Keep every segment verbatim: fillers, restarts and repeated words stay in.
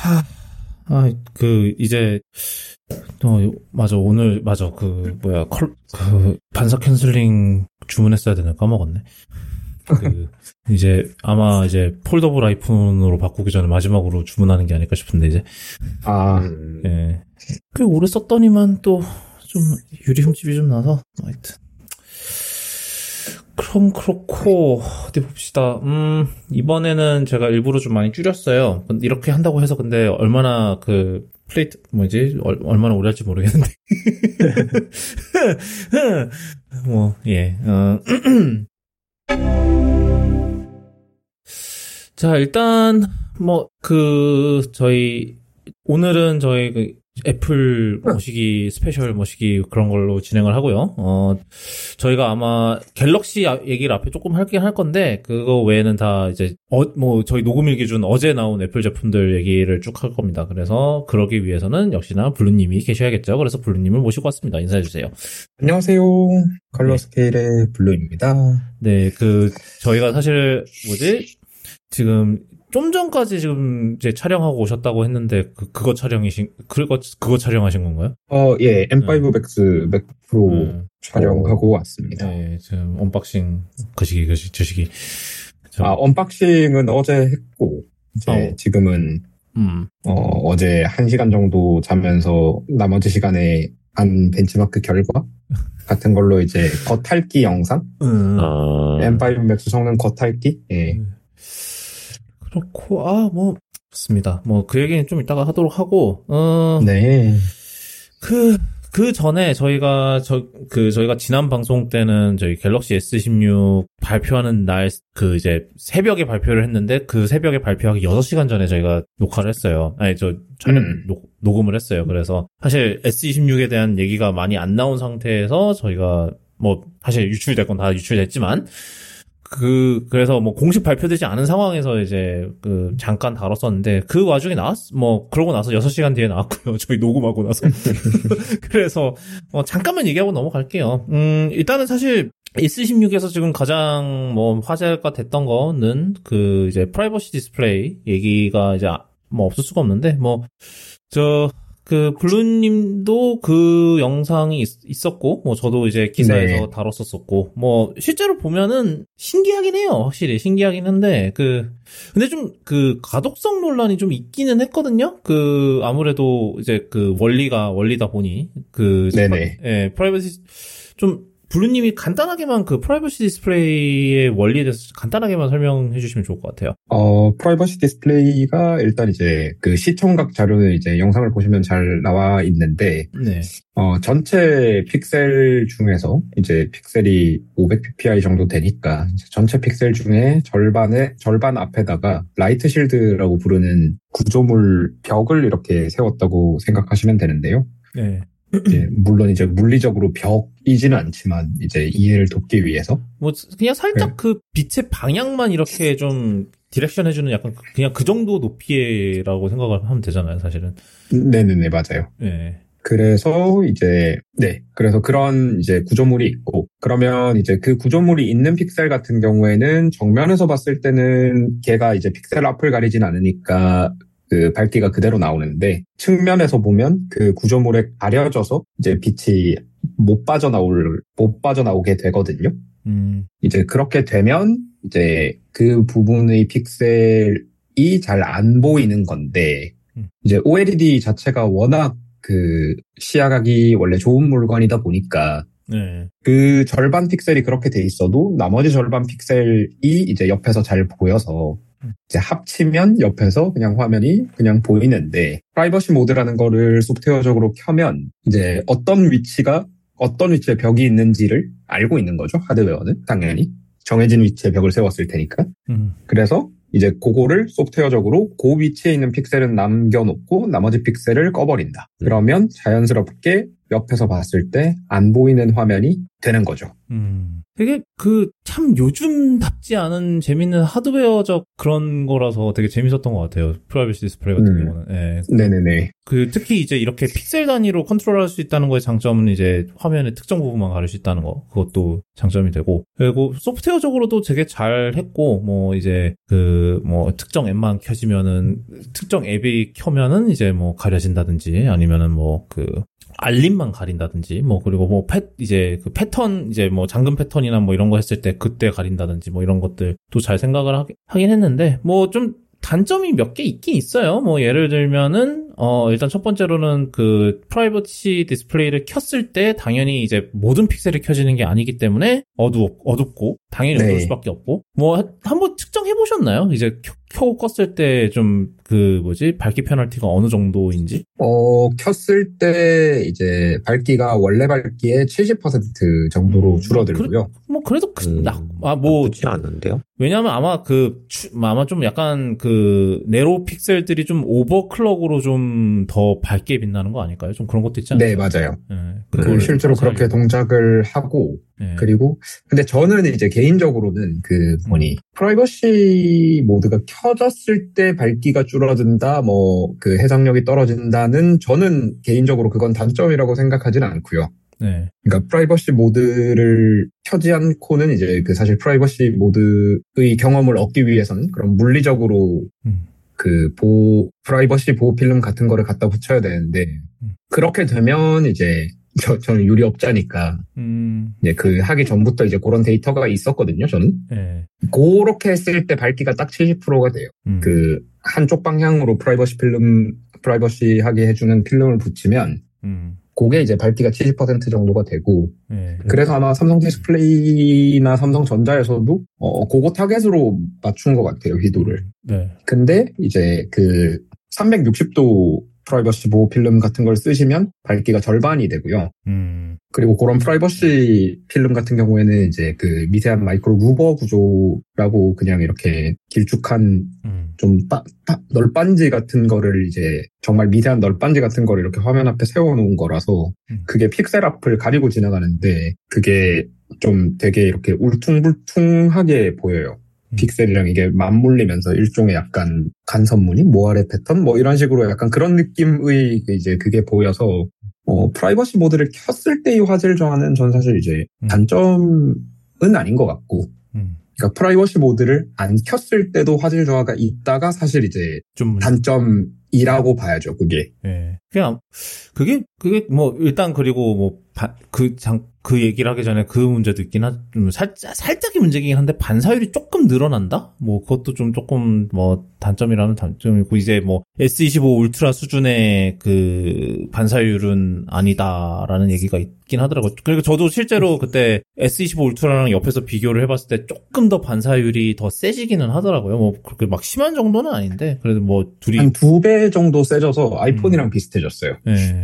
하, 아, 그, 이제, 어, 맞아, 오늘, 맞아, 그, 뭐야, 컬, 그, 반사 캔슬링 주문했어야 되나 까먹었네. 그, 이제, 아마 이제, 폴더블 아이폰으로 바꾸기 전에 마지막으로 주문하는 게 아닐까 싶은데, 이제. 아, 예. 꽤 오래 썼더니만 또, 좀, 유리 흠집이 좀 나서, 하여튼. 그럼 그렇고 어디 봅시다. 음 이번에는 제가 일부러 좀 많이 줄였어요. 이렇게 한다고 해서 근데 얼마나 그 플레이트 뭐지 얼, 얼마나 오래 할지 모르겠는데. 뭐 예. 어. 자 일단 뭐 그 저희 오늘은 저희 그 애플 머시기 스페셜 머시기 그런 걸로 진행을 하고요. 어 저희가 아마 갤럭시 얘기를 앞에 조금 할긴 할 건데 그거 외에는 다 이제 어 뭐 저희 녹음일 기준 어제 나온 애플 제품들 얘기를 쭉 할 겁니다. 그래서 그러기 위해서는 역시나 블루님이 계셔야겠죠. 그래서 블루님을 모시고 왔습니다. 인사해 주세요. 안녕하세요. 컬러 스케일의 블루입니다. 네, 그 저희가 사실 뭐지 지금 좀 전까지 지금 이제 촬영하고 오셨다고 했는데 그 그거 촬영이신 그거 그거 촬영하신 건가요? 어, 예, 엠 파이브 맥스 맥 프로 음. 촬영하고 왔습니다. 네, 지금 언박싱 거시기 거시 주시기. 저... 아, 언박싱은 어제 했고 이제 어. 지금은 음. 어, 어제 한 시간 정도 자면서 나머지 시간에 한 벤치마크 결과 같은 걸로 이제 겉핥기 영상, 음. 아... 엠 파이브 맥스 성능 겉핥기, 예. 음. 그렇고, 아, 뭐, 좋습니다. 뭐, 그 얘기는 좀 이따가 하도록 하고, 어. 네. 그, 그 전에 저희가, 저, 그, 저희가 지난 방송 때는 저희 갤럭시 에스 십육 발표하는 날, 그 이제 새벽에 발표를 했는데, 그 새벽에 발표하기 여섯 시간 전에 저희가 녹화를 했어요. 아니, 저, 촬영, 음. 녹, 녹음을 했어요. 그래서, 사실 에스 이십육에 대한 얘기가 많이 안 나온 상태에서 저희가, 뭐, 사실 유출될 건 다 유출됐지만, 그, 그래서 뭐 공식 발표되지 않은 상황에서 이제 그 잠깐 다뤘었는데 그 와중에 나왔, 뭐 그러고 나서 여섯 시간 뒤에 나왔고요. 저희 녹음하고 나서. 그래서 어, 잠깐만 얘기하고 넘어갈게요. 음, 일단은 사실 에스 십육에서 지금 가장 뭐 화제가 됐던 거는 그 이제 프라이버시 디스플레이 얘기가 이제 뭐 없을 수가 없는데 뭐 저 그 블루님도 그 영상이 있, 있었고 뭐 저도 이제 기사에서 네. 다뤘었었고 뭐 실제로 보면은 신기하긴 해요. 확실히 신기하긴 한데 그 근데 좀 그 가독성 논란이 좀 있기는 했거든요. 그 아무래도 이제 그 원리가 원리다 보니 그 네네. 예, 프라이버시 좀 블루님이 간단하게만 그 프라이버시 디스플레이의 원리에 대해서 간단하게만 설명해 주시면 좋을 것 같아요. 어, 프라이버시 디스플레이가 일단 이제 그 시청각 자료는 이제 영상을 보시면 잘 나와 있는데, 네. 어, 전체 픽셀 중에서 이제 픽셀이 오백 피피아이 정도 되니까 전체 픽셀 중에 절반에, 절반 앞에다가 라이트 실드라고 부르는 구조물 벽을 이렇게 세웠다고 생각하시면 되는데요. 네. 예, 물론 이제 물리적으로 벽이지는 않지만 이제 이해를 돕기 위해서 뭐 그냥 살짝 네. 그 빛의 방향만 이렇게 좀 디렉션 해주는 약간 그냥 그 정도 높이라고 생각을 하면 되잖아요, 사실은. 네네네 맞아요. 네. 그래서 이제 네 그래서 그런 이제 구조물이 있고 그러면 이제 그 구조물이 있는 픽셀 같은 경우에는 정면에서 봤을 때는 걔가 이제 픽셀 앞을 가리진 않으니까. 그 밝기가 그대로 나오는데 측면에서 보면 그 구조물에 가려져서 이제 빛이 못 빠져나올 못 빠져나오게 되거든요. 음. 이제 그렇게 되면 이제 그 부분의 픽셀이 잘 안 보이는 건데 음. 이제 오엘이디 자체가 워낙 그 시야각이 원래 좋은 물건이다 보니까 네. 그 절반 픽셀이 그렇게 돼 있어도 나머지 절반 픽셀이 이제 옆에서 잘 보여서 이제 합치면 옆에서 그냥 화면이 그냥 보이는데 프라이버시 모드라는 거를 소프트웨어적으로 켜면 이제 어떤 위치가 어떤 위치에 벽이 있는지를 알고 있는 거죠. 하드웨어는 당연히 정해진 위치에 벽을 세웠을 테니까. 음. 그래서 이제 그거를 소프트웨어적으로 그 위치에 있는 픽셀은 남겨놓고 나머지 픽셀을 꺼버린다. 그러면 자연스럽게 옆에서 봤을 때 안 보이는 화면이 되는 거죠. 음. 되게 그 참 요즘답지 않은 재밌는 하드웨어적 그런 거라서 되게 재밌었던 것 같아요. 프라이버시 디스플레이 같은 음. 경우는. 네. 네네네. 그 특히 이제 이렇게 픽셀 단위로 컨트롤할 수 있다는 거의 장점은 이제 화면의 특정 부분만 가릴 수 있다는 거. 그것도 장점이 되고. 그리고 소프트웨어적으로도 되게 잘 했고, 뭐 이제 그 뭐 특정 앱만 켜지면은 특정 앱이 켜면은 이제 뭐 가려진다든지 아니면은 뭐 그 알림만 가린다든지, 뭐, 그리고 뭐, 패, 이제, 그 패턴, 이제 뭐, 잠금 패턴이나 뭐, 이런 거 했을 때 그때 가린다든지, 뭐, 이런 것들도 잘 생각을 하, 하긴 했는데, 뭐, 좀, 단점이 몇 개 있긴 있어요. 뭐, 예를 들면은, 어, 일단 첫 번째로는 그, 프라이버시 디스플레이를 켰을 때, 당연히 이제, 모든 픽셀이 켜지는 게 아니기 때문에, 어두, 어둡고, 당연히 네. 어두울 수밖에 없고, 뭐, 한번 측정해보셨나요? 이제, 켜, 켜고 껐을 때 좀, 그, 뭐지, 밝기 페널티가 어느 정도인지? 어, 켰을 때 이제 밝기가 원래 밝기의 칠십 퍼센트 정도로 음, 줄어들고요. 그래, 뭐, 그래도, 그, 음, 나, 아, 뭐, 나쁘지 않은데요? 왜냐면 아마 그, 추, 아마 좀 약간 그, 네로 픽셀들이 좀 오버클럭으로 좀 더 밝게 빛나는 거 아닐까요? 좀 그런 것도 있지 않나요? 네, 맞아요. 네, 그 그걸 실제로 상쇄하려고. 그렇게 동작을 하고, 네. 그리고, 근데 저는 이제 개인적으로는 그 뭐니, 프라이버시 모드가 켜졌을 때 밝기가 줄어든다, 뭐, 그 해상력이 떨어진다는 저는 개인적으로 그건 단점이라고 생각하지는 않고요. 네. 그러니까 프라이버시 모드를 켜지 않고는 이제 그 사실 프라이버시 모드의 경험을 얻기 위해서는 그런 물리적으로 음. 그 보호, 프라이버시 보호 필름 같은 거를 갖다 붙여야 되는데, 음. 그렇게 되면 이제, 저, 저는 유리업자니까, 음, 이제 그 하기 전부터 이제 그런 데이터가 있었거든요, 저는. 네. 그렇게 했을 때 밝기가 딱 칠십 퍼센트가 돼요. 음. 그, 한쪽 방향으로 프라이버시 필름, 프라이버시 하게 해주는 필름을 붙이면, 음. 그게 이제 밝기가 칠십 퍼센트 정도가 되고, 네. 그래서 아마 삼성 디스플레이나 삼성전자에서도, 어, 그거 타겟으로 맞춘 것 같아요, 휘도를. 네. 근데 이제 그 삼백육십 도 프라이버시 보호 필름 같은 걸 쓰시면 밝기가 절반이 되고요. 음. 그리고 그런 프라이버시 필름 같은 경우에는 이제 그 미세한 마이크로 루버 구조라고 그냥 이렇게 길쭉한 음. 좀 빠, 빠, 널빤지 같은 거를 이제 정말 미세한 널빤지 같은 거를 이렇게 화면 앞에 세워놓은 거라서 음. 그게 픽셀 앞을 가리고 지나가는데 그게 좀 되게 이렇게 울퉁불퉁하게 보여요. 픽셀이랑 이게 맞물리면서 일종의 약간 간선무늬, 모아레 패턴, 뭐 이런 식으로 약간 그런 느낌의 이제 그게 보여서 어, 프라이버시 모드를 켰을 때의 화질 저하는 전 사실 이제 음. 단점은 아닌 것 같고, 음. 그러니까 프라이버시 모드를 안 켰을 때도 화질 저하가 있다가 사실 이제 좀 단점이라고 봐야죠, 그게. 예. 그냥, 그게, 그게, 뭐, 일단, 그리고, 뭐, 바, 그, 장, 그 얘기를 하기 전에 그 문제도 있긴 하, 좀 살짝, 살짝의 문제긴 한데, 반사율이 조금 늘어난다? 뭐, 그것도 좀 조금, 뭐, 단점이라면 단점이고, 이제 뭐, 에스 이십오 울트라 수준의 그, 반사율은 아니다라는 얘기가 있긴 하더라고요. 그리고 저도 실제로 그때 에스 이십오 울트라랑 옆에서 비교를 해봤을 때 조금 더 반사율이 더 세지기는 하더라고요. 뭐, 그렇게 막 심한 정도는 아닌데, 그래도 뭐, 둘이. 한 두 배 정도 세져서 아이폰이랑 음. 비슷해졌어요. 예.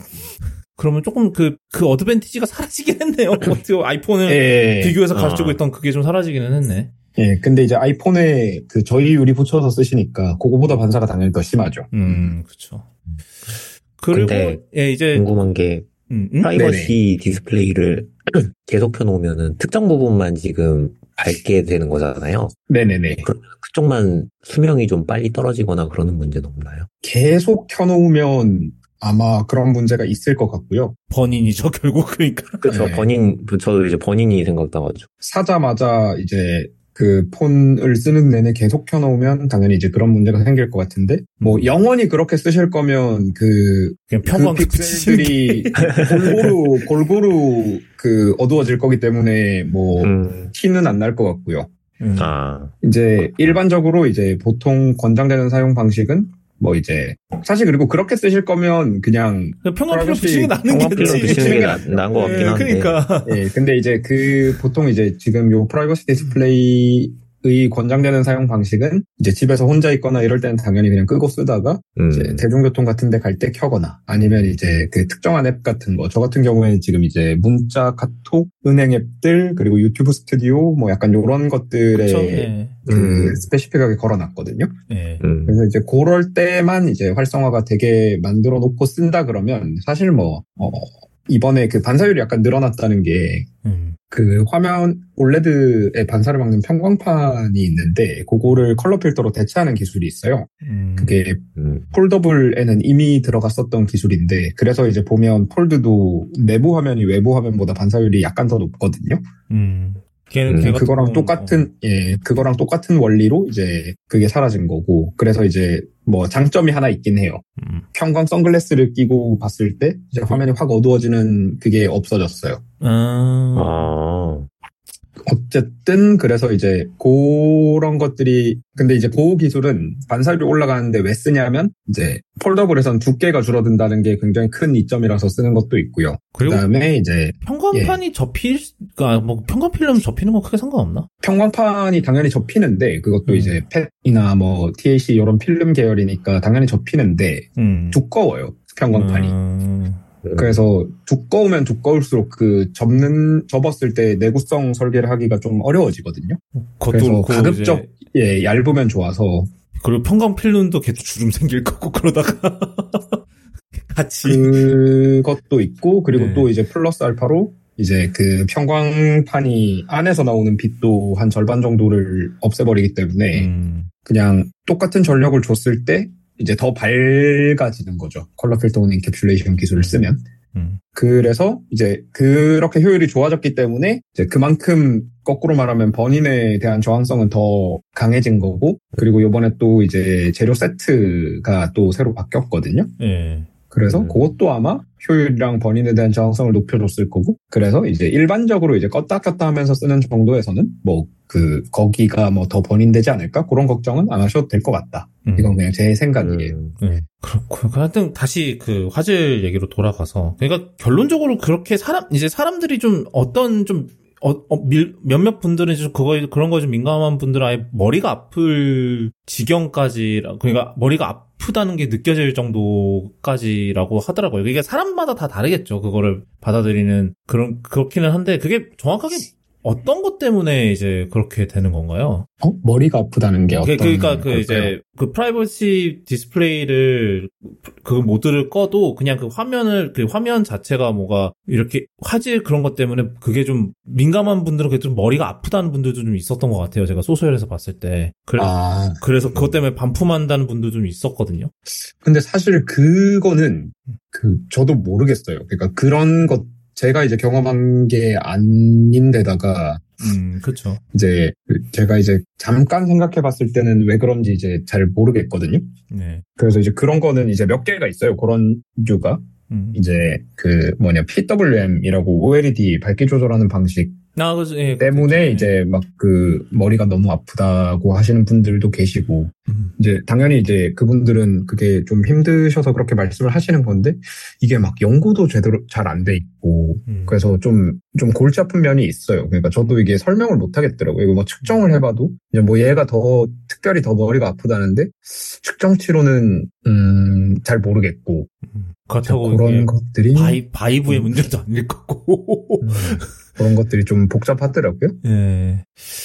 그러면 조금 그, 그 어드밴티지가 사라지긴 했네요. 어떻게 아이폰을 예. 비교해서 아. 가지고 있던 그게 좀 사라지기는 했네. 예, 근데 이제 아이폰에 그 저희 유리 붙여서 쓰시니까 그거보다 반사가 당연히 더 심하죠. 음, 그쵸. 그리고, 근데 예, 이제. 궁금한 게 음, 음? 프라이버시 디스플레이를 계속 켜놓으면은 특정 부분만 지금 밝게 되는 거잖아요. 네네네. 그, 그쪽만 수명이 좀 빨리 떨어지거나 그러는 문제는 없나요? 계속 켜놓으면 아마 그런 문제가 있을 것 같고요. 번인이죠, 결국. 그러니까. 그렇죠. 네. 번인, 저도 이제 번인이 생각나가지고. 사자마자 이제 그 폰을 쓰는 내내 계속 켜놓으면 당연히 이제 그런 문제가 생길 것 같은데, 뭐 영원히 그렇게 쓰실 거면 그, 그냥 그 평범하게 픽셀들이 골고루, 골고루 그 어두워질 거기 때문에 뭐 음, 티는 안 날 것 같고요. 음. 아, 이제 일반적으로 이제 보통 권장되는 사용 방식은 뭐 이제 사실 그리고 그렇게 쓰실 거면 그냥 평범 필름 프라이버시 붙이는 게 낫는 평범 필름 게지. 붙이는 게 게 나- 나은 것 같긴 예, 한데. 그러니까. 예, 근데 이제 그 보통 이제 지금 요 프라이버시 디스플레이의 권장되는 사용 방식은 이제 집에서 혼자 있거나 이럴 때는 당연히 그냥 끄고 쓰다가 음, 이제 대중교통 같은 데 갈 때 켜거나 아니면 이제 그 특정한 앱 같은 거, 저 같은 경우에는 지금 이제 문자, 카톡, 은행 앱들 그리고 유튜브 스튜디오 뭐 약간 요런 것들에 그쵸, 예. 그 음. 스페시픽하게 걸어놨거든요. 예. 음, 그래서 이제 그럴 때만 이제 활성화가 되게 만들어 놓고 쓴다 그러면 사실 뭐, 어, 이번에 그 반사율이 약간 늘어났다는 게 음. 그 화면 올레드의 반사를 막는 편광판이 있는데 그거를 컬러 필터로 대체하는 기술이 있어요. 음. 그게 음. 폴더블에는 이미 들어갔었던 기술인데 그래서 이제 보면 폴드도 내부 화면이 외부 화면보다 반사율이 약간 더 높거든요. 음. 걔는 음, 걔 같은 그거랑 경우는, 똑같은 어. 예 그거랑 똑같은 원리로 이제 그게 사라진 거고 그래서 이제 뭐 장점이 하나 있긴 해요. 음. 형광 선글라스를 끼고 봤을 때 이제 화면이 확 어두워지는 그게 없어졌어요. 아. 아. 어쨌든 그래서 이제 그런 것들이 근데 이제 그 기술은 반사율이 올라가는데 왜 쓰냐면 이제 폴더블에선 두께가 줄어든다는 게 굉장히 큰 이점이라서 쓰는 것도 있고요. 그리고 그다음에 이제 편광판이 예. 접힐, 그니까 뭐 편광 필름 접히는 건 크게 상관없나? 편광판이 당연히 접히는데 그것도 음. 이제 펫이나 뭐 티에이씨 이런 필름 계열이니까 당연히 접히는데 음. 두꺼워요. 편광판이. 음. 그래서 두꺼우면 두꺼울수록 그 접는 접었을 때 내구성 설계를 하기가 좀 어려워지거든요. 그래서 그것도 가급적 예 얇으면 좋아서 그리고 편광 필름도 계속 주름 생길 거고 그러다가 같이 그것도 있고 그리고 네. 또 이제 플러스 알파로 이제 그 편광판이 안에서 나오는 빛도 한 절반 정도를 없애버리기 때문에 음. 그냥 똑같은 전력을 줬을 때 이제 더 밝아지는 거죠. 컬러 필터 온 인캡슐레이션 기술을 쓰면. 음. 그래서 이제 그렇게 효율이 좋아졌기 때문에 이제 그만큼 거꾸로 말하면 버닌에 대한 저항성은 더 강해진 거고 그리고 이번에 또 이제 재료 세트가 또 새로 바뀌었거든요. 예. 그래서 음. 그것도 아마 효율이랑 버닌에 대한 저항성을 높여줬을 거고 그래서 이제 일반적으로 이제 껐다 켰다 하면서 쓰는 정도에서는 뭐 그 거기가 뭐 더 버닌되지 않을까 그런 걱정은 안 하셔도 될 것 같다. 음. 이건 그냥 제 생각이에요. 음. 네. 그렇고, 하여튼, 다시 그 화질 얘기로 돌아가서. 그러니까 결론적으로 그렇게 사람, 이제 사람들이 좀 어떤 좀, 어, 어, 밀, 몇몇 분들은 좀 그거, 그런 거 좀 민감한 분들은 아예 머리가 아플 지경까지, 그러니까 머리가 아프다는 게 느껴질 정도까지라고 하더라고요. 이게 사람마다 다 다르겠죠. 그거를 받아들이는 그런, 그렇기는 한데, 그게 정확하게 어떤 것 때문에 이제 그렇게 되는 건가요? 어? 머리가 아프다는 게 어떤 그, 그러니까 그 걸까요? 이제 그 프라이버시 디스플레이를 그 모드를 꺼도 그냥 그 화면을 그 화면 자체가 뭐가 이렇게 화질 그런 것 때문에 그게 좀 민감한 분들은 그게 좀 머리가 아프다는 분들도 좀 있었던 것 같아요. 제가 소셜에서 봤을 때. 그래, 아, 그래서 그것 때문에 반품한다는 분도 좀 있었거든요. 근데 사실 그거는 그 저도 모르겠어요. 그러니까 그런 것 제가 이제 경험한 게 아닌데다가 음, 그렇죠. 이제 제가 이제 잠깐 생각해 봤을 때는 왜 그런지 이제 잘 모르겠거든요. 네. 그래서 이제 그런 거는 이제 몇 개가 있어요. 그런 이유가 음. 이제 그 뭐냐 피더블유엠이라고 오엘이디 밝기 조절하는 방식 아, 그죠. 예, 때문에 그렇죠. 이제 막 그 머리가 너무 아프다고 하시는 분들도 계시고 음. 이제 당연히 이제 그분들은 그게 좀 힘드셔서 그렇게 말씀을 하시는 건데 이게 막 연구도 제대로 잘 안 돼 있고 음. 그래서 좀 좀 골치 아픈 면이 있어요. 그러니까 저도 이게 설명을 못 하겠더라고요. 이거 뭐 측정을 해봐도 이제 뭐 얘가 더 특별히 더 머리가 아프다는데 측정치로는 음, 잘 모르겠고 그렇다고 그런 이게 것들이 바이, 바이브의 음. 문제도 아닐 거고. 음, 그런 것들이 좀 복잡하더라고요. 예.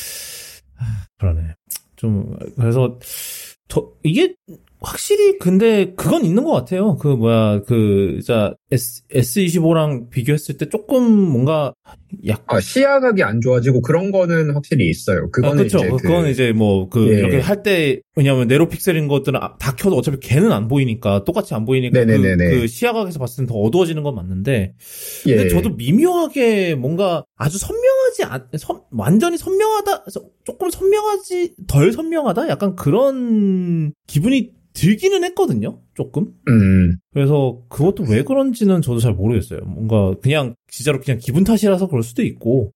하, 그러네. 좀, 그래서, 저, 이게, 확실히, 근데, 그건 있는 것 같아요. 그, 뭐야, 그, 자, 에스 이십오랑 비교했을 때 조금 뭔가, 약, 아, 시야각이 안 좋아지고 그런 거는 확실히 있어요. 그거는 아, 그쵸. 이제 그건 그, 이제 뭐, 그, 예. 이렇게 할 때, 왜냐면 네로 픽셀인 것들은 다 켜도 어차피 걔는 안 보이니까, 똑같이 안 보이니까, 그, 네네네네. 그 시야각에서 봤을 땐 더 어두워지는 건 맞는데, 근데 예. 저도 미묘하게 뭔가 아주 선명하지 않, 선, 완전히 선명하다, 조금 선명하지, 덜 선명하다? 약간 그런 기분이 들기는 했거든요, 조금. 음, 그래서 그것도 왜 그런지는 저도 잘 모르겠어요. 뭔가 그냥, 진짜로 그냥 기분 탓이라서 그럴 수도 있고.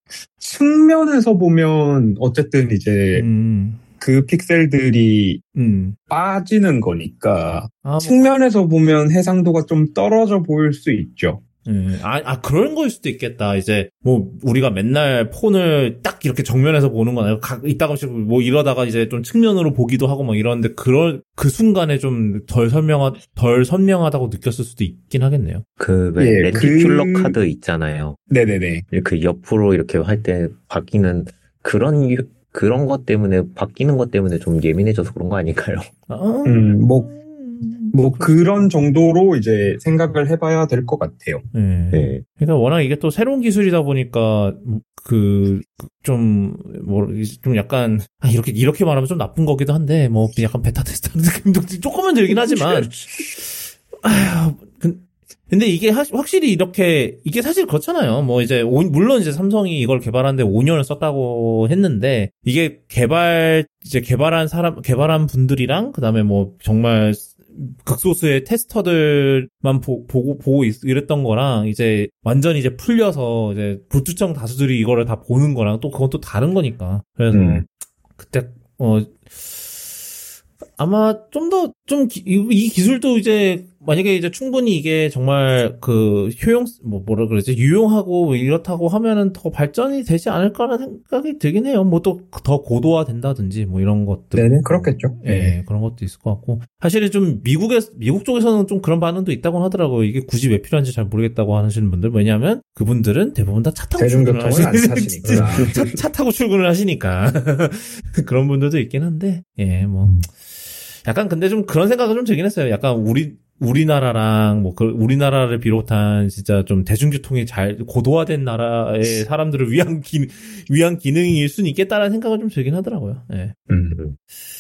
측면에서 보면 어쨌든 이제 음, 그 픽셀들이 음. 빠지는 거니까 아, 뭐, 측면에서 보면 해상도가 좀 떨어져 보일 수 있죠. 예. 아, 아, 그런 거일 수도 있겠다. 이제, 뭐, 우리가 맨날 폰을 딱 이렇게 정면에서 보는 건 아니고, 각, 이따가씩 뭐 이러다가 이제 좀 측면으로 보기도 하고 막 이러는데, 그런, 그 순간에 좀 덜 선명하, 덜 선명하다고 느꼈을 수도 있긴 하겠네요. 그, 왜, 예, 렌티큘러 그- 카드 있잖아요. 네네네. 그 옆으로 이렇게 할 때 바뀌는 그런, 유- 그런 것 때문에, 바뀌는 것 때문에 좀 예민해져서 그런 거 아닐까요? 아, 음, 뭐, 뭐 그런 정도로 이제 생각을 해봐야 될 것 같아요. 네. 네. 그러니까 워낙 이게 또 새로운 기술이다 보니까 그 좀 뭐 좀 약간 아, 이렇게 이렇게 말하면 좀 나쁜 거기도 한데 뭐 약간 베타 테스트하는 느낌도 조금은 들긴 하지만 아, 근데 이게 하, 확실히 이렇게 이게 사실 그렇잖아요. 뭐 이제 오, 물론 이제 삼성이 이걸 개발하는데 오 년을 썼다고 했는데 이게 개발 이제 개발한 사람 개발한 분들이랑 그다음에 뭐 정말 극소수의 테스터들만 보, 보고 보고 있, 이랬던 거랑 이제 완전히 이제 풀려서 이제 불투청 다수들이 이거를 다 보는 거랑 또 그건 또 다른 거니까. 그래서 음. 그때 어 아마 좀 더 좀 이 기술도 이제 만약에 이제 충분히 이게 정말 그 효용 뭐 뭐라 그러지 유용하고 이렇다고 하면은 더 발전이 되지 않을까라는 생각이 들긴 해요. 뭐 또 더 고도화 된다든지 뭐 이런 것들. 네네 그렇겠죠. 예, 네, 그런 것도 있을 것 같고 사실은 좀 미국에 미국 쪽에서는 좀 그런 반응도 있다고 하더라고요. 이게 굳이 왜 필요한지 잘 모르겠다고 하시는 분들 왜냐하면 그분들은 대부분 다 차 타고 출근을 하시니까 차, 차 타고 출근을 하시니까 그런 분들도 있긴 한데 예, 뭐. 약간 근데 좀 그런 생각은 좀 들긴 했어요. 약간 우리 우리나라랑 뭐 그 우리나라를 비롯한 진짜 좀 대중교통이 잘 고도화된 나라의 사람들을 위한 기 위한 기능일 수는 있겠다라는 생각은 좀 들긴 하더라고요. 예. 음.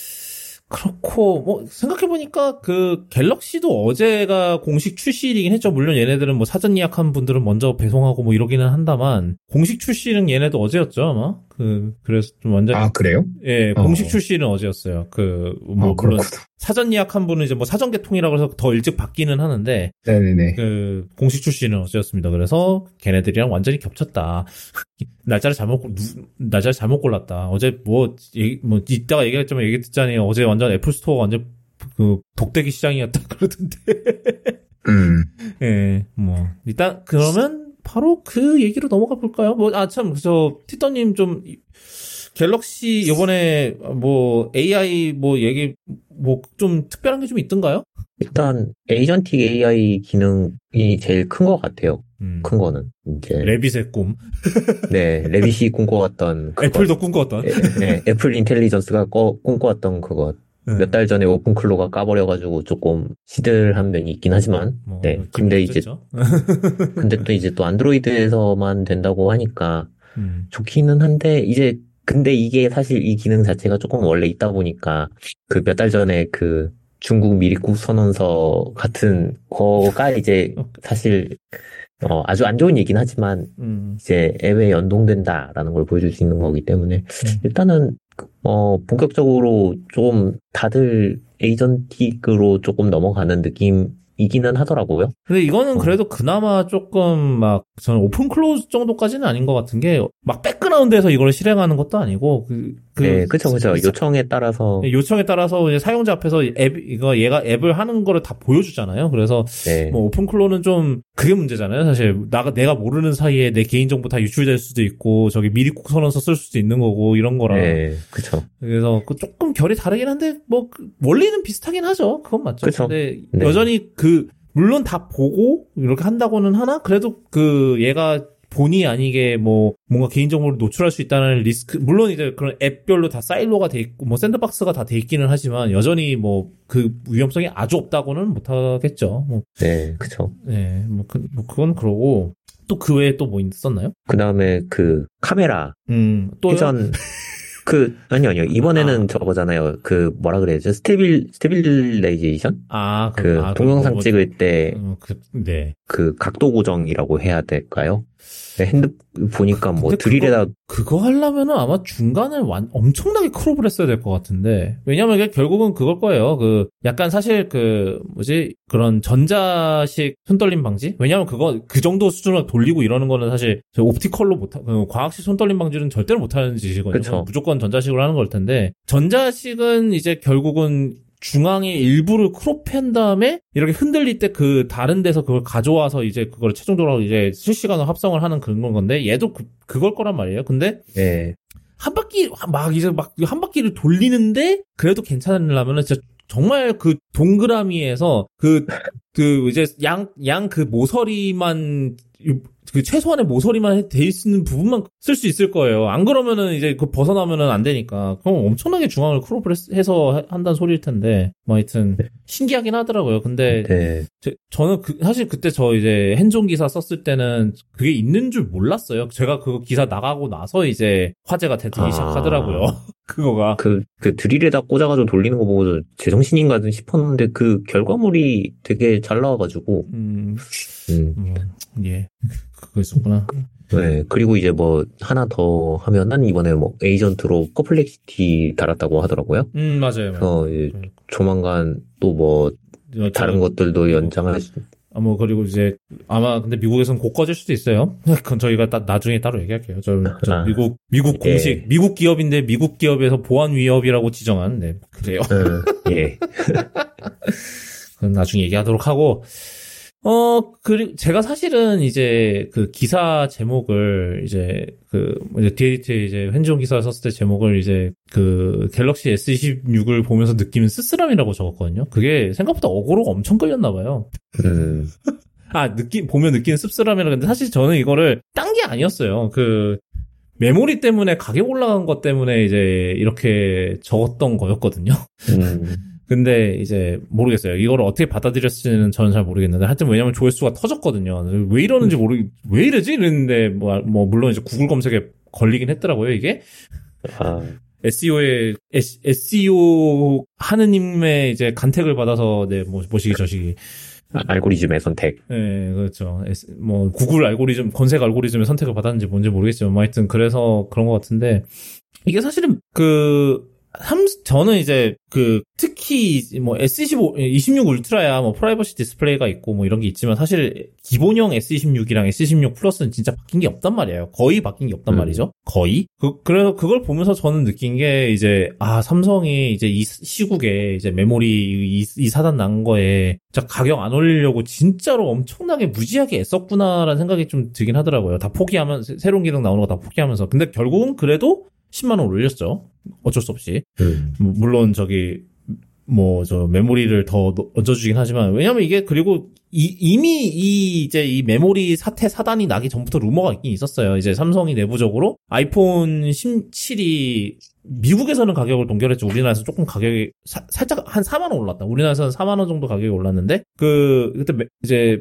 그렇고 뭐 생각해 보니까 그 갤럭시도 어제가 공식 출시일이긴 했죠. 물론 얘네들은 뭐 사전 예약한 분들은 먼저 배송하고 뭐 이러기는 한다만 공식 출시는 얘네도 어제였죠 아마. 그 그래서 좀 완전 아 그래요? 예, 공식 어. 출시는 어제였어요. 그 뭐 어, 물론 사전 예약한 분은 이제 뭐 사전 개통이라고 해서 더 일찍 받기는 하는데, 네네네. 그 공식 출시는 어제였습니다. 그래서 걔네들이랑 완전히 겹쳤다. 날짜를 잘못 날짜를 잘못 골랐다. 어제 뭐 얘기, 뭐 이따가 얘기했지만 얘기 듣자니 어제 완전 애플 스토어 완전 그 독대기 시장이었다 그러던데. 음. 예, 뭐 일단 그러면 바로 그 얘기로 넘어가 볼까요? 뭐 아 참 저 티터님 좀 갤럭시 이번에 뭐 에이아이 뭐 얘기 뭐 좀 특별한 게 좀 있던가요? 일단 에이전틱 에이아이 기능이 제일 큰 것 같아요. 음. 큰 거는 이제 레빗의 꿈. 네, 레빗이 꿈꿔왔던 그것. 애플도 꿈꿔왔던. 네, 네, 애플 인텔리전스가 꺼, 꿈꿔왔던 그것. 네. 몇 달 전에 오픈클로가 까버려가지고 조금 시들한 면이 있긴 하지만, 뭐, 네. 근데 이제 근데 또 이제 또 안드로이드에서만 된다고 하니까 음. 좋기는 한데 이제 근데 이게 사실 이 기능 자체가 조금 원래 있다 보니까 그 몇 달 전에 그 중국 미리국 선언서 같은 거가 이제 사실 어 아주 안 좋은 얘기긴 하지만 음. 이제 앱에 연동된다라는 걸 보여줄 수 있는 거기 때문에 음. 일단은 어 본격적으로 좀 다들 에이전틱으로 조금 넘어가는 느낌이기는 하더라고요. 근데 이거는 그래도 그나마 조금 막 저는 오픈 클로즈 정도까지는 아닌 것 같은 게 막 백그라운드에서 이걸 실행하는 것도 아니고 그, 그 네, 그쵸, 그쵸. 요청에 따라서 요청에 따라서 이제 사용자 앞에서 앱 이거 얘가 앱을 하는 거를 다 보여주잖아요. 그래서 네. 뭐 오픈 클로는 좀 그게 문제잖아요. 사실 나가 내가 모르는 사이에 내 개인 정보 다 유출될 수도 있고 저기 미리국 선언서 쓸 수도 있는 거고 이런 거라. 네, 그쵸. 그래서 그 조금 결이 다르긴 한데 뭐 원리는 비슷하긴 하죠. 그건 맞죠. 그쵸. 근데 네. 여전히 그 물론 다 보고 이렇게 한다고는 하나 그래도 그 얘가 본의 아니게 뭐 뭔가 개인정보를 노출할 수 있다는 리스크 물론 이제 그런 앱별로 다 사일로가 돼 있고 뭐 샌드박스가 다 돼 있기는 하지만 여전히 뭐 그 위험성이 아주 없다고는 못 하겠죠. 뭐 네, 그렇죠. 네, 뭐, 그, 뭐 그건 그러고 또 그 외에 또 뭐 있었나요? 그다음에 그 카메라 음, 또 회전 그 아니요 아니요 이번에는 아. 저거잖아요. 그 뭐라 그래야죠? 스테빌 스테빌레이제이션? 아, 그, 그 아, 동영상 뭐, 찍을 때 음, 그, 네. 그 각도 고정이라고 해야 될까요? 핸드 보니까 뭐 드릴에다 그거, 그거 하려면은 아마 중간을 완 엄청나게 크롭을 했어야 될 것 같은데 왜냐면 이게 결국은 그걸 거예요. 그 약간 사실 그 뭐지 그런 전자식 손떨림 방지 왜냐면 그거 그 정도 수준으로 돌리고 이러는 거는 사실 옵티컬로 못하 그 과학식 손떨림 방지는 절대로 못하는 짓이거든요. 그쵸. 무조건 전자식으로 하는 걸 텐데 전자식은 이제 결국은 중앙의 일부를 크롭한 다음에 이렇게 흔들릴 때 그 다른 데서 그걸 가져와서 이제 그걸 최종적으로 이제 실시간으로 합성을 하는 그런 건데 얘도 그, 그걸 거란 말이에요. 근데 네. 한 바퀴 막 이제 막 한 바퀴를 돌리는데 그래도 괜찮으려면은 진짜 정말 그 동그라미에서 그 그 이제 양 양 그 모서리만 그 최소한의 모서리만 돼 있는 부분만 쓸 수 있을 거예요. 안 그러면은 이제 그 벗어나면은 안 되니까. 그럼 엄청나게 중앙을 크롭을 해서 한다는 소리일 텐데. 뭐 하여튼 네. 신기하긴 하더라고요. 근데 네. 제, 저는 그, 사실 그때 저 이제 핸즈온 기사 썼을 때는 그게 있는 줄 몰랐어요. 제가 그 기사 나가고 나서 이제 화제가 되기 아. 시작하더라고요. 그거가. 그, 그 드릴에다 꽂아가지고 돌리는 거 보고 제정신인가 싶었는데 그 결과물이 되게 잘 나와가지고. 음. 음. 음. 예. 그거 있었구나. 네. 그리고 이제 뭐 하나 더 하면은 이번에 뭐 에이전트로 퍼플렉시티 달았다고 하더라고요. 음, 맞아요. 그래서 이제 조만간 또 뭐 다른 것들도 연장할 수. 아, 뭐, 그리고 이제, 아마, 근데 미국에서는 곧 꺼질 수도 있어요. 그건 저희가 따, 나중에 따로 얘기할게요. 저, 저 아, 미국, 미국 공식, 예. 미국 기업인데 미국 기업에서 보안 위협이라고 지정한, 네, 그래요. 음, 예. 그건 나중에 얘기하도록 하고, 어, 그리고 제가 사실은 이제 그 기사 제목을 이제 그, 이제 디에디트에 이제 핸즈온 기사 썼을 때 제목을 이제 그 갤럭시 에스 이십육을 보면서 느끼는 쓸쓸함이라고 적었거든요. 그게 생각보다 어그로가 엄청 끌렸나봐요. 음. 아, 느낌, 보면 느끼는 씁쓸함이라 근데 사실 저는 이거를 딴 게 아니었어요. 그, 메모리 때문에 가격 올라간 것 때문에 이제 이렇게 적었던 거였거든요. 음. 근데 이제 모르겠어요. 이거를 어떻게 받아들였을지는 저는 잘 모르겠는데 하여튼 왜냐면 조회수가 터졌거든요. 왜 이러는지 모르 왜 이러지? 이랬는데 뭐, 뭐 물론 이제 구글 검색에 걸리긴 했더라고요, 이게. 아. 에스이오에 에스이오 하느님의 이제 간택을 받아서 네, 뭐 모시기 저시기 알고리즘의 선택. 네, 그렇죠. 뭐 구글 알고리즘, 검색 알고리즘의 선택을 받았는지 뭔지 모르겠지만 뭐 하여튼 그래서 그런 것 같은데 이게 사실은 그 삼, 저는 이제, 그, 특히, 뭐, 에스 이십오, 이십육 울트라야, 뭐, 프라이버시 디스플레이가 있고, 뭐, 이런 게 있지만, 사실, 기본형 에스 이십육이랑 에스 이십육 플러스는 진짜 바뀐 게 없단 말이에요. 거의 바뀐 게 없단 음. 말이죠. 거의. 그, 그래서 그걸 보면서 저는 느낀 게, 이제, 아, 삼성이 이제 이 시국에, 이제 메모리, 이, 이 사단 난 거에, 진짜 가격 안 올리려고 진짜로 엄청나게 무지하게 애썼구나라는 생각이 좀 들긴 하더라고요. 다 포기하면서, 새로운 기능 나오는 거 다 포기하면서. 근데 결국은 그래도, 십만 원 올렸죠. 어쩔 수 없이. 음. 물론 저기 뭐 저 메모리를 더 얹어주긴 하지만 왜냐면 이게 그리고 이, 이미 이 이제 이 메모리 사태 사단이 나기 전부터 루머가 있긴 있었어요. 이제 삼성이 내부적으로 아이폰 십칠이 미국에서는 가격을 동결했죠. 우리나라에서 조금 가격이 사, 살짝 한 사만 원 올랐다. 우리나라에서는 사만 원 정도 가격이 올랐는데 그 그때 메, 이제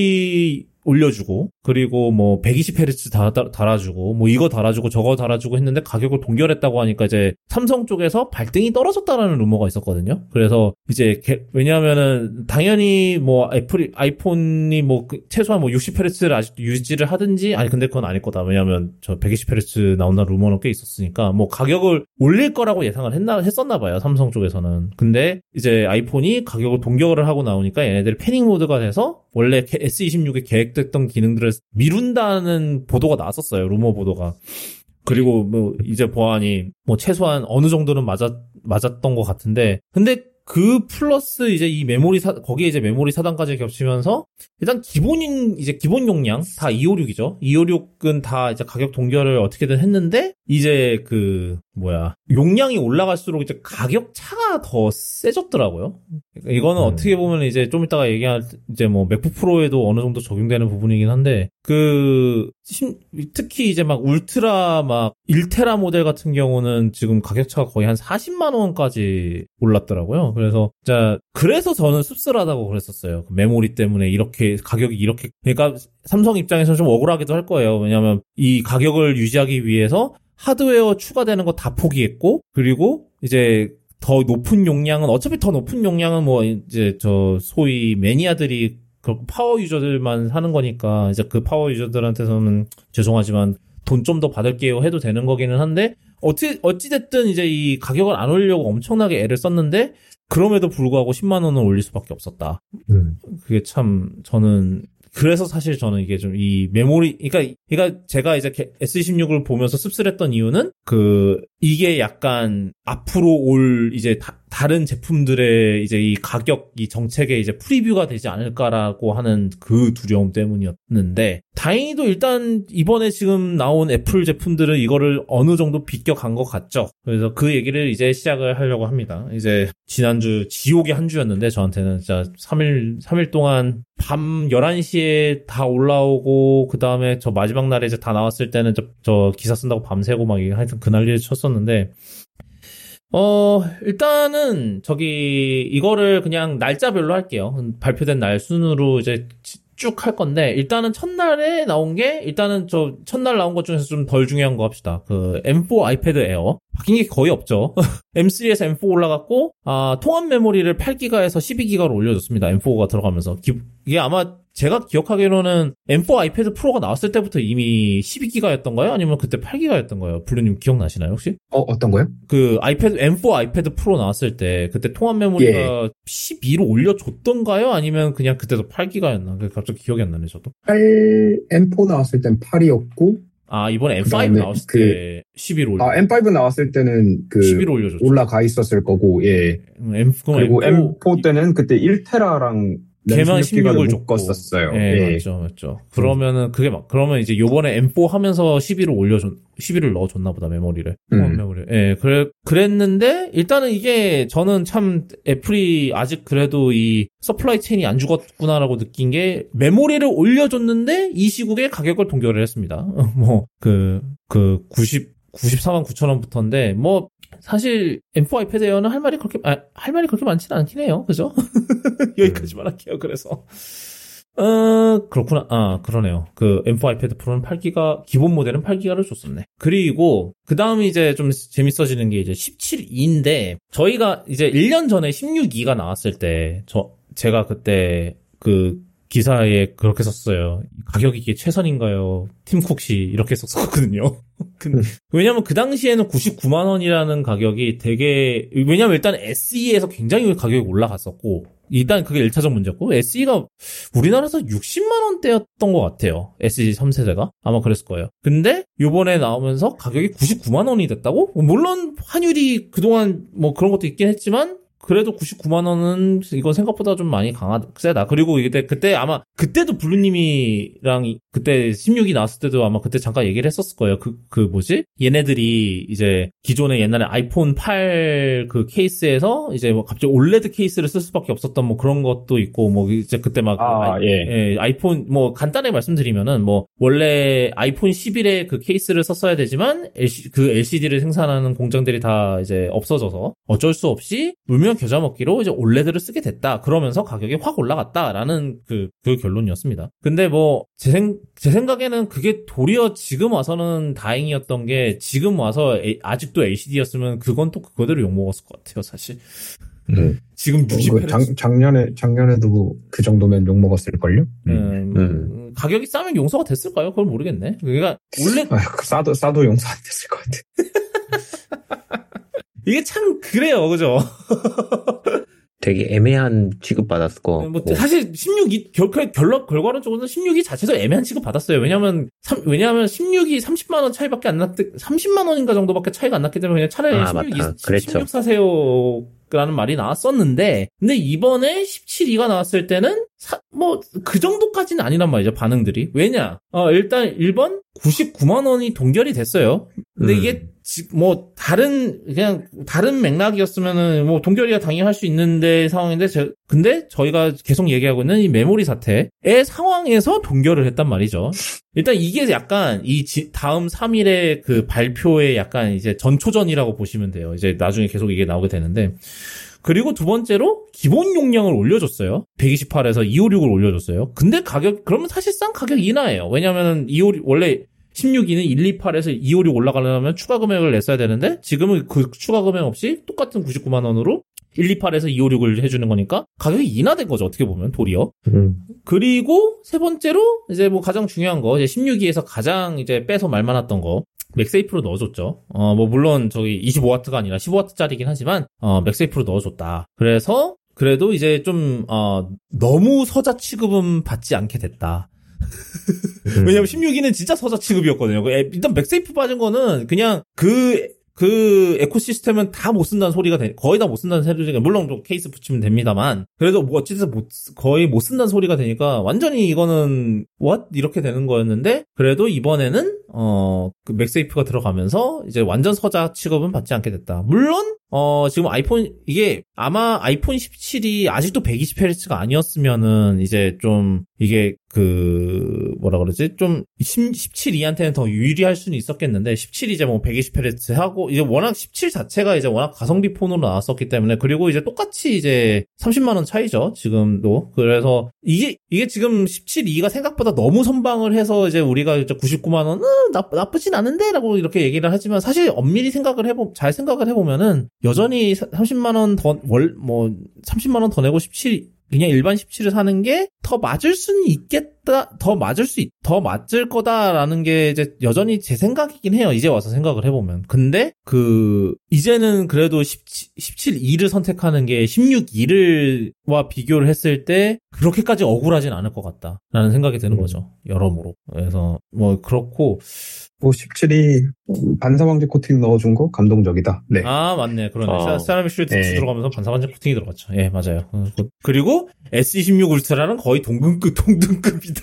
메모리 올려주고 그리고 뭐 백이십 헤르츠 다, 다, 달아주고 뭐 이거 달아주고 저거 달아주고 했는데 가격을 동결했다고 하니까 이제 삼성 쪽에서 발등이 떨어졌다라는 루머가 있었거든요. 그래서 이제 게, 왜냐하면은 당연히 뭐 애플이 아이폰이 뭐 그 최소한 뭐 육십 헤르츠를 아직도 유지를 하든지 아니 근데 그건 아닐 거다. 왜냐하면 저 백이십 헤르츠 나온다는 루머는 꽤 있었으니까 뭐 가격을 올릴 거라고 예상을 했나 했었나 봐요. 삼성 쪽에서는. 근데 이제 아이폰이 가격을 동결을 하고 나오니까 얘네들이 패닉 모드가 돼서 원래 에스 이십육에 계획됐던 기능들을 미룬다는 보도가 나왔었어요. 루머 보도가. 그리고 뭐 이제 보아하니 뭐 최소한 어느 정도는 맞았 맞았던 것 같은데 근데 그 플러스 이제 이 메모리 사 거기에 이제 메모리 사단까지 겹치면서 일단 기본인 이제 기본 용량 다 이백오십육이죠. 이백오십육은 다 이제 가격 동결을 어떻게든 했는데 이제 그 뭐야 용량이 올라갈수록 이제 가격 차가 더 세졌더라고요. 이거는 음. 어떻게 보면 이제 좀 이따가 얘기할 이제 뭐 맥북 프로에도 어느 정도 적용되는 부분이긴 한데 그 특히 이제 막 울트라 막 일 테라 모델 같은 경우는 지금 가격 차가 거의 한 사십만 원까지 올랐더라고요. 그래서 진짜 그래서 저는 씁쓸하다고 그랬었어요. 메모리 때문에 이렇게 가격이 이렇게 그러니까 삼성 입장에서는 좀 억울하기도 할 거예요. 왜냐하면 이 가격을 유지하기 위해서 하드웨어 추가되는 거 다 포기했고 그리고 이제 더 높은 용량은 어차피 더 높은 용량은 뭐 이제 저 소위 매니아들이 그 파워 유저들만 사는 거니까 이제 그 파워 유저들한테서는 죄송하지만 돈 좀 더 받을게요 해도 되는 거기는 한데 어찌 어찌됐든 이제 이 가격을 안 올리려고 엄청나게 애를 썼는데 그럼에도 불구하고 십만 원을 올릴 수밖에 없었다. 음. 그게 참 저는 그래서 사실 저는 이게 좀 이 메모리 그러니까 그러니까 제가 이제 에스 이십육을 보면서 씁쓸했던 이유는 그 이게 약간 앞으로 올 이제 다 다른 제품들의 이제 이 가격, 이 정책의 이제 프리뷰가 되지 않을까라고 하는 그 두려움 때문이었는데, 다행히도 일단 이번에 지금 나온 애플 제품들은 이거를 어느 정도 비껴간 것 같죠. 그래서 그 얘기를 이제 시작을 하려고 합니다. 이제 지난주 지옥의 한 주였는데 저한테는 진짜 삼 일, 삼 일 동안 밤 열한 시에 다 올라오고, 그 다음에 저 마지막 날에 이제 다 나왔을 때는 저, 저 기사 쓴다고 밤새고 막 하여튼 그 난리를 쳤었는데, 어, 일단은 저기 이거를 그냥 날짜별로 할게요. 발표된 날 순으로 이제 쭉 할 건데, 일단은 첫날에 나온 게, 일단은 저 첫날 나온 것 중에서 좀 덜 중요한 거 합시다. 그 엠 포 아이패드 에어. 바뀐 게 거의 없죠. 엠 쓰리에서 엠 포 올라갔고, 아, 통합 메모리를 팔 기가에서 십이 기가로 올려줬습니다. 엠 포가 들어가면서. 기, 이게 아마 제가 기억하기로는 엠 포 아이패드 프로가 나왔을 때부터 이미 십이 기가였던가요? 아니면 그때 팔 기가였던가요? 블루님 기억나시나요, 혹시? 어, 어떤 거요? 그 아이패드, 엠 포 아이패드 프로 나왔을 때, 그때 통합 메모리가 예. 십이로 올려줬던가요? 아니면 그냥 그때도 팔 기가였나? 갑자기 기억이 안 나네, 저도. 팔, 엠 포 나왔을 땐 팔이었고, 아, 이번에 엠 파이브 나왔을 그, 때 십일 올려. 아, 엠 파이브 나왔을 때는 그 십일 올려줬죠. 올라가 있었을 거고, 예. M, 그리고 엠 포, 엠 포 때는 그때 일 테라랑 걔만 십육을 묶었었어요. 네, 예. 맞죠, 맞죠. 그러면은 그게 막 그러면 이제 요번에 엠 포 하면서 십일을 올려줬, 십일을 넣어줬나 보다 메모리를. 음. 메모리. 예, 그래 그랬는데 일단은 이게 저는 참 애플이 아직 그래도 이 서플라이 체인이 안 죽었구나라고 느낀 게 메모리를 올려줬는데 이 시국에 가격을 동결을 했습니다. 뭐 그 그 구십 구십사만 구천 원부터인데 뭐. 사실 엠 포 아이패드 에어는 할 말이 그렇게 아, 할 말이 그렇게 많지는 않긴 해요. 그죠? 여기까지만 할게요. 그래서 어 그렇구나. 아 그러네요. 그 엠 포 아이패드 프로는 팔 기가 기본 모델은 팔 기가를 줬었네. 그리고 그 다음에 이제 좀 재밌어지는 게 이제 십칠 이인데 저희가 이제 일 년 전에 십육 이가 나왔을 때 저 제가 그때 그 기사에 그렇게 썼어요. 가격이 이게 최선인가요? 팀쿡시 이렇게 썼거든요. 근데 왜냐면 그 당시에는 구십구만 원이라는 가격이 되게 왜냐면 일단 에스이에서 굉장히 가격이 올라갔었고 일단 그게 일 차적 문제였고 에스이가 우리나라에서 육십만 원대였던 것 같아요. 에스이 삼 세대가 아마 그랬을 거예요. 근데 요번에 나오면서 가격이 구십구만 원이 됐다고? 물론 환율이 그동안 뭐 그런 것도 있긴 했지만 그래도 구십구만 원은 이건 생각보다 좀 많이 강하, 세다. 그리고 이때, 그때 아마, 그때도 블루님이랑 그때 십육이 나왔을 때도 아마 그때 잠깐 얘기를 했었을 거예요. 그, 그 뭐지? 얘네들이 이제 기존에 옛날에 아이폰 팔 그 케이스에서 이제 뭐 갑자기 올레드 케이스를 쓸 수밖에 없었던 뭐 그런 것도 있고 뭐 이제 그때 막. 아, 아이, 예. 예. 아이폰, 뭐 간단하게 말씀드리면은 뭐 원래 아이폰 십일에 그 케이스를 썼어야 되지만 엘시, 그 엘시디를 생산하는 공장들이 다 이제 없어져서 어쩔 수 없이 물면 겨자 먹기로 이제 올레드를 쓰게 됐다. 그러면서 가격이 확 올라갔다라는 그, 그 결론이었습니다. 근데 뭐, 제 생, 제 생각에는 그게 도리어 지금 와서는 다행이었던 게 지금 와서 에, 아직도 엘시디였으면 그건 또 그거대로 욕먹었을 것 같아요, 사실. 음. 지금 육십 헤르츠. 작, 작년에, 작년에도 그 정도면 욕먹었을걸요? 음. 음, 음. 가격이 싸면 용서가 됐을까요? 그걸 모르겠네. 그러니까, 원래. 아, 싸도, 싸도 용서 안 됐을 것 같아. 이게 참 그래요, 그죠? 되게 애매한 취급받았을 거. 뭐 사실 십육이 결 결론 결과론 쪽으로는 십육이 자체도 애매한 취급 받았어요. 왜냐하면 삼, 왜냐하면 십육이 삼십만 원 차이밖에 안 났, 삼십만 원인가 정도밖에 차이가 안 났기 때문에 그냥 차라리 아, 십육이 맞다. 십육 사세요. 라는 말이 나왔었는데, 근데 이번에 십칠 이가 나왔을 때는, 사, 뭐, 그 정도까지는 아니란 말이죠, 반응들이. 왜냐? 어, 일단 일 번, 구십구만 원이 동결이 됐어요. 근데 음. 이게, 뭐, 다른, 그냥, 다른 맥락이었으면은, 뭐, 동결이야 당연히 할 수 있는데 상황인데, 제, 근데 저희가 계속 얘기하고 있는 이 메모리 사태의 상황에서 동결을 했단 말이죠. 일단 이게 약간, 이 지, 다음 삼 일의 그 발표의 약간 이제 전초전이라고 보시면 돼요. 이제 나중에 계속 이게 나오게 되는데. 그리고 두 번째로 기본 용량을 올려줬어요. 백이십팔에서 이백오십육을 올려줬어요. 근데 가격, 그러면 사실상 가격 인하예요. 왜냐면은 이백오십육, 원래 십육 이는 백이십팔에서 이백오십육 올라가려면 추가 금액을 냈어야 되는데 지금은 그 추가 금액 없이 똑같은 구십구만 원으로 백이십팔에서 이백오십육을 해주는 거니까 가격이 인하된 거죠. 어떻게 보면 도리어. 음. 그리고 세 번째로 이제 뭐 가장 중요한 거 이제 십육 이에서 가장 이제 빼서 말 많았던 거. 맥세이프로 넣어줬죠. 어, 뭐, 물론, 저기, 이십오 와트가 아니라 십오 와트짜리긴 하지만, 어, 맥세이프로 넣어줬다. 그래서, 그래도 이제 좀, 어, 너무 서자 취급은 받지 않게 됐다. 왜냐면 십육 이는 진짜 서자 취급이었거든요. 일단 맥세이프 빠진 거는 그냥 그, 그 에코시스템은 다 못 쓴다는 소리가 되, 거의 다 못 쓴다는 소리가, 물론 좀 케이스 붙이면 됩니다만, 그래도 뭐 어쨌든 못, 거의 못 쓴다는 소리가 되니까 완전히 이거는 what? 이렇게 되는 거였는데, 그래도 이번에는 어, 그 맥세이프가 들어가면서 이제 완전 서자 취급은 받지 않게 됐다. 물론 어, 지금 아이폰, 이게 아마 아이폰 십칠이 아직도 백이십 헤르츠가 아니었으면은 이제 좀 이게 그 뭐라 그러지? 좀 십칠 이한테는 더 유리할 수는 있었겠는데, 십칠이 이제 뭐 백이십 헤르츠 하고, 이제 워낙 십칠 자체가 이제 워낙 가성비 폰으로 나왔었기 때문에, 그리고 이제 똑같이 이제 삼십만 원 차이죠, 지금도. 그래서 이게 이게 지금 십칠 이가 생각보다 너무 선방을 해서 이제 우리가 이제 구십구만 원, 음, 나, 나쁘진 않은데라고 이렇게 얘기를 하지만, 사실 엄밀히 생각을 해보 잘 생각을 해보면은 여전히 삼십만 원 더 월 뭐 삼십만 원 더 내고 십칠, 그냥 일반 십칠을 사는 게 더 맞을 수는 있겠다, 더 맞을 수, 있, 더 맞을 거다라는 게 이제 여전히 제 생각이긴 해요. 이제 와서 생각을 해보면. 근데 그 이제는 그래도 십칠, 십칠 이를 선택하는 게 십육 이와 비교를 했을 때 그렇게까지 억울하진 않을 것 같다라는 생각이 드는 거죠. 여러모로. 그래서 뭐 그렇고. 뭐 십칠이 반사방지 코팅 넣어준 거 감동적이다. 네. 아 맞네. 그러네. 아. 세라믹 쉴드 네. 들어가면서 반사방지 코팅이 들어갔죠. 예, 맞아요. 그리고 에스 이십육 울트라는 거의 동등급 동등급이다.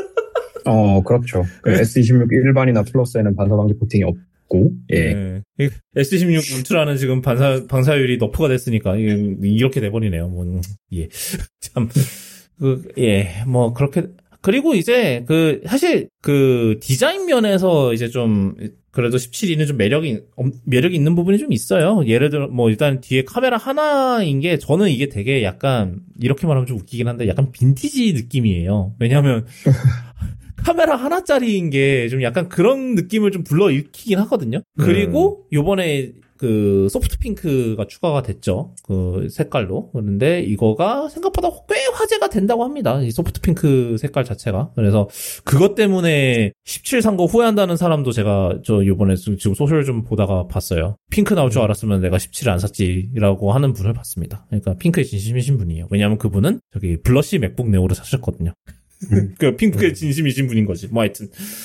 어, 그렇죠. 그 에스 이십육 일반이나 플러스에는 반사방지 코팅이 없고, 예. 네. 에스 이십육 울트라는 지금 반사 방사율이 너프가 됐으니까 이게 이렇게 돼버리네요. 뭐 예, 참 그 예, 뭐 그렇게. 그리고 이제 그 사실 그 디자인 면에서 이제 좀 그래도 십칠 이는 좀 매력이 매력이 있는 부분이 좀 있어요. 예를 들어 뭐 일단 뒤에 카메라 하나인 게, 저는 이게 되게 약간 이렇게 말하면 좀 웃기긴 한데 약간 빈티지 느낌이에요. 왜냐하면 카메라 하나짜리인 게 좀 약간 그런 느낌을 좀 불러일으키긴 하거든요. 그리고 요번에 그 소프트 핑크가 추가가 됐죠. 그 색깔로. 그런데 이거가 생각보다 꽤 화제가 된다고 합니다. 이 소프트 핑크 색깔 자체가. 그래서 그것 때문에 십칠 산 거 후회한다는 사람도 제가 저 요번에 지금 소셜 좀 보다가 봤어요. 핑크 나올 줄 알았으면 내가 십칠을 안 샀지라고 하는 분을 봤습니다. 그러니까 핑크에 진심이신 분이에요. 왜냐하면 그분은 저기 블러시 맥북 네오를 사셨거든요. 그 핑크에 진심이신 분인 거지. 뭐 하여튼.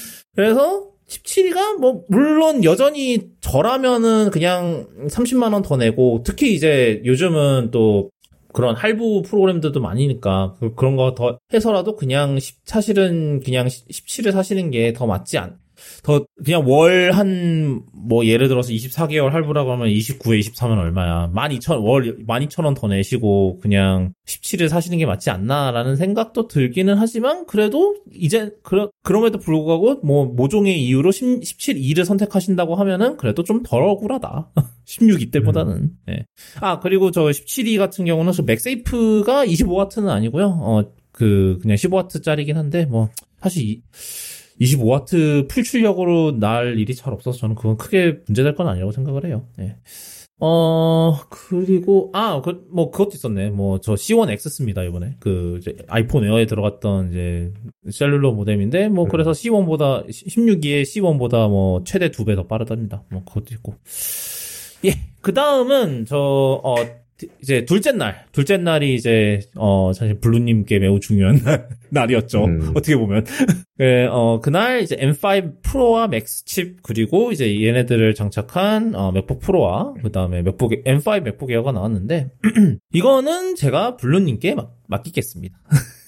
그래서 십칠이가 뭐 물론 여전히 저라면은 그냥 삼십만 원 더 내고, 특히 이제 요즘은 또 그런 할부 프로그램들도 많으니까 그, 그런 거 더 해서라도 그냥 십, 사실은 그냥 십칠을 사시는 게 더 맞지 않. 더 그냥 월 한 뭐 예를 들어서 이십사 개월 할부라고 하면 이십구에 이십사면 얼마야? 만 이천 월 만 이천 원 더 내시고 그냥 십칠을 사시는 게 맞지 않나라는 생각도 들기는 하지만, 그래도 이제 그러, 그럼에도 불구하고 뭐 모종의 이유로 십칠 이를 선택하신다고 하면은 그래도 좀 덜 억울하다. 십육 이 때보다는. 음. 네. 아, 그리고 저 십칠 이 같은 경우는 맥세이프가 이십오 와트는 아니고요. 어, 그 그냥 십오 와트짜리긴 한데 뭐 사실 이 이십오 와트 풀 출력으로 날 일이 잘 없어서 저는 그건 크게 문제될 건 아니라고 생각을 해요. 네. 어, 그리고, 아, 그, 뭐, 그것도 있었네. 뭐, 저 씨 원 엑스입니다, 이번에. 그, 이제 아이폰 에어에 들어갔던 이제 셀룰러 모뎀인데, 뭐, 그래서 씨 원보다, 십육 이의 씨 원보다 뭐, 최대 두 배 더 빠르답니다. 뭐, 그것도 있고. 예. 그 다음은, 저, 어, 이제 둘째 날, 둘째 날이 이제 어 사실 블루님께 매우 중요한 날, 날이었죠. 음. 어떻게 보면 네, 어 그날 이제 엠 파이브 프로와 맥스 칩, 그리고 이제 얘네들을 장착한 어 맥북 프로와 그 다음에 맥북 엠 파이브 맥북 에어가 나왔는데 이거는 제가 블루님께 맡, 맡기겠습니다.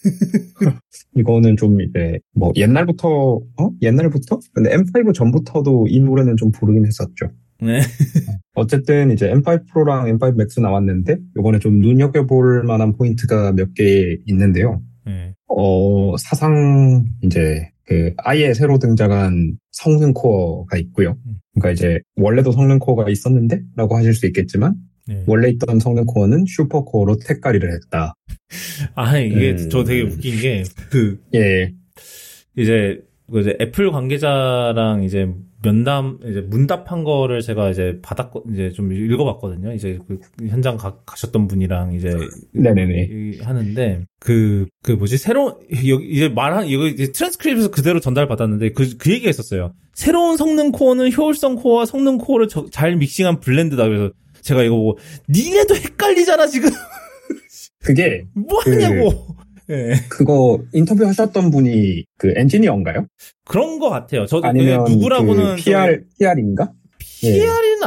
이거는 좀 이제 뭐 옛날부터 어 옛날부터 근데 엠 파이브 전부터도 이 노래는 좀 부르긴 했었죠. 네. 어쨌든 이제 엠 파이브 프로랑 엠 파이브 맥스 나왔는데 이번에 좀 눈여겨볼 만한 포인트가 몇 개 있는데요. 네. 어 사상 이제 그 아예 새로 등장한 성능 코어가 있고요. 그러니까 이제 원래도 성능 코어가 있었는데라고 하실 수 있겠지만 네. 원래 있던 성능 코어는 슈퍼 코어로 택가리를 했다. 아 이게 음... 저 되게 웃긴 게 그 예 이제 그 이제 애플 관계자랑 이제 면담, 이제 문답한 거를 제가 이제 받았고, 이제 좀 읽어봤거든요. 이제 그 현장 가, 가셨던 분이랑 이제. 네네네. 하는데, 그, 그 뭐지, 새로운, 여기, 이제 말한, 이거 이제 트랜스크립에서 그대로 전달받았는데, 그, 그 얘기가 있었어요. 새로운 성능 코어는 효율성 코어와 성능 코어를 저, 잘 믹싱한 블렌드다. 그래서 제가 이거 보고, 니네도 헷갈리잖아, 지금. 그게. 뭐 하냐고. 그... 네. 그거 인터뷰 하셨던 분이 그 엔지니어인가요? 그런 것 같아요. 저도 아니면 누구라고는 그 피알, 피알인가? 피알은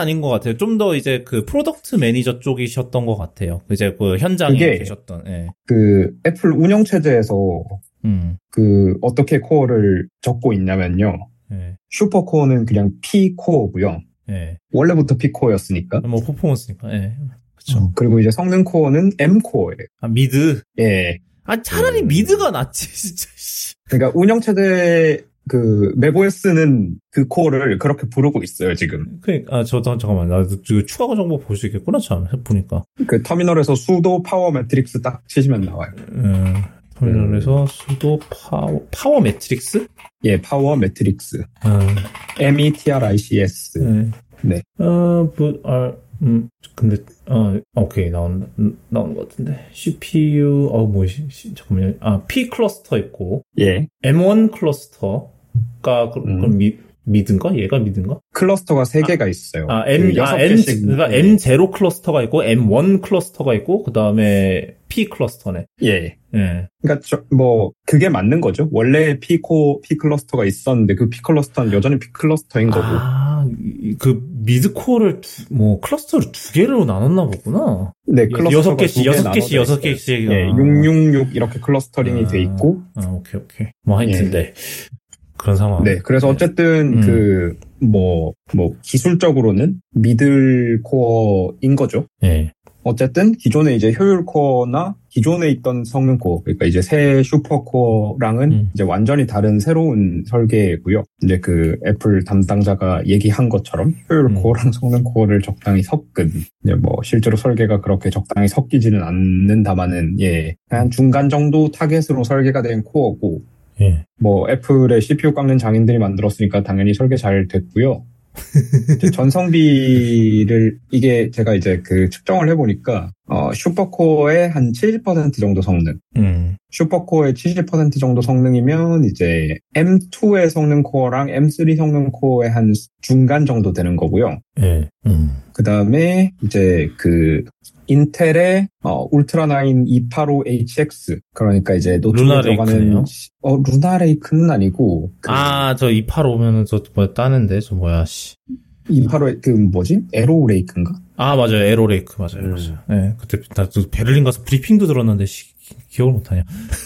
아닌 것 같아요. 좀 더 이제 그 프로덕트 매니저 쪽이셨던 것 같아요. 이제 그 현장에 계셨던. 예. 그 애플 운영 체제에서 음. 그 어떻게 코어를 적고 있냐면요. 예. 슈퍼코어는 그냥 P 코어고요. 예. 원래부터 P 코어였으니까. 뭐 퍼포먼스니까. 예. 그렇죠. 어, 그리고 이제 성능 코어는 M 코어예요. 아 미드. 예. 아 차라리 음. 미드가 낫지 진짜. 그러니까 운영 체제 그 맥오에스는 그 코어를 그렇게 부르고 있어요 지금. 그러니까 아, 저도 잠깐만 나 그 추가 정보 볼 수 있겠구나 참 보니까. 그 터미널에서 수도 파워 매트릭스 딱 치시면 나와요. 음, 터미널에서 음. 수도 파워 파워 매트릭스? 예, 파워 매트릭스. 음. M E T R I C S. 네. 네. 어, 뭐, 아, 음, 근데 어, 오케이 나온 나온 것 같은데 씨피유 어 뭐 잠깐만요. 아 P 클러스터 있고. 예. 엠 원 클러스터가 그, 음. 그럼 미 미드인가? 얘가 미드인가? 클러스터가 세 개가 있어요. 아, M, 그 아, M, 그러니까 네. 엠 제로 클러스터가 있고, 엠 원 클러스터가 있고, 그 다음에 P 클러스터네. 예. 예. 그러니까 저, 뭐 그게 맞는 거죠. 원래 P 코 P 클러스터가 있었는데 그 P 클러스터는 여전히 P 클러스터인 거고. 아, 그 미드 코어를 두, 뭐 클러스터를 두 개로 나눴나 보구나. 네, 클러스터가 여섯 개씩, 여섯 개씩, 여섯 개씩. 예, 육육육 이렇게 클러스터링이 아, 돼 있고. 아, 오케이, 오케이. 뭐 하여튼데. 예. 그런 상황. 네, 그래서 어쨌든 음. 그, 뭐, 뭐, 기술적으로는 미들 코어인 거죠. 네. 어쨌든 기존에 이제 효율 코어나 기존에 있던 성능 코어, 그러니까 이제 새 슈퍼 코어랑은 음. 이제 완전히 다른 새로운 설계고요. 이제 그 애플 담당자가 얘기한 것처럼 효율 음. 코어랑 성능 코어를 적당히 섞은, 이제 뭐 실제로 설계가 그렇게 적당히 섞이지는 않는다마는, 예, 한 중간 정도 타겟으로 설계가 된 코어고, 예. 뭐 애플의 씨피유 깎는 장인들이 만들었으니까 당연히 설계 잘 됐고요. 전성비를 이게 제가 이제 그 측정을 해보니까 어, 슈퍼코어의 한 칠십 퍼센트 정도 성능, 음. 슈퍼코어의 칠십 퍼센트 정도 성능이면 이제 엠 투의 성능 코어랑 엠 쓰리 성능 코어의 한 중간 정도 되는 거고요. 예. 음. 그 다음에 이제 그 인텔의 어, 울트라 나인 이백팔십오 에이치 엑스, 그러니까 이제 노트북에 들어가는 어 루나 레이크는 아니고 그, 아 저 이백팔십오면은 저 뭐 따는데 저 뭐야 씨 이백팔십오 그 뭐지 에로 레이크인가? 아 맞아요 에로 레이크 맞아요. 음. 맞아요. 네 그때 나 베를린 가서 브리핑도 들었는데 씨, 기억을 못하냐.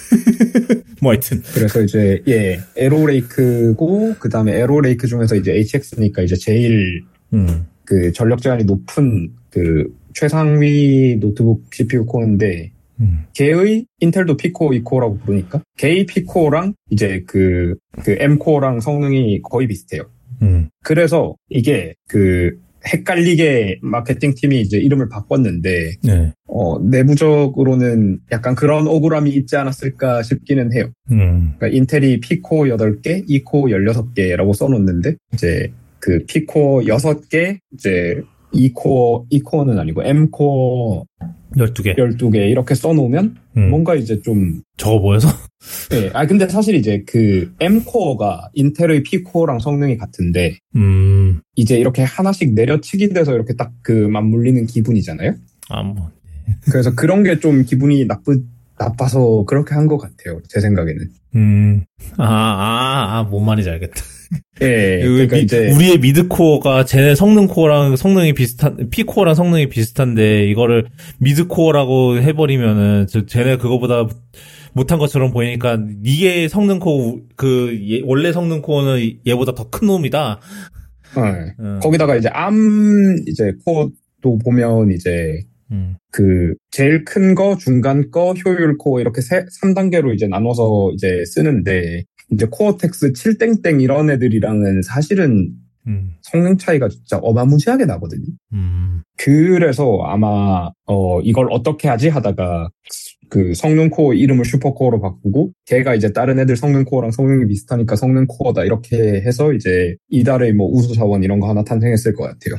뭐 하여튼 그래서 이제 예 에로 레이크고 그 다음에 에로 레이크 중에서 이제 에이치엑스니까 이제 제일 음. 그 전력 제한이 높은 그 최상위 노트북 씨피유 코어인데, 음. 걔의 인텔도 P코어, E코어라고 부르니까, 걔의 P코어랑 이제 그, 그 M코어랑 성능이 거의 비슷해요. 음. 그래서 이게 그, 헷갈리게 마케팅 팀이 이제 이름을 바꿨는데, 네. 어, 내부적으로는 약간 그런 억울함이 있지 않았을까 싶기는 해요. 음. 그러니까 인텔이 P코어 여덟 개, E코어 열여섯 개라고 써놓는데, 이제 그 P코어 여섯 개, 이제 E코어, E코어는 아니고 M코어 열두 개. 열두 개 이렇게 써놓으면 음. 뭔가 이제 좀 적어 보여서? 네. 아 근데 사실 이제 그 M코어가 인텔의 P코어랑 성능이 같은데 음. 이제 이렇게 하나씩 내려치기 돼서 이렇게 딱 그 맞물리는 기분이잖아요. 아 뭐. 그래서 그런 게 좀 기분이 나쁘 나빠서 그렇게 한 것 같아요. 제 생각에는. 음. 아, 아, 아, 뭔 말인지 알겠다. 예. 그러니까 미, 이제 우리의 미드 코어가 쟤네 성능 코어랑 성능이 비슷한 P 코어랑 성능이 비슷한데 이거를 미드 코어라고 해버리면은 저 쟤네 그거보다 못한 것처럼 보이니까 이게 성능 코어 그 예, 원래 성능 코어는 얘보다 더 큰 놈이다. 네. 음. 거기다가 이제 암 이제 코어도 보면 이제 음. 그 제일 큰 거, 중간 거, 효율 코어 이렇게 세, 삼 단계로 이제 나눠서 이제 쓰는데 이제 코어텍스 칠 땡땡 이런 애들이랑은 사실은 음. 성능 차이가 진짜 어마무지하게 나거든요. 음. 그래서 아마 어 이걸 어떻게 하지 하다가 그 성능 코어 이름을 슈퍼코어로 바꾸고 걔가 이제 다른 애들 성능 코어랑 성능이 비슷하니까 성능 코어다 이렇게 해서 이제 이달의 뭐 우수 사원 이런 거 하나 탄생했을 것 같아요.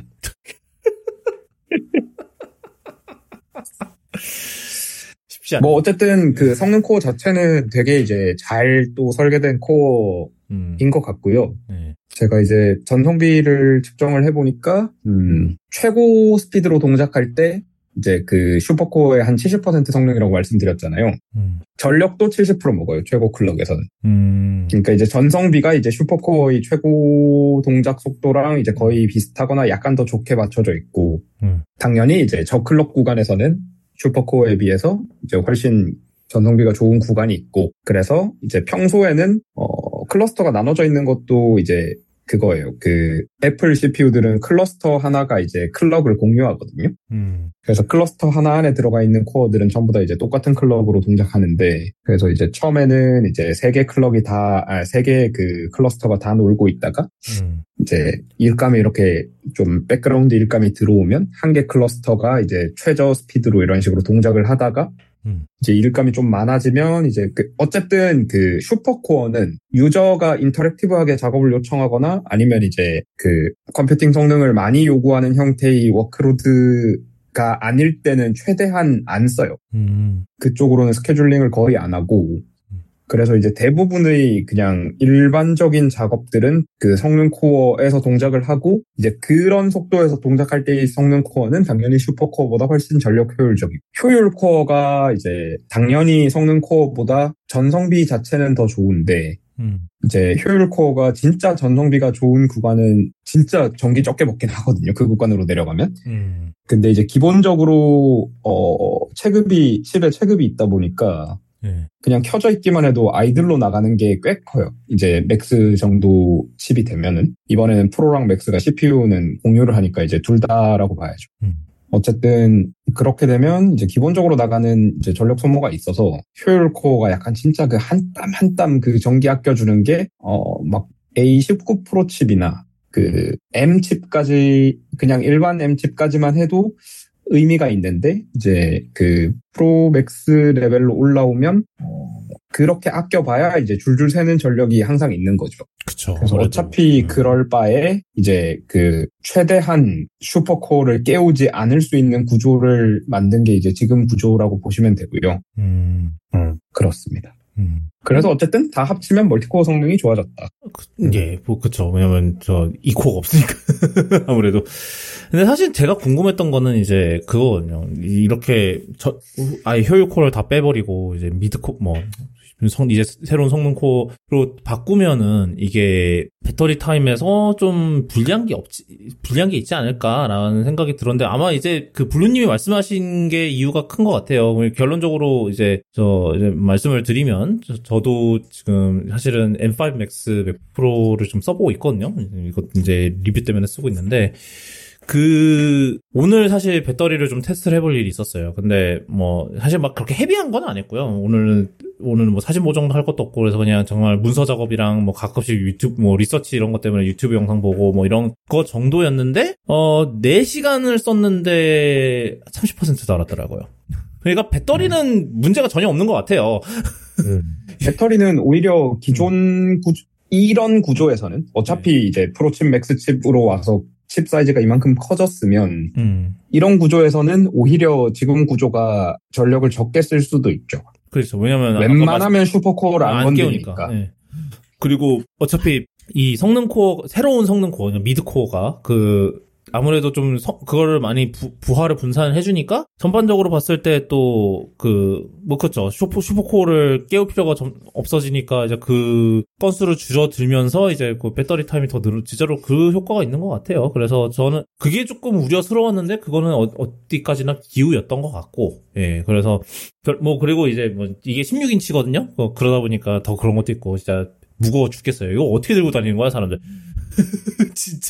쉽지 않네. 뭐 어쨌든 그 성능 코어 자체는 되게 이제 잘 또 설계된 코어인 음. 것 같고요. 네. 제가 이제 전성비를 측정을 해보니까 음, 최고 스피드로 동작할 때 이제 그 슈퍼코어의 한 칠십 퍼센트 성능이라고 말씀드렸잖아요. 음. 전력도 칠십 퍼센트 먹어요. 최고 클럭에서는. 음. 그러니까 이제 전성비가 이제 슈퍼코어의 최고 동작 속도랑 이제 거의 비슷하거나 약간 더 좋게 맞춰져 있고, 음. 당연히 이제 저클럭 구간에서는 슈퍼코어에 비해서 이제 훨씬 전성비가 좋은 구간이 있고, 그래서 이제 평소에는 어 클러스터가 나눠져 있는 것도 이제 그거예요. 그 애플 씨피유들은 클러스터 하나가 이제 클럭을 공유하거든요. 음. 그래서 클러스터 하나 안에 들어가 있는 코어들은 전부 다 이제 똑같은 클럭으로 동작하는데, 그래서 이제 처음에는 이제 세 개 클럭이 다, 아, 세 개 그 클러스터가 다 놀고 있다가 음. 이제 일감이 이렇게 좀 백그라운드 일감이 들어오면 한 개 클러스터가 이제 최저 스피드로 이런 식으로 동작을 하다가 음. 이제 일감이 좀 많아지면 이제 그 어쨌든 그 슈퍼코어는 유저가 인터랙티브하게 작업을 요청하거나 아니면 이제 그 컴퓨팅 성능을 많이 요구하는 형태의 워크로드가 아닐 때는 최대한 안 써요. 음. 그쪽으로는 스케줄링을 거의 안 하고, 그래서 이제 대부분의 그냥 일반적인 작업들은 그 성능 코어에서 동작을 하고, 이제 그런 속도에서 동작할 때의 성능 코어는 당연히 슈퍼 코어보다 훨씬 전력 효율적이고, 효율 코어가 이제 당연히 성능 코어보다 전성비 자체는 더 좋은데, 음. 이제 효율 코어가 진짜 전성비가 좋은 구간은 진짜 전기 적게 먹긴 하거든요. 그 구간으로 내려가면. 음. 근데 이제 기본적으로 어 체급이 칩에 체급이 있다 보니까 네. 그냥 켜져 있기만 해도 아이들로 나가는 게 꽤 커요. 이제 맥스 정도 칩이 되면은, 이번에는 프로랑 맥스가 씨피유는 공유를 하니까 이제 둘 다라고 봐야죠. 음. 어쨌든 그렇게 되면 이제 기본적으로 나가는 이제 전력 소모가 있어서 효율 코어가 약간 진짜 그 한 땀 한 땀 그 전기 아껴주는 게 어 막 에이 십구 프로 칩이나 그 M 칩까지, 그냥 일반 M 칩까지만 해도 의미가 있는데, 이제 그 프로 맥스 레벨로 올라오면 어, 그렇게 아껴봐야 이제 줄줄 새는 전력이 항상 있는 거죠. 그쵸. 그래서 어차피 음. 그럴 바에 이제 그 최대한 슈퍼코어를 깨우지 않을 수 있는 구조를 만든 게 이제 지금 구조라고 보시면 되고요. 음, 음 그렇습니다. 음. 그래서 어쨌든 다 합치면 멀티코어 성능이 좋아졌다. 그, 예, 뭐 그쵸. 왜냐면 저 이 코어가 없으니까 아무래도. 근데 사실 제가 궁금했던 거는 이제 그거거든요. 이렇게 저 아예 효율 코어를 다 빼버리고 이제 미드 코 뭐 성, 이제 새로운 성능 코어로 바꾸면은 이게 배터리 타임에서 좀 불리한 게 없지, 불리한 게 있지 않을까라는 생각이 들었는데, 아마 이제 그 블루님이 말씀하신 게 이유가 큰 것 같아요. 결론적으로 이제 저 이제 말씀을 드리면, 저, 저도 지금 사실은 엠 파이브 맥스 백 프로를 좀 써보고 있거든요. 이거 이제 리뷰 때문에 쓰고 있는데, 그, 오늘 사실 배터리를 좀 테스트를 해볼 일이 있었어요. 근데 뭐, 사실 막 그렇게 헤비한 건 안 했고요. 오늘은, 오늘은 뭐 사진 보정도 할 것도 없고, 그래서 그냥 정말 문서 작업이랑 뭐 가끔씩 유튜브, 뭐 리서치 이런 것 때문에 유튜브 영상 보고 뭐 이런 거 정도였는데, 어, 네 시간을 썼는데 삼십 퍼센트 달았더라고요. 그러니까 배터리는 음. 문제가 전혀 없는 것 같아요. 음. 배터리는 오히려 기존 구조, 이런 구조에서는 어차피 네. 이제 프로칩 맥스칩으로 와서 칩 사이즈가 이만큼 커졌으면 음. 이런 구조에서는 오히려 지금 구조가 전력을 적게 쓸 수도 있죠. 그렇죠. 왜냐면 웬만하면 슈퍼코어를 안, 안 건드니까. 네. 그리고 어차피 이 성능 코어, 새로운 성능 코어, 미드 코어가 그 아무래도 좀 서, 그거를 많이 부, 부하를 분산해 주니까 전반적으로 봤을 때 또 그 뭐 그렇죠. 슈퍼 슈퍼코어를 깨울 필요가 좀 없어지니까 이제 그 건수를 줄어들면서 이제 그 배터리 타임이 더 늘어, 진짜로 그 효과가 있는 것 같아요. 그래서 저는 그게 조금 우려스러웠는데 그거는 어, 어디까지나 기우였던 것 같고, 예. 그래서 뭐 그리고 이제 뭐 이게 십육 인치거든요. 뭐 그러다 보니까 더 그런 것도 있고 진짜 무거워 죽겠어요. 이거 어떻게 들고 다니는 거야 사람들? 진짜.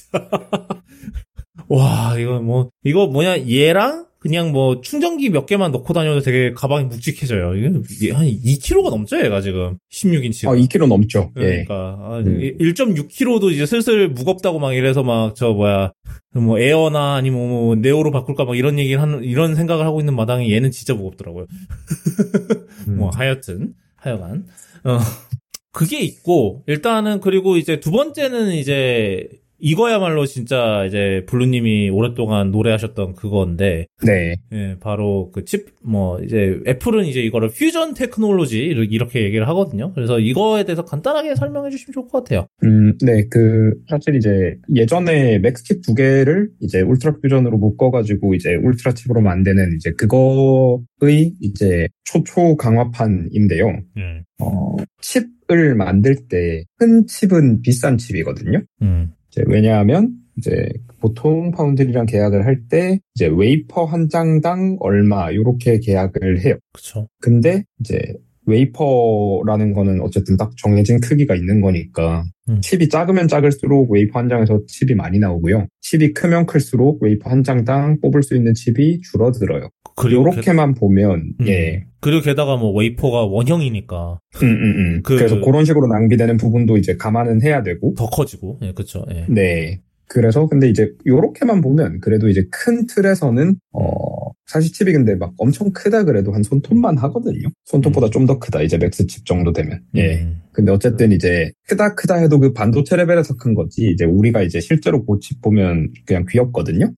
와, 이거 뭐, 이거 뭐냐, 얘랑 그냥 뭐 충전기 몇 개만 넣고 다녀도 되게 가방이 묵직해져요. 이게 한 이 킬로그램가 넘죠, 얘가 지금. 십육 인치가. 아, 이 킬로그램 넘죠. 그러니까. 예. 아, 음. 일 점 육 킬로그램도 이제 슬슬 무겁다고 막 이래서 막 저 뭐야, 뭐 에어나 아니면 뭐 네오로 바꿀까 막 이런 얘기를 하는, 이런 생각을 하고 있는 마당에 얘는 진짜 무겁더라고요. 음. 뭐 하여튼, 하여간. 어. 그게 있고, 일단은 그리고 이제 두 번째는 이제 이거야말로 진짜 이제 블루님이 오랫동안 노래하셨던 그건데. 네. 예, 바로 그 칩, 뭐, 이제 애플은 이제 이거를 퓨전 테크놀로지 이렇게 얘기를 하거든요. 그래서 이거에 대해서 간단하게 설명해 주시면 좋을 것 같아요. 음, 네, 그, 사실 이제 예전에 맥스칩 두 개를 이제 울트라 퓨전으로 묶어가지고 이제 울트라 칩으로 만드는 이제 그거의 이제 초초 강화판인데요. 음. 어, 칩을 만들 때 큰 칩은 비싼 칩이거든요. 음. 이제 왜냐하면 이제 보통 파운드리랑 계약을 할 때 이제 웨이퍼 한 장당 얼마 요렇게 계약을 해요. 그렇죠. 근데 이제 웨이퍼라는 거는 어쨌든 딱 정해진 크기가 있는 거니까 음. 칩이 작으면 작을수록 웨이퍼 한 장에서 칩이 많이 나오고요. 칩이 크면 클수록 웨이퍼 한 장당 뽑을 수 있는 칩이 줄어들어요. 요렇게만 게... 보면 음. 예. 그리고 게다가 뭐 웨이퍼가 원형이니까. 음, 음, 음. 그... 그래서 그런 식으로 낭비되는 부분도 이제 감안은 해야 되고 더 커지고. 예, 그렇죠. 예. 네. 그래서 근데 이제 요렇게만 보면 그래도 이제 큰 틀에서는 어 사실 칩이 근데 막 엄청 크다 그래도 한 손톱만 하거든요. 손톱보다 음. 좀 더 크다 이제 맥스 칩 정도 되면. 예. 음. 근데 어쨌든 이제 크다 크다 해도 그 반도체 레벨에서 큰 거지 이제 우리가 이제 실제로 그 칩 보면 그냥 귀엽거든요.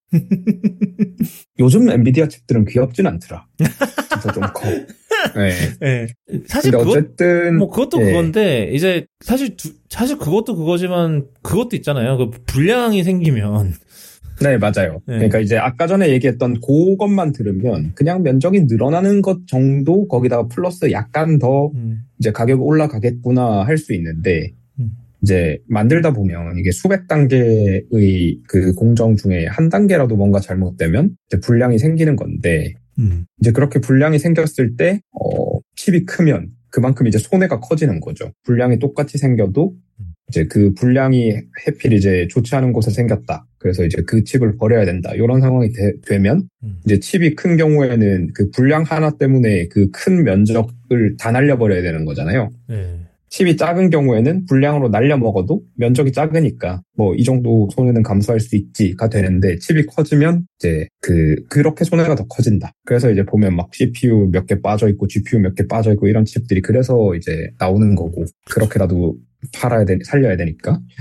요즘 엔비디아 칩들은 귀엽진 않더라. 진짜 좀 커. 네. 네. 사실 근데 그것, 어쨌든 뭐 그것도 예. 그건데 이제 사실 두, 사실 그것도 그거지만 그것도 있잖아요. 그 불량이 생기면. 네, 맞아요. 네. 그러니까 이제 아까 전에 얘기했던 그것만 들으면 그냥 면적이 늘어나는 것 정도 거기다가 플러스 약간 더 음. 이제 가격이 올라가겠구나 할 수 있는데 음. 이제 만들다 보면 이게 수백 단계의 그 공정 중에 한 단계라도 뭔가 잘못되면 이제 불량이 생기는 건데 음. 이제 그렇게 불량이 생겼을 때 어, 칩이 크면 그만큼 이제 손해가 커지는 거죠. 불량이 똑같이 생겨도 이제 그 불량이 해필 이제 좋지 않은 곳에 생겼다. 그래서 이제 그 칩을 버려야 된다. 이런 상황이 되, 되면 음. 이제 칩이 큰 경우에는 그 불량 하나 때문에 그 큰 면적을 다 날려버려야 되는 거잖아요. 네. 칩이 작은 경우에는 불량으로 날려 먹어도 면적이 작으니까 뭐 이 정도 손해는 감수할 수 있지가 되는데 칩이 커지면 이제 그 그렇게 손해가 더 커진다. 그래서 이제 보면 막 씨피유 몇 개 빠져 있고 지피유 몇 개 빠져 있고 이런 칩들이 그래서 이제 나오는 거고 그렇게라도 팔아야 되 살려야 되니까. 음.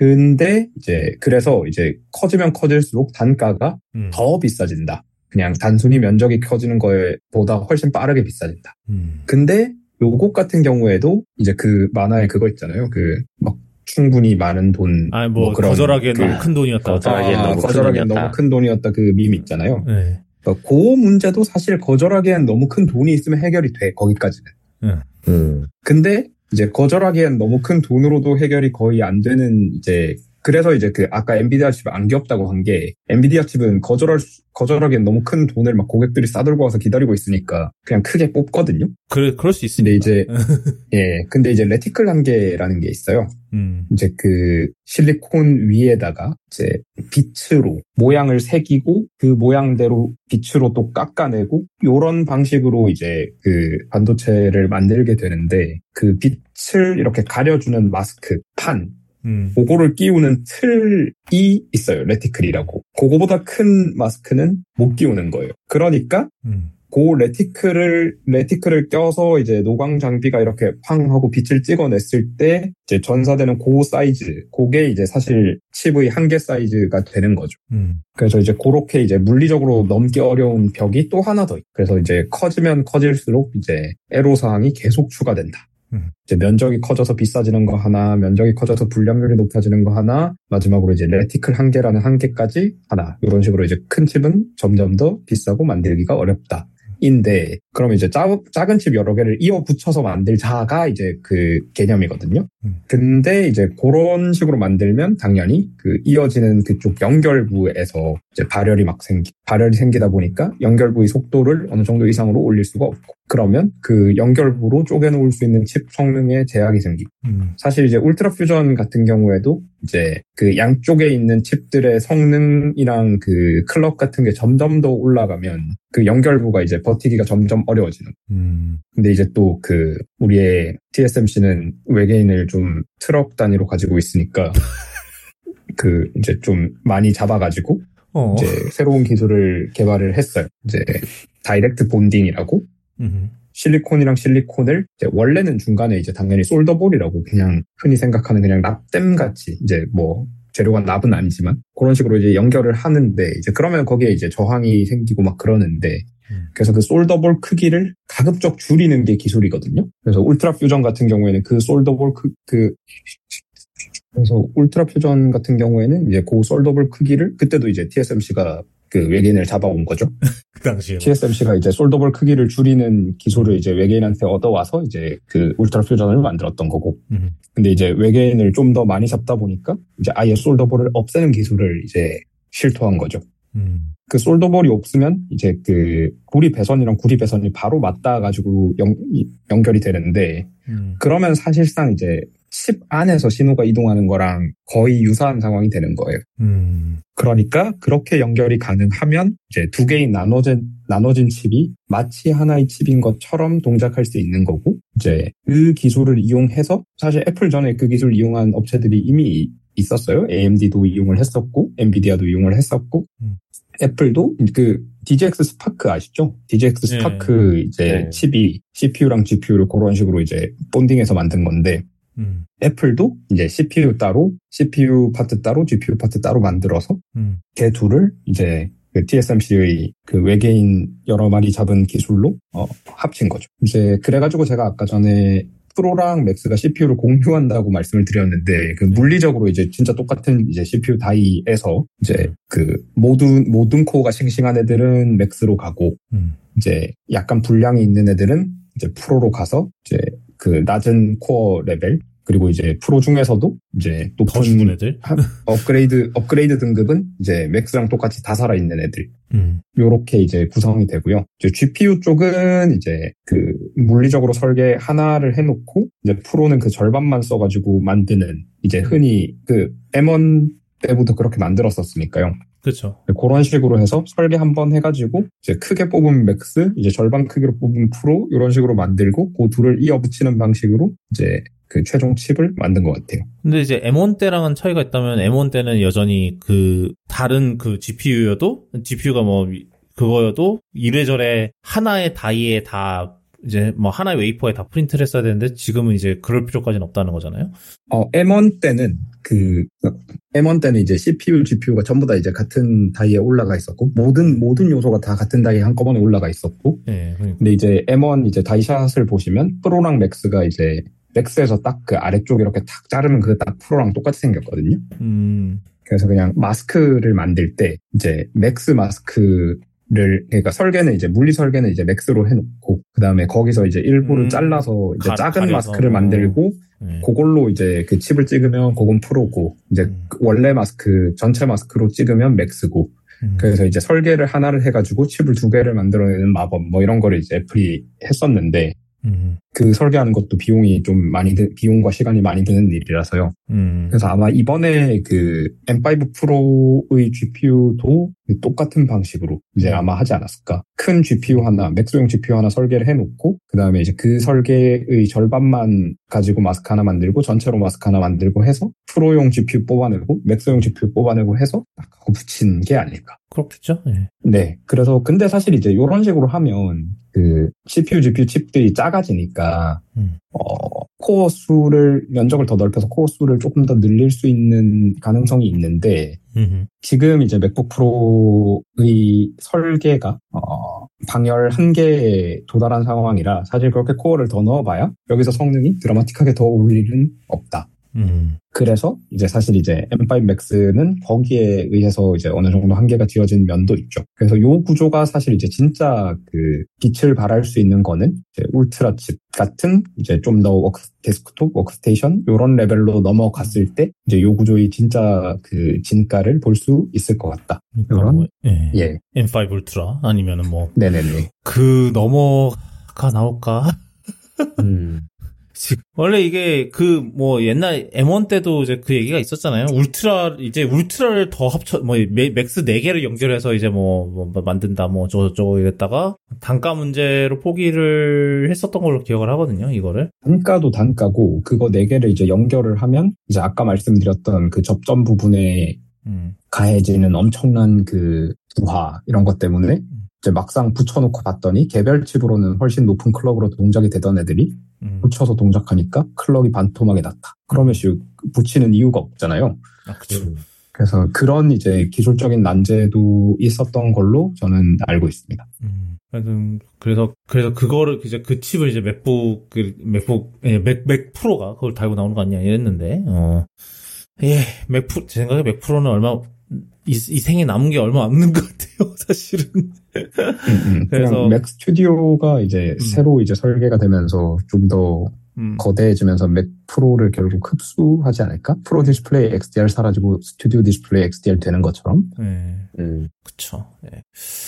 근데 이제 그래서 이제 커지면 커질수록 단가가 음. 더 비싸진다. 그냥 단순히 면적이 커지는 거에 보다 훨씬 빠르게 비싸진다. 음. 근데 요것 같은 경우에도 이제 그 만화에 그거 있잖아요. 그 막 충분히 많은 돈. 아니 뭐, 뭐 그런 거절하기엔 그, 너무 큰 돈이었다. 거절하기엔 아, 너무, 거절하기엔 너무 큰 돈이었다. 그 밈 있잖아요. 네. 그러니까 그 문제도 사실 거절하기엔 너무 큰 돈이 있으면 해결이 돼. 거기까지는. 네. 음. 근데 이제 거절하기엔 너무 큰 돈으로도 해결이 거의 안 되는 이제 그래서 이제 그 아까 엔비디아 칩 안 귀엽다고 한 게 엔비디아 칩은 거절할 수, 거절하기엔 너무 큰 돈을 막 고객들이 싸들고 와서 기다리고 있으니까 그냥 크게 뽑거든요. 그래 그럴 수 있습니다. 근데 이제 예 근데 이제 레티클 한계라는 게 있어요. 음. 이제 그 실리콘 위에다가 이제 빛으로 모양을 새기고 그 모양대로 빛으로 또 깎아내고 요런 방식으로 이제 그 반도체를 만들게 되는데 그 빛을 이렇게 가려주는 마스크 판 음. 그거를 끼우는 틀이 있어요. 레티클이라고. 그거보다 큰 마스크는 못 끼우는 거예요. 그러니까 음. 그 레티클을 레티클을 껴서 이제 노광 장비가 이렇게 팡 하고 빛을 찍어냈을 때 이제 전사되는 그 사이즈, 그게 이제 사실 칩의 한계 사이즈가 되는 거죠. 음. 그래서 이제 그렇게 이제 물리적으로 넘기 어려운 벽이 또 하나 더 있고, 그래서 이제 커지면 커질수록 이제 애로사항이 계속 추가된다. 음. 이제 면적이 커져서 비싸지는 거 하나, 면적이 커져서 불량률이 높아지는 거 하나, 마지막으로 이제 레티클 한계라는 한계까지 하나. 이런 식으로 이제 큰 칩은 점점 더 비싸고 만들기가 어렵다. 인데, 그럼 이제 작, 작은 칩 여러 개를 이어 붙여서 만들자가 이제 그 개념이거든요. 음. 근데 이제 그런 식으로 만들면 당연히 그 이어지는 그쪽 연결부에서 이제 발열이 막 생기, 발열이 생기다 보니까 연결부의 속도를 어느 정도 이상으로 올릴 수가 없고, 그러면 그 연결부로 쪼개놓을 수 있는 칩 성능에 제약이 생기고, 음. 사실 이제 울트라 퓨전 같은 경우에도 이제 그 양쪽에 있는 칩들의 성능이랑 그 클럭 같은 게 점점 더 올라가면 그 연결부가 이제 버티기가 점점 어려워지는. 음. 근데 이제 또 그 우리의 티에스엠씨는 외계인을 좀 트럭 단위로 가지고 있으니까 그 이제 좀 많이 잡아가지고 어. 이제 새로운 기술을 개발을 했어요. 이제 다이렉트 본딩이라고. 음. 실리콘이랑 실리콘을 이제 원래는 중간에 이제 당연히 솔더볼이라고 그냥 흔히 생각하는 그냥 납땜 같이 이제 뭐 재료가 납은 아니지만 그런 식으로 이제 연결을 하는데 이제 그러면 거기에 이제 저항이 생기고 막 그러는데 그래서 그 솔더볼 크기를 가급적 줄이는 게 기술이거든요. 그래서 울트라 퓨전 같은 경우에는 그 솔더볼 크, 그 그래서 울트라 퓨전 같은 경우에는 이제 그 솔더볼 크기를 그때도 이제 티에스엠씨가 그 외계인을 잡아온 거죠. 그 당시에 티에스엠씨가 이제 솔더볼 크기를 줄이는 기술을 이제 외계인한테 얻어와서 이제 그 울트라 퓨전을 만들었던 거고. 음. 근데 이제 외계인을 좀 더 많이 잡다 보니까 이제 아예 솔더볼을 없애는 기술을 이제 실토한 거죠. 음. 그 솔더볼이 없으면 이제 그 구리 배선이랑 구리 배선이 바로 맞닿아가지고 연, 연결이 되는데 음. 그러면 사실상 이제 칩 안에서 신호가 이동하는 거랑 거의 유사한 상황이 되는 거예요. 음. 그러니까 그렇게 연결이 가능하면 이제 두 개의 나눠진, 나눠진 칩이 마치 하나의 칩인 것처럼 동작할 수 있는 거고 이제 그 기술을 이용해서 사실 애플 전에 그 기술을 이용한 업체들이 이미 있었어요. 에이엠디도 이용을 했었고 엔비디아도 이용을 했었고 음. 애플도 그 디지엑스 스파크 아시죠? 디지엑스 스파크 네. 이제 네. 칩이 씨피유랑 지피유를 그런 식으로 이제 본딩해서 만든 건데 음. 애플도 이제 씨피유 따로, 씨피유 파트 따로, 지피유 파트 따로 만들어서 음. 걔 둘을 이제 그 티에스엠씨의 그 외계인 여러 마리 잡은 기술로 어, 합친 거죠. 이제 그래가지고 제가 아까 전에 프로랑 맥스가 씨피유를 공유한다고 말씀을 드렸는데 그 물리적으로 이제 진짜 똑같은 이제 씨피유 다이에서 이제 그 모든 모든 코어가 싱싱한 애들은 맥스로 가고 음. 이제 약간 분량이 있는 애들은 이제 프로로 가서 이제 그 낮은 코어 레벨 그리고 이제 프로 중에서도 이제 높은 애들 업그레이드 업그레이드 등급은 이제 맥스랑 똑같이 다 살아 있는 애들 음. 요렇게 이제 구성이 되고요. 이제 지피유 쪽은 이제 그 물리적으로 설계 하나를 해놓고 이제 프로는 그 절반만 써가지고 만드는 이제 흔히 그 엠원 때부터 그렇게 만들었었으니까요. 그렇죠. 그런 식으로 해서 설계 한번 해가지고 이제 크게 뽑은 맥스, 이제 절반 크기로 뽑은 프로 이런 식으로 만들고 그 둘을 이어붙이는 방식으로 이제 그 최종 칩을 만든 것 같아요. 근데 이제 엠원 때랑은 차이가 있다면 엠원 때는 여전히 그 다른 그 지피유여도 지피유가 뭐 그거여도 이래저래 하나의 다이에 다 이제 뭐 하나의 웨이퍼에 다 프린트를 했어야 되는데 지금은 이제 그럴 필요까지는 없다는 거잖아요. 어, 엠원 때는 그 엠원 때는 이제 씨피유, 지피유가 전부 다 이제 같은 다이에 올라가 있었고 모든 모든 요소가 다 같은 다이에 한꺼번에 올라가 있었고. 네, 그러니까. 근데 이제 엠원 이제 다이샷을 보시면 프로랑 맥스가 이제 맥스에서 딱 그 아래쪽 이렇게 탁 자르면 그게 딱 프로랑 똑같이 생겼거든요. 음. 그래서 그냥 마스크를 만들 때 이제 맥스 마스크 를, 그러니까 설계는 이제, 물리 설계는 이제 맥스로 해놓고, 그 다음에 거기서 이제 일부를 음, 잘라서 이제 가, 작은 가려서. 마스크를 만들고, 네. 그걸로 이제 그 칩을 찍으면 그건 프로고, 이제 음. 원래 마스크, 전체 마스크로 찍으면 맥스고, 음. 그래서 이제 설계를 하나를 해가지고 칩을 두 개를 만들어내는 마법, 뭐 이런 거를 이제 애플이 했었는데, 음. 그 설계하는 것도 비용이 좀 많이 드, 비용과 시간이 많이 드는 일이라서요. 음. 그래서 아마 이번에 그 엠 파이브 프로의 지피유도 똑같은 방식으로 이제 아마 하지 않았을까. 큰 지피유 하나, 맥스용 지피유 하나 설계를 해놓고, 그 다음에 이제 그 설계의 절반만 가지고 마스크 하나 만들고, 전체로 마스크 하나 만들고 해서, 프로용 지피유 뽑아내고, 맥스용 지피유 뽑아내고 해서, 딱 하고 붙인 게 아닐까. 그렇겠죠? 네. 네. 그래서, 근데 사실 이제 이런 식으로 하면, 그, 씨피유, 지피유 칩들이 작아지니까, 음. 어, 코어 수를, 면적을 더 넓혀서 코어 수를 조금 더 늘릴 수 있는 가능성이 있는데, 음흠. 지금 이제 맥북 프로의 설계가, 어, 방열 한계에 도달한 상황이라, 사실 그렇게 코어를 더 넣어봐야, 여기서 성능이 드라마틱하게 더 오를 일은 없다. 음. 그래서 이제 사실 이제 엠 파이브 맥스는 거기에 의해서 이제 어느 정도 한계가 지어진 면도 있죠. 그래서 요 구조가 사실 이제 진짜 그 빛을 발할 수 있는 거는 이제 울트라 칩 같은 이제 좀 더 워크 데스크톱, 워크스테이션 요런 레벨로 넘어갔을 때 이제 요 구조의 진짜 그 진가를 볼 수 있을 것 같다. 그러니까 뭐, 예. 예. 엠 파이브 울트라 아니면은 뭐 네네네. 그 넘어가 나올까? 음. 원래 이게 그 뭐 옛날 엠원 때도 이제 그 얘기가 있었잖아요. 울트라 이제 울트라를 더 합쳐 뭐 맥스 네 개를 연결해서 이제 뭐, 뭐 만든다 뭐 저저저 이랬다가 단가 문제로 포기를 했었던 걸로 기억을 하거든요. 이거를. 단가도 단가고 그거 네 개를 이제 연결을 하면 이제 아까 말씀드렸던 그 접점 부분에 음. 가해지는 엄청난 그 부하 이런 것 때문에 이제 막상 붙여놓고 봤더니 개별 칩으로는 훨씬 높은 클럭으로 동작이 되던 애들이 음. 붙여서 동작하니까 클럭이 반토막이 났다. 그러면 음. 붙이는 이유가 없잖아요. 아, 그렇죠. 그래서 그런 이제 기술적인 난제도 있었던 걸로 저는 알고 있습니다. 음. 그래서 그래서 그거를 이제 그 칩을 이제 맥북 그 맥북 예, 맥, 맥 프로가 그걸 달고 나오는 거 아니냐 이랬는데 어. 예, 맥 프로 제 생각에 맥 프로는 얼마 이, 이 생에 남은 게 얼마 없는 것 같아요, 사실은. 음, 음. 그래서 맥 스튜디오가 이제 음. 새로 이제 설계가 되면서 좀 더 음. 거대해지면서 맥 프로를 결국 흡수하지 않을까? 프로 디스플레이 엑스디알 사라지고 스튜디오 디스플레이 엑스디알 되는 것처럼. 네, 음. 그쵸. 네.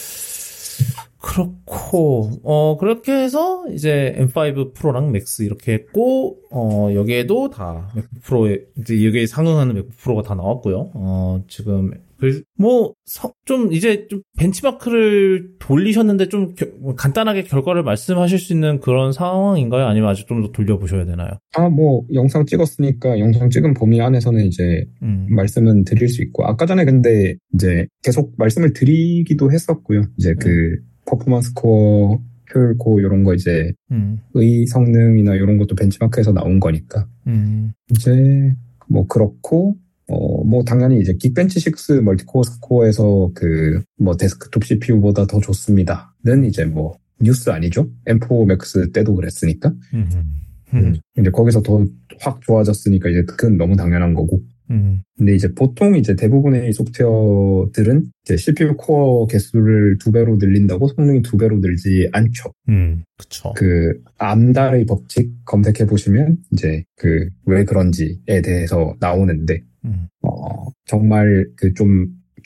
그렇고, 어, 그렇게 해서, 이제, 엠 파이브 프로랑 맥스 이렇게 했고, 어, 여기에도 다, 맥북 프로에, 이제 여기에 상응하는 맥북 프로가 다 나왔고요. 어, 지금, 뭐, 좀, 이제 좀 벤치마크를 돌리셨는데 좀 겨, 간단하게 결과를 말씀하실 수 있는 그런 상황인가요? 아니면 아직 좀 더 돌려보셔야 되나요? 아, 뭐, 영상 찍었으니까 영상 찍은 범위 안에서는 이제 음. 말씀은 드릴 수 있고, 아까 전에 근데 이제 계속 말씀을 드리기도 했었고요. 이제 음. 그, 퍼포먼스 코어, 효율 코어 이런 거 이제 음. 의 성능이나 이런 것도 벤치마크에서 나온 거니까 음. 이제 뭐 그렇고 어 뭐 당연히 이제 긱벤치 육 멀티코어 스코어에서 그 뭐 데스크톱 씨피유보다 더 좋습니다는 이제 뭐 뉴스 아니죠? 엠 포 맥스 때도 그랬으니까 음. 음. 이제 거기서 더 확 좋아졌으니까 이제 그건 너무 당연한 거고. 음. 근데 이제 보통 이제 대부분의 소프트웨어들은 이제 씨피유 코어 개수를 두 배로 늘린다고 성능이 두 배로 늘지 않죠. 음, 그쵸. 그, 암달의 법칙 검색해보시면 이제 그, 왜 그런지에 대해서 나오는데, 음. 어, 정말 그 좀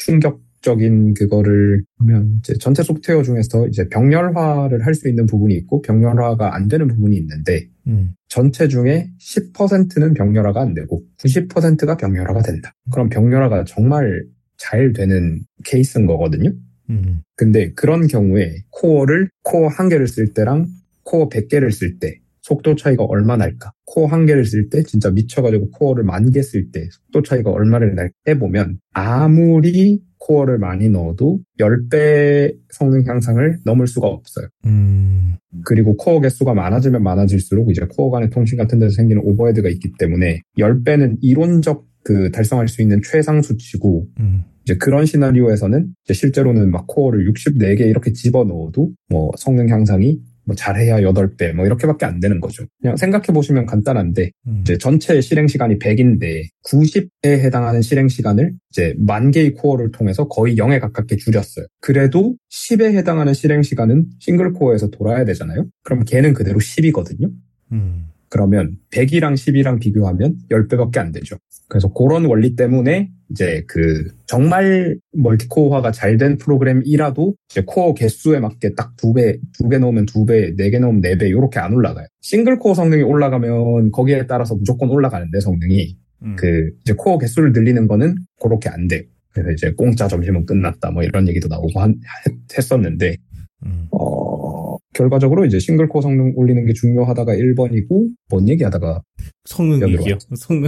충격적인 그거를 보면 이제 전체 소프트웨어 중에서 이제 병렬화를 할 수 있는 부분이 있고 병렬화가 안 되는 부분이 있는데, 음. 전체 중에 십 퍼센트는 병렬화가 안 되고 구십 퍼센트가 병렬화가 된다. 그럼 병렬화가 정말 잘 되는 케이스인 거거든요. 음. 근데 그런 경우에 코어를 코어 한 개를 쓸 때랑 코어 백 개를 쓸 때 속도 차이가 얼마나 날까? 코어 한 개를 쓸 때 진짜 미쳐가지고 코어를 만 개 쓸 때 속도 차이가 얼마를 날 때 보면 아무리 코어를 많이 넣어도 십 배 성능 향상을 넘을 수가 없어요. 음. 그리고 코어 개수가 많아지면 많아질수록 이제 코어 간의 통신 같은 데서 생기는 오버헤드가 있기 때문에 십 배는 이론적 그 달성할 수 있는 최상 수치고 음. 이제 그런 시나리오에서는 이제 실제로는 막 코어를 육십사 개 이렇게 집어넣어도 뭐 성능 향상이 뭐 잘해야 여덟 배 뭐 이렇게밖에 안 되는 거죠. 그냥 생각해 보시면 간단한데 음. 이제 전체 실행 시간이 백인데 구십에 해당하는 실행 시간을 이제 만 개의 코어를 통해서 거의 영에 가깝게 줄였어요. 그래도 십에 해당하는 실행 시간은 싱글 코어에서 돌아야 되잖아요. 그럼 걔는 그대로 십이거든요. 음. 그러면 백이랑 십이랑 비교하면 십 배밖에 안 되죠. 그래서 그런 원리 때문에 이제 그 정말 멀티코어화가 잘 된 프로그램이라도 이제 코어 개수에 맞게 딱 두 배, 두 개 넣으면 두 배, 네 개 넣으면 네 배 이렇게 안 올라가요. 싱글 코어 성능이 올라가면 거기에 따라서 무조건 올라가는데 성능이 음. 그 이제 코어 개수를 늘리는 거는 그렇게 안 돼요. 그래서 이제 공짜 점심은 끝났다 뭐 이런 얘기도 나오고 한, 했었는데 음. 어 결과적으로 이제 싱글 코어 성능 올리는 게 중요하다가 일 번이고 뭔 얘기하다가 성능 얘기요. 성능.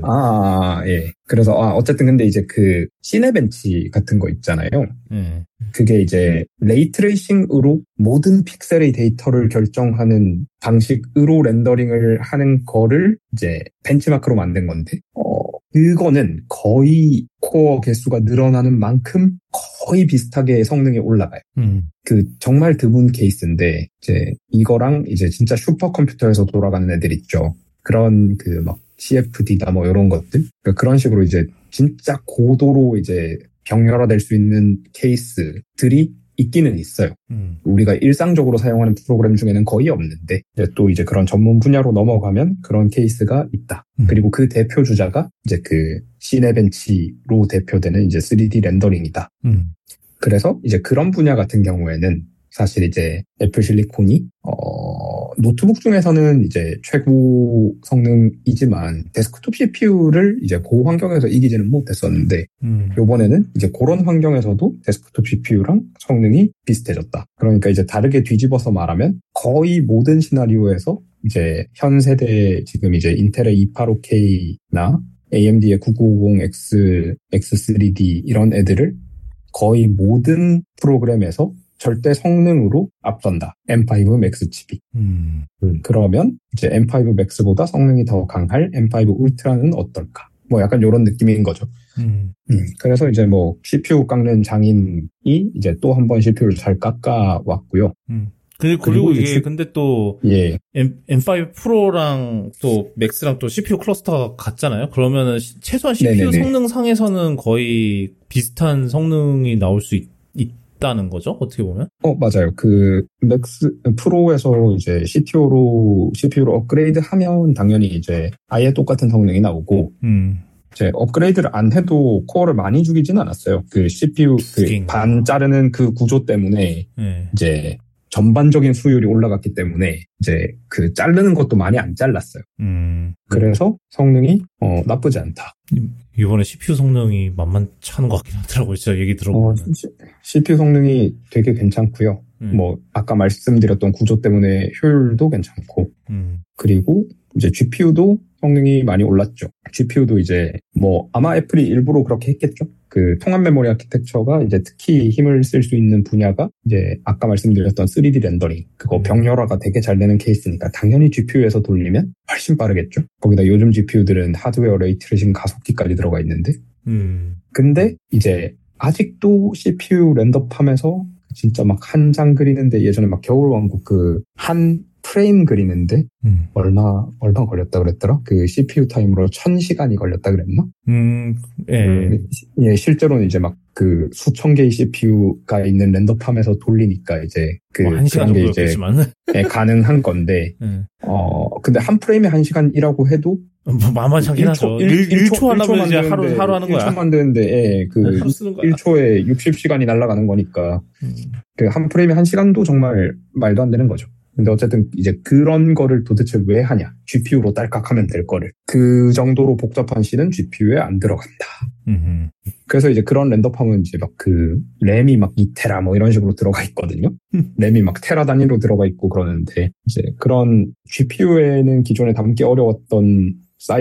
아, 예. 그래서 아 어쨌든 근데 이제 그 시네벤치 같은 거 있잖아요. 음. 그게 이제 레이트레이싱으로 모든 픽셀의 데이터를 결정하는 방식으로 렌더링을 하는 거를 이제 벤치마크로 만든 건데 어 그거는 거의 코어 개수가 늘어나는 만큼 거의 비슷하게 성능이 올라가요. 음. 그 정말 드문 케이스인데 이제 이거랑 이제 진짜 슈퍼컴퓨터에서 돌아가는 애들 있죠. 그런 그 막 씨에프디다 뭐 이런 것들 그러니까 그런 식으로 이제 진짜 고도로 이제 병렬화될 수 있는 케이스들이 있기는 있어요. 음. 우리가 일상적으로 사용하는 프로그램 중에는 거의 없는데 이제 또 이제 그런 전문 분야로 넘어가면 그런 케이스가 있다. 음. 그리고 그 대표 주자가 이제 그 시네벤치로 대표되는 이제 쓰리디 렌더링이다. 음. 그래서 이제 그런 분야 같은 경우에는 사실 이제 애플 실리콘이 어 노트북 중에서는 이제 최고 성능이지만 데스크톱 씨피유를 이제 그 환경에서 이기지는 못했었는데 음. 이번에는 이제 그런 환경에서도 데스크톱 씨피유랑 성능이 비슷해졌다. 그러니까 이제 다르게 뒤집어서 말하면 거의 모든 시나리오에서 이제 현 세대 지금 이제 인텔의 이백팔십오 케이나 에이엠디의 구구오공 엑스, 엑스 쓰리디 이런 애들을 거의 모든 프로그램에서 절대 성능으로 앞선다. 엠 파이브 맥스 칩이. 음. 음, 그러면 이제 엠 파이브 맥스보다 성능이 더 강할 엠 파이브 울트라는 어떨까? 뭐 약간 이런 느낌인 거죠. 음. 음, 그래서 이제 뭐 씨피유 깎는 장인이 이제 또 한 번 씨피유를 잘 깎아 왔고요. 음. 그리고, 그리고 이게 주... 근데 또 예. 엠, 엠 파이브 프로랑 또 맥스랑 또 씨피유 클러스터가 같잖아요. 그러면은 시, 최소한 씨피유 네네네. 성능상에서는 거의 비슷한 성능이 나올 수 있, 있다는 거죠? 어떻게 보면? 어, 맞아요. 그 맥스 프로에서 이제 씨티오로 씨피유로 업그레이드 하면 당연히 이제 아예 똑같은 성능이 나오고 음. 이제 업그레이드를 안 해도 코어를 많이 죽이진 않았어요. 그 씨피유 그 반 자르는 그 구조 때문에 네. 이제 전반적인 수율이 올라갔기 때문에 이제 그 자르는 것도 많이 안 잘랐어요. 음. 그래서 성능이 어, 나쁘지 않다. 이번에 씨피유 성능이 만만치 않은 것 같긴 하더라고요. 진짜 얘기 들어보면. 어, 씨피유 성능이 되게 괜찮고요. 음. 뭐 아까 말씀드렸던 구조 때문에 효율도 괜찮고 음. 그리고 이제 지피유도 성능이 많이 올랐죠. 지피유도 이제 뭐 아마 애플이 일부러 그렇게 했겠죠. 그 통합 메모리 아키텍처가 이제 특히 힘을 쓸 수 있는 분야가 이제 아까 말씀드렸던 쓰리디 렌더링 그거 병렬화가 되게 잘 되는 케이스니까 당연히 지피유에서 돌리면 훨씬 빠르겠죠. 거기다 요즘 지피유들은 하드웨어 레이트레이싱 가속기까지 들어가 있는데 음. 근데 이제 아직도 씨피유 랜더팜에서 진짜 막 한 장 그리는데 예전에 막 겨울왕국 그 한 프레임 그리는데 음. 얼마 얼마 걸렸다 그랬더라? 그 씨피유 타임으로 천 시간이 걸렸다 그랬나? 음, 예. 음, 예, 실제로는 이제 막 그 수천 개의 씨피유가 있는 랜더팜에서 돌리니까 이제 그 뭐 한 시간 그런 게 이제 예, 가능한 건데 음. 어 근데 한 프레임에 한 시간이라고 해도 뭐 만만찮긴 하죠. 일 초 하려면 이제 하루 하루 하는 거야. 일 초 만드는데 예, 그 일 초에 육십 시간이 날아가는 거니까 음. 그 한 프레임에 한 시간도 정말 말도 안 되는 거죠. 근데 어쨌든 이제 그런 거를 도대체 왜 하냐. 지피유로 딸깍하면 될 거를. 그 정도로 복잡한 C는 지피유에 안 들어간다. 음흠. 그래서 이제 그런 랜더팜은 이제 막 그 램이 막 이 테라 뭐 이런 식으로 들어가 있거든요. 램이 막 테라 단위로 들어가 있고 그러는데 이제 그런 지피유에는 기존에 담기 어려웠던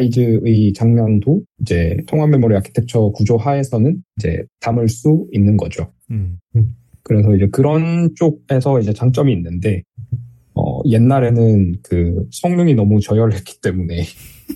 사이즈의 장면도 이제 통합 메모리 아키텍처 구조 하에서는 이제 담을 수 있는 거죠. 음. 그래서 이제 그런 쪽에서 이제 장점이 있는데 어, 옛날에는 그 성능이 너무 저열했기 때문에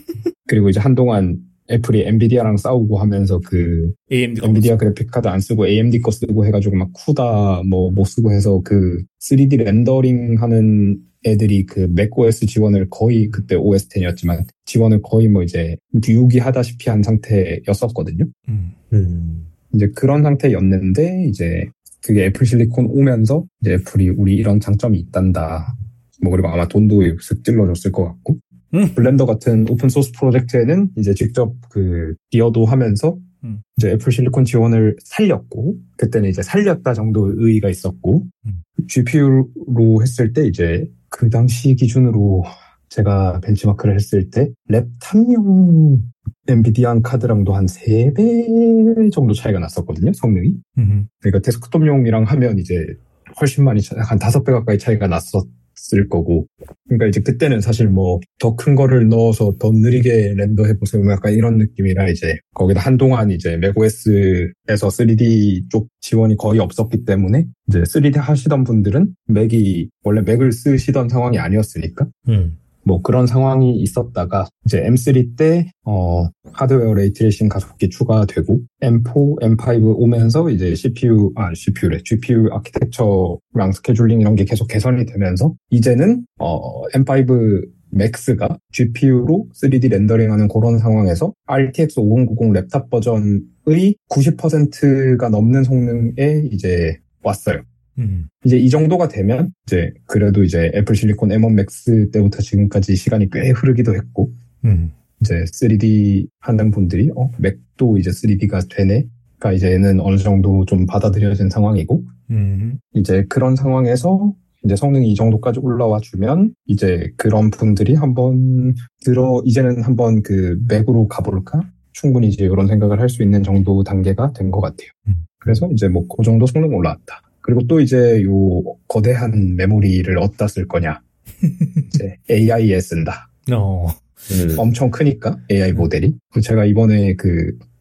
그리고 이제 한동안 애플이 엔비디아랑 싸우고 하면서 그 에이엠디 엔비디아 그래픽 카드 안 쓰고 에이엠디 거 쓰고 해가지고 막 쿠다 뭐 못 쓰고 해서 그 쓰리디 렌더링 하는 애들이 그 맥오에스 지원을 거의 그때 오에스 텐이었지만 지원을 거의 뭐 이제 유기하다시피 한 상태였었거든요. 음. 음. 이제 그런 상태였는데 이제 그게 애플 실리콘 오면서 이제 애플이 우리 이런 장점이 있단다. 뭐 그리고 아마 돈도 쓱 찔러줬을 것 같고 음. 블렌더 같은 오픈 소스 프로젝트에는 이제 직접 그 기여도 하면서 음. 이제 애플 실리콘 지원을 살렸고 그때는 이제 살렸다 정도의 의의가 있었고 음. 지피유로 했을 때 이제 그 당시 기준으로 제가 벤치마크를 했을 때 랩탑용 엔비디아 카드랑도 한 세 배 정도 차이가 났었거든요, 성능이. 음흠. 그러니까 데스크톱용이랑 하면 이제 훨씬 많이, 한 다섯 배 가까이 차이가 났었을 거고. 그러니까 이제 그때는 사실 뭐 더 큰 거를 넣어서 더 느리게 렌더 해보세요. 뭐 약간 이런 느낌이라 이제 거기다 한동안 이제 맥오에스에서 쓰리디 쪽 지원이 거의 없었기 때문에 이제 쓰리디 하시던 분들은 맥이 원래 맥을 쓰시던 상황이 아니었으니까. 음. 뭐 그런 상황이 있었다가 이제 엠 쓰리 때 어, 하드웨어 레이트레이싱 가속기 추가되고 엠 포, 엠 파이브 오면서 이제 씨피유 아 씨피유래 지피유 아키텍처랑 스케줄링 이런 게 계속 개선이 되면서 이제는 어, 엠 파이브 맥스가 지피유로 쓰리디 렌더링하는 그런 상황에서 알티엑스 오공구공 랩탑 버전의 구십 퍼센트가 넘는 성능에 이제 왔어요. 음. 이제 이 정도가 되면 이제 그래도 이제 애플 실리콘 엠 원 맥스 때부터 지금까지 시간이 꽤 흐르기도 했고 음. 이제 쓰리디 하는 분들이 어 맥도 이제 쓰리디가 되네가 이제는 어느 정도 좀 받아들여진 상황이고 음. 이제 그런 상황에서 이제 성능이 이 정도까지 올라와 주면 이제 그런 분들이 한번 들어 이제는 한번 그 맥으로 가볼까? 충분히 이제 이런 생각을 할 수 있는 정도 단계가 된 것 같아요. 음. 그래서 이제 뭐 그 정도 성능 올라왔다. 그리고 또 이제 요 거대한 메모리를 어디다 쓸 거냐. 이제 에이아이에 쓴다. 어. 음. 엄청 크니까 에이아이 모델이. 제가 이번에 그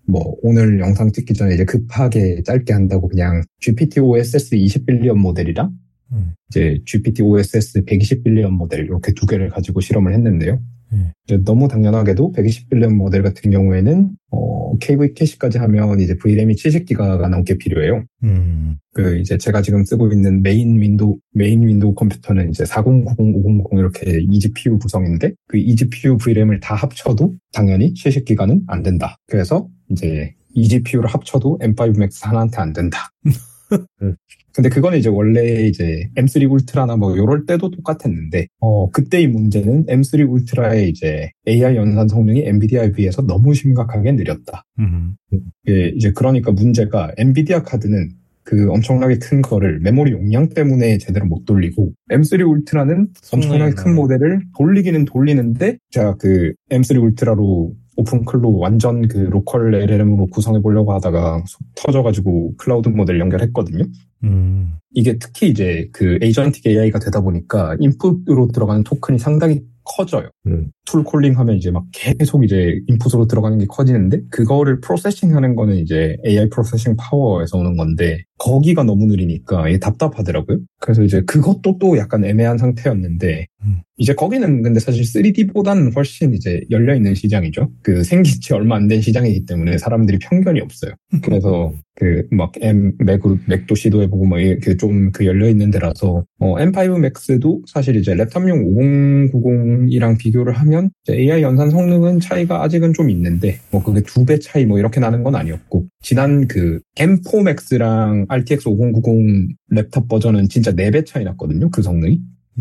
뭐 오늘 영상 찍기 전에 이제 급하게 짧게 한다고 그냥 지피티오에스에스 이십 빌리언 모델이랑 음. 이제 지피티오에스에스 백이십 빌리언 모델 이렇게 두 개를 가지고 실험을 했는데요. 음. 너무 당연하게도 백이십 빌리언 모델 같은 경우에는 어, 케이브이 캐시까지 하면 이제 브이램이 칠십 기가가 넘게 필요해요. 음. 그 이제 제가 지금 쓰고 있는 메인 윈도우 메인 윈도우 컴퓨터는 이제 사공구공, 오공구공 이렇게 이지피유 구성인데 그 이지피유 브이램을 다 합쳐도 당연히 칠십 기가는 안 된다. 그래서 이제 이지피유를 합쳐도 엠 파이브 맥스 하나한테 안 된다. 근데 그거는 이제 원래 이제 엠 쓰리 울트라나 뭐 요럴 때도 똑같았는데, 어, 그때의 문제는 엠 쓰리 울트라의 이제 에이아이 연산 성능이 엔비디아에 비해서 너무 심각하게 느렸다. 음. 예, 이제 그러니까 문제가 엔비디아 카드는 그 엄청나게 큰 거를 메모리 용량 때문에 제대로 못 돌리고, 엠 쓰리 울트라는 엄청나게 큰 모델을 돌리기는 돌리는데, 제가 그 엠 쓰리 울트라로 오픈클로 완전 그 로컬 엘엘엠으로 구성해 보려고 하다가 터져가지고 클라우드 모델 연결했거든요. 음. 이게 특히 이제 그 에이전틱 에이아이가 되다 보니까 인풋으로 들어가는 토큰이 상당히 커져요. 음. 툴 콜링 하면 이제 막 계속 이제 인풋으로 들어가는 게 커지는데 그거를 프로세싱 하는 거는 이제 에이아이 프로세싱 파워에서 오는 건데 거기가 너무 느리니까 이게 답답하더라고요. 그래서 이제 그것도 또 약간 애매한 상태였는데 음. 이제 거기는 근데 사실 쓰리디보다는 훨씬 이제 열려있는 시장이죠. 그 생긴 지 얼마 안 된 시장이기 때문에 사람들이 편견이 없어요. 그래서 그 막 M, 맥, 맥도 시도해보고 뭐 이렇게 좀 그 열려있는 데라서 어, 엠 파이브 맥스도 사실 이제 랩탑용 오공구공이랑 비교를 하면 에이아이 연산 성능은 차이가 아직은 좀 있는데 뭐 그게 두 배 차이 뭐 이렇게 나는 건 아니었고 지난 그 엠 포 맥스랑 알티엑스 오공구공 랩탑 버전은 진짜 네 배 차이 났거든요. 그 성능이.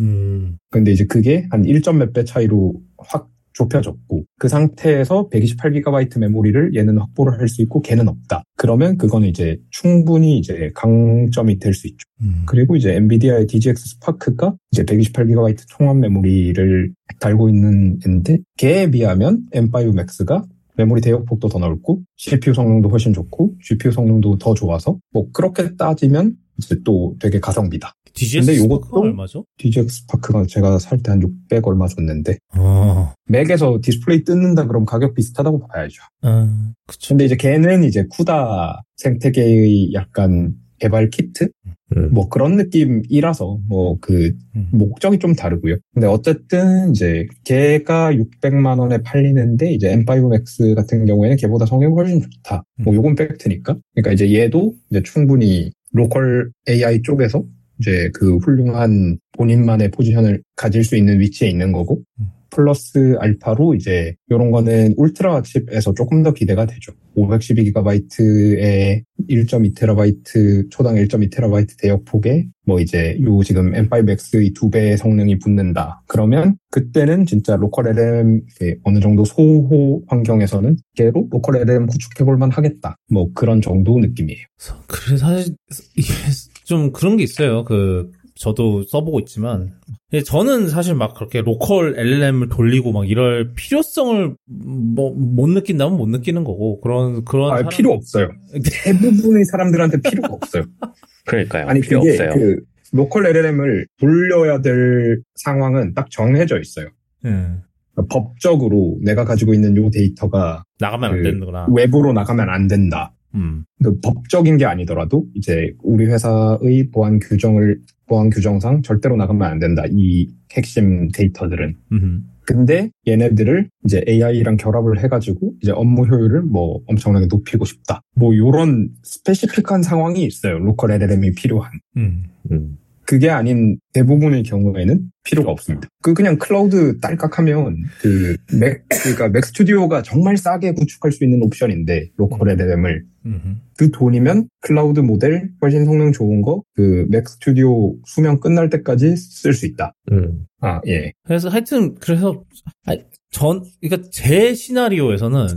음. 근데 이제 그게 한 일 점 몇 배 차이로 확 좁혀졌고 그 상태에서 백이십팔 기가바이트 메모리를 얘는 확보를 할 수 있고 걔는 없다. 그러면 그거는 이제 충분히 이제 강점이 될 수 있죠. 음. 그리고 이제 엔비디아의 디지엑스 스파크가 이제 백이십팔 기가바이트 통합 메모리를 달고 있는데 걔에 비하면 엠 파이브 맥스가 메모리 대역폭도 더 넓고 씨피유 성능도 훨씬 좋고 지피유 성능도 더 좋아서 뭐 그렇게 따지면 이제 또 되게 가성비다. 디지엑스 근데 스파크가 얼마죠? 디지엑스 스파크가 제가 살 때 한 육백 얼마 줬는데 어. 맥에서 디스플레이 뜯는다 그럼 가격 비슷하다고 봐야죠. 음, 그쵸. 근데 이제 걔는 이제 쿠다 생태계의 약간 개발 키트? 음. 뭐 그런 느낌이라서 뭐 그 음. 목적이 좀 다르고요. 근데 어쨌든 이제 걔가 육백만 원에 팔리는데 이제 엠 파이브 맥스 같은 경우에는 걔보다 성능이 훨씬 좋다. 음. 뭐 요건 팩트니까. 그러니까 이제 얘도 이제 충분히 로컬 에이아이 쪽에서 이제 그 훌륭한 본인만의 포지션을 가질 수 있는 위치에 있는 거고, 플러스 알파로 이제 요런 거는 울트라 칩에서 조금 더 기대가 되죠. 오백십이 기가바이트에 일 점 이 테라바이트, 초당 일 점 이 테라바이트 대역폭에 뭐 이제 요 지금 엠 파이브 엑스의 두 배의 성능이 붙는다. 그러면 그때는 진짜 로컬 엘엘엠 어느 정도 소호 환경에서는 걔로 로컬 엘엘엠 구축해볼만 하겠다. 뭐 그런 정도 느낌이에요. 그래 사실 이게 좀 그런 게 있어요. 그 저도 써보고 있지만 저는 사실 막 그렇게 로컬 엘엘엠을 돌리고 막 이럴 필요성을 뭐 못 느낀다면 못 느끼는 거고 그런 그런 아, 사람... 필요 없어요. 대부분의 사람들한테 필요가 없어요. 그러니까요. 아니 필요 그게 없어요. 그 로컬 엘엘엠을 돌려야 될 상황은 딱 정해져 있어요. 음. 그러니까 법적으로 내가 가지고 있는 요 데이터가 나가면 그 안 되는구나. 외부로 나가면 안 된다. 음. 그 법적인 게 아니더라도 이제 우리 회사의 보안 규정을 보안 규정상 절대로 나가면 안 된다. 이 핵심 데이터들은. 음흠. 근데 얘네들을 이제 에이아이랑 결합을 해가지고 이제 업무 효율을 뭐 엄청나게 높이고 싶다. 뭐 요런 스페시픽한 상황이 있어요. 로컬 엘엘엠이 필요한. 음. 음. 그게 아닌 대부분의 경우에는 필요가 없습니다. 그 그냥 클라우드 딸깍하면 그 맥, 그러니까 맥 스튜디오가 정말 싸게 구축할 수 있는 옵션인데 로컬 엘엘엠을 음흠. 그 돈이면 클라우드 모델 훨씬 성능 좋은 거 그 맥 스튜디오 수명 끝날 때까지 쓸 수 있다. 음. 아 예. 그래서 하여튼 그래서 아니, 전 그러니까 제 시나리오에서는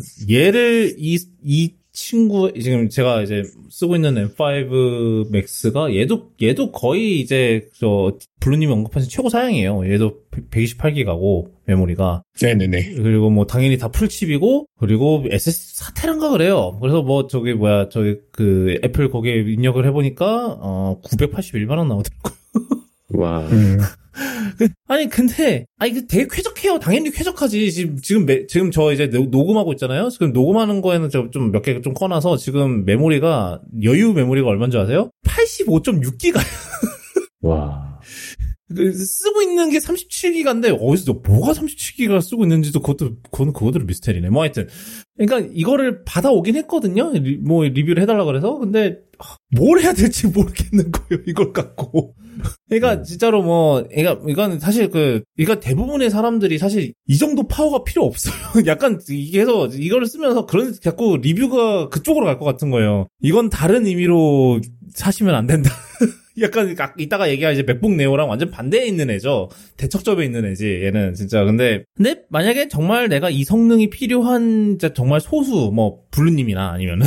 얘를 이 이 친구 지금 제가 이제 쓰고 있는 엠 파이브 맥스가 얘도 얘도 거의 이제 저 블루님이 언급하신 최고 사양이에요. 얘도 백이십팔 기가고 메모리가. 네네네. 그리고 뭐 당연히 다 풀칩이고 그리고 에스에스디 사 테라인가 그래요. 그래서 뭐 저기 뭐야 저기 그 애플 거기에 입력을 해보니까 어 구백팔십일만 원 나오더라고요. 와. 음. 아니 근데 아니 그 되게 쾌적해요. 당연히 쾌적하지. 지금 지금 매, 지금 저 이제 녹음하고 있잖아요. 지금 녹음하는 거에는 좀 몇 개 좀 꺼놔서 지금 메모리가 여유 메모리가 얼마인 줄 아세요? 팔십오 점 육 기가예요. 와. 쓰고 있는 게 삼십칠 기가인데 어디서 뭐가 삼십칠 기가 쓰고 있는지도 그것도 그건 그거대로 미스테리네. 뭐 하여튼 그러니까 이거를 받아오긴 했거든요. 리, 뭐 리뷰를 해달라 그래서 근데 뭘 해야 될지 모르겠는 거예요. 이걸 갖고. 그러니까 진짜로 뭐 그러니까 이건 사실 그 그러니까 대부분의 사람들이 사실 이 정도 파워가 필요 없어요. 약간 이게 해서 이거를 쓰면서 그런 자꾸 리뷰가 그쪽으로 갈 것 같은 거예요. 이건 다른 의미로 사시면 안 된다. 약간 이따가 얘기할 이제 맥북 네오랑 완전 반대에 있는 애죠. 대척점에 있는 애지 얘는 진짜. 근데 근데 만약에 정말 내가 이 성능이 필요한 진짜 정말 소수 뭐 블루님이나 아니면은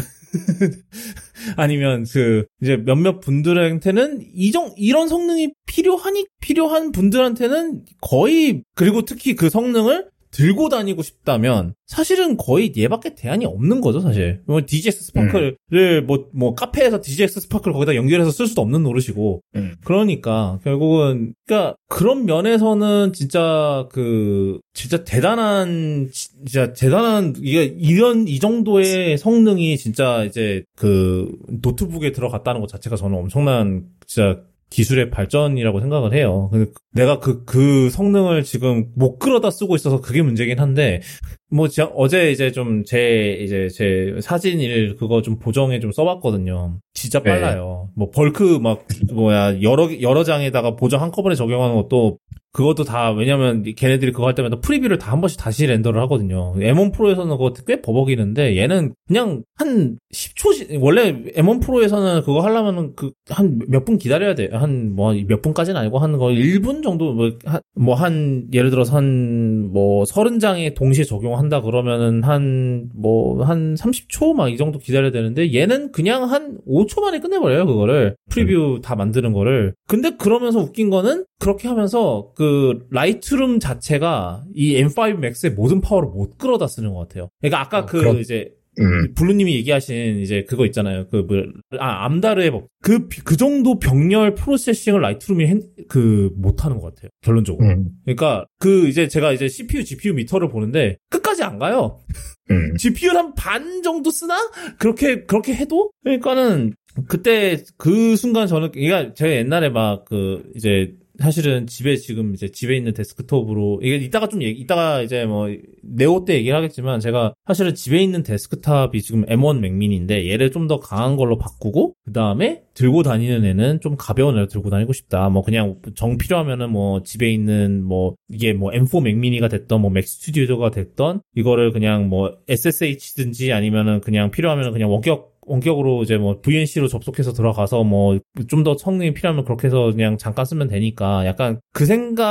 아니면 그 이제 몇몇 분들한테는 이정 이런 성능이 필요하니 필요한 분들한테는 거의 그리고 특히 그 성능을 들고 다니고 싶다면 사실은 거의 얘밖에 대안이 없는 거죠, 사실. 뭐 디지엑스 스파클을 음. 뭐, 뭐 카페에서 디지엑스 스파클을 거기다 연결해서 쓸 수도 없는 노릇이고. 음. 그러니까 결국은 그러니까 그런 면에서는 진짜 그 진짜 대단한 진짜 대단한 이게 이런 이 정도의 성능이 진짜 이제 그 노트북에 들어갔다는 것 자체가 저는 엄청난 진짜 기술의 발전이라고 생각을 해요. 내가 그, 그 성능을 지금 못 끌어다 쓰고 있어서 그게 문제긴 한데, 뭐, 제가 어제 이제 좀 제, 이제 제 사진일 그거 좀 보정해 좀 써봤거든요. 진짜 빨라요. 네. 뭐, 벌크 막, 뭐야, 여러, 여러 장에다가 보정 한꺼번에 적용하는 것도 그것도 다, 왜냐면, 걔네들이 그거 할 때마다 프리뷰를 다 한 번씩 다시 렌더를 하거든요. 엠 원 프로에서는 그거 꽤 버벅이는데, 얘는 그냥 한 십 초, 원래 엠 원 프로에서는 그거 하려면은 그, 한 몇 분 기다려야 돼. 한, 뭐, 몇 분까지는 아니고 한 거 일 분 정도, 뭐, 한, 뭐, 한, 예를 들어서 한, 뭐, 서른 장에 동시에 적용한다 그러면은 한, 뭐, 한 삼십 초 막 이 정도 기다려야 되는데, 얘는 그냥 한 오 초 만에 끝내버려요, 그거를. 프리뷰 다 만드는 거를. 근데 그러면서 웃긴 거는, 그렇게 하면서, 그 라이트룸 자체가 이 엠 파이브 맥스의 모든 파워를 못 끌어다 쓰는 것 같아요. 그러니까 아까 어, 그 그럼, 이제 음. 블루님이 얘기하신 이제 그거 있잖아요. 그 뭐 아 암다르의 법. 그 그 정도 병렬 프로세싱을 라이트룸이 해, 그 못하는 것 같아요. 결론적으로. 음. 그러니까 그 이제 제가 이제 씨피유, 지피유 미터를 보는데 끝까지 안 가요. 음. 지피유는 한 반 정도 쓰나? 그렇게 그렇게 해도 그러니까는 그때 그 순간 저는 그러니까 제가 옛날에 막 그 이제 사실은 집에 지금 이제 집에 있는 데스크톱으로 이게 이따가 좀 얘기 이따가 이제 뭐 네오 때 얘기를 하겠지만 제가 사실은 집에 있는 데스크탑이 지금 엠 원 맥미니인데 얘를 좀 더 강한 걸로 바꾸고 그다음에 들고 다니는 애는 좀 가벼운 애를 들고 다니고 싶다. 뭐 그냥 정 필요하면은 뭐 집에 있는 뭐 이게 뭐 엠 포 맥미니가 됐던 뭐 맥 스튜디오가 됐던 이거를 그냥 뭐 에스 에스 에이치든지 아니면은 그냥 필요하면은 그냥 원격 원격으로 이제 뭐 브이엔씨로 접속해서 들어가서 뭐 좀 더 성능이 필요하면 그렇게 해서 그냥 잠깐 쓰면 되니까 약간 그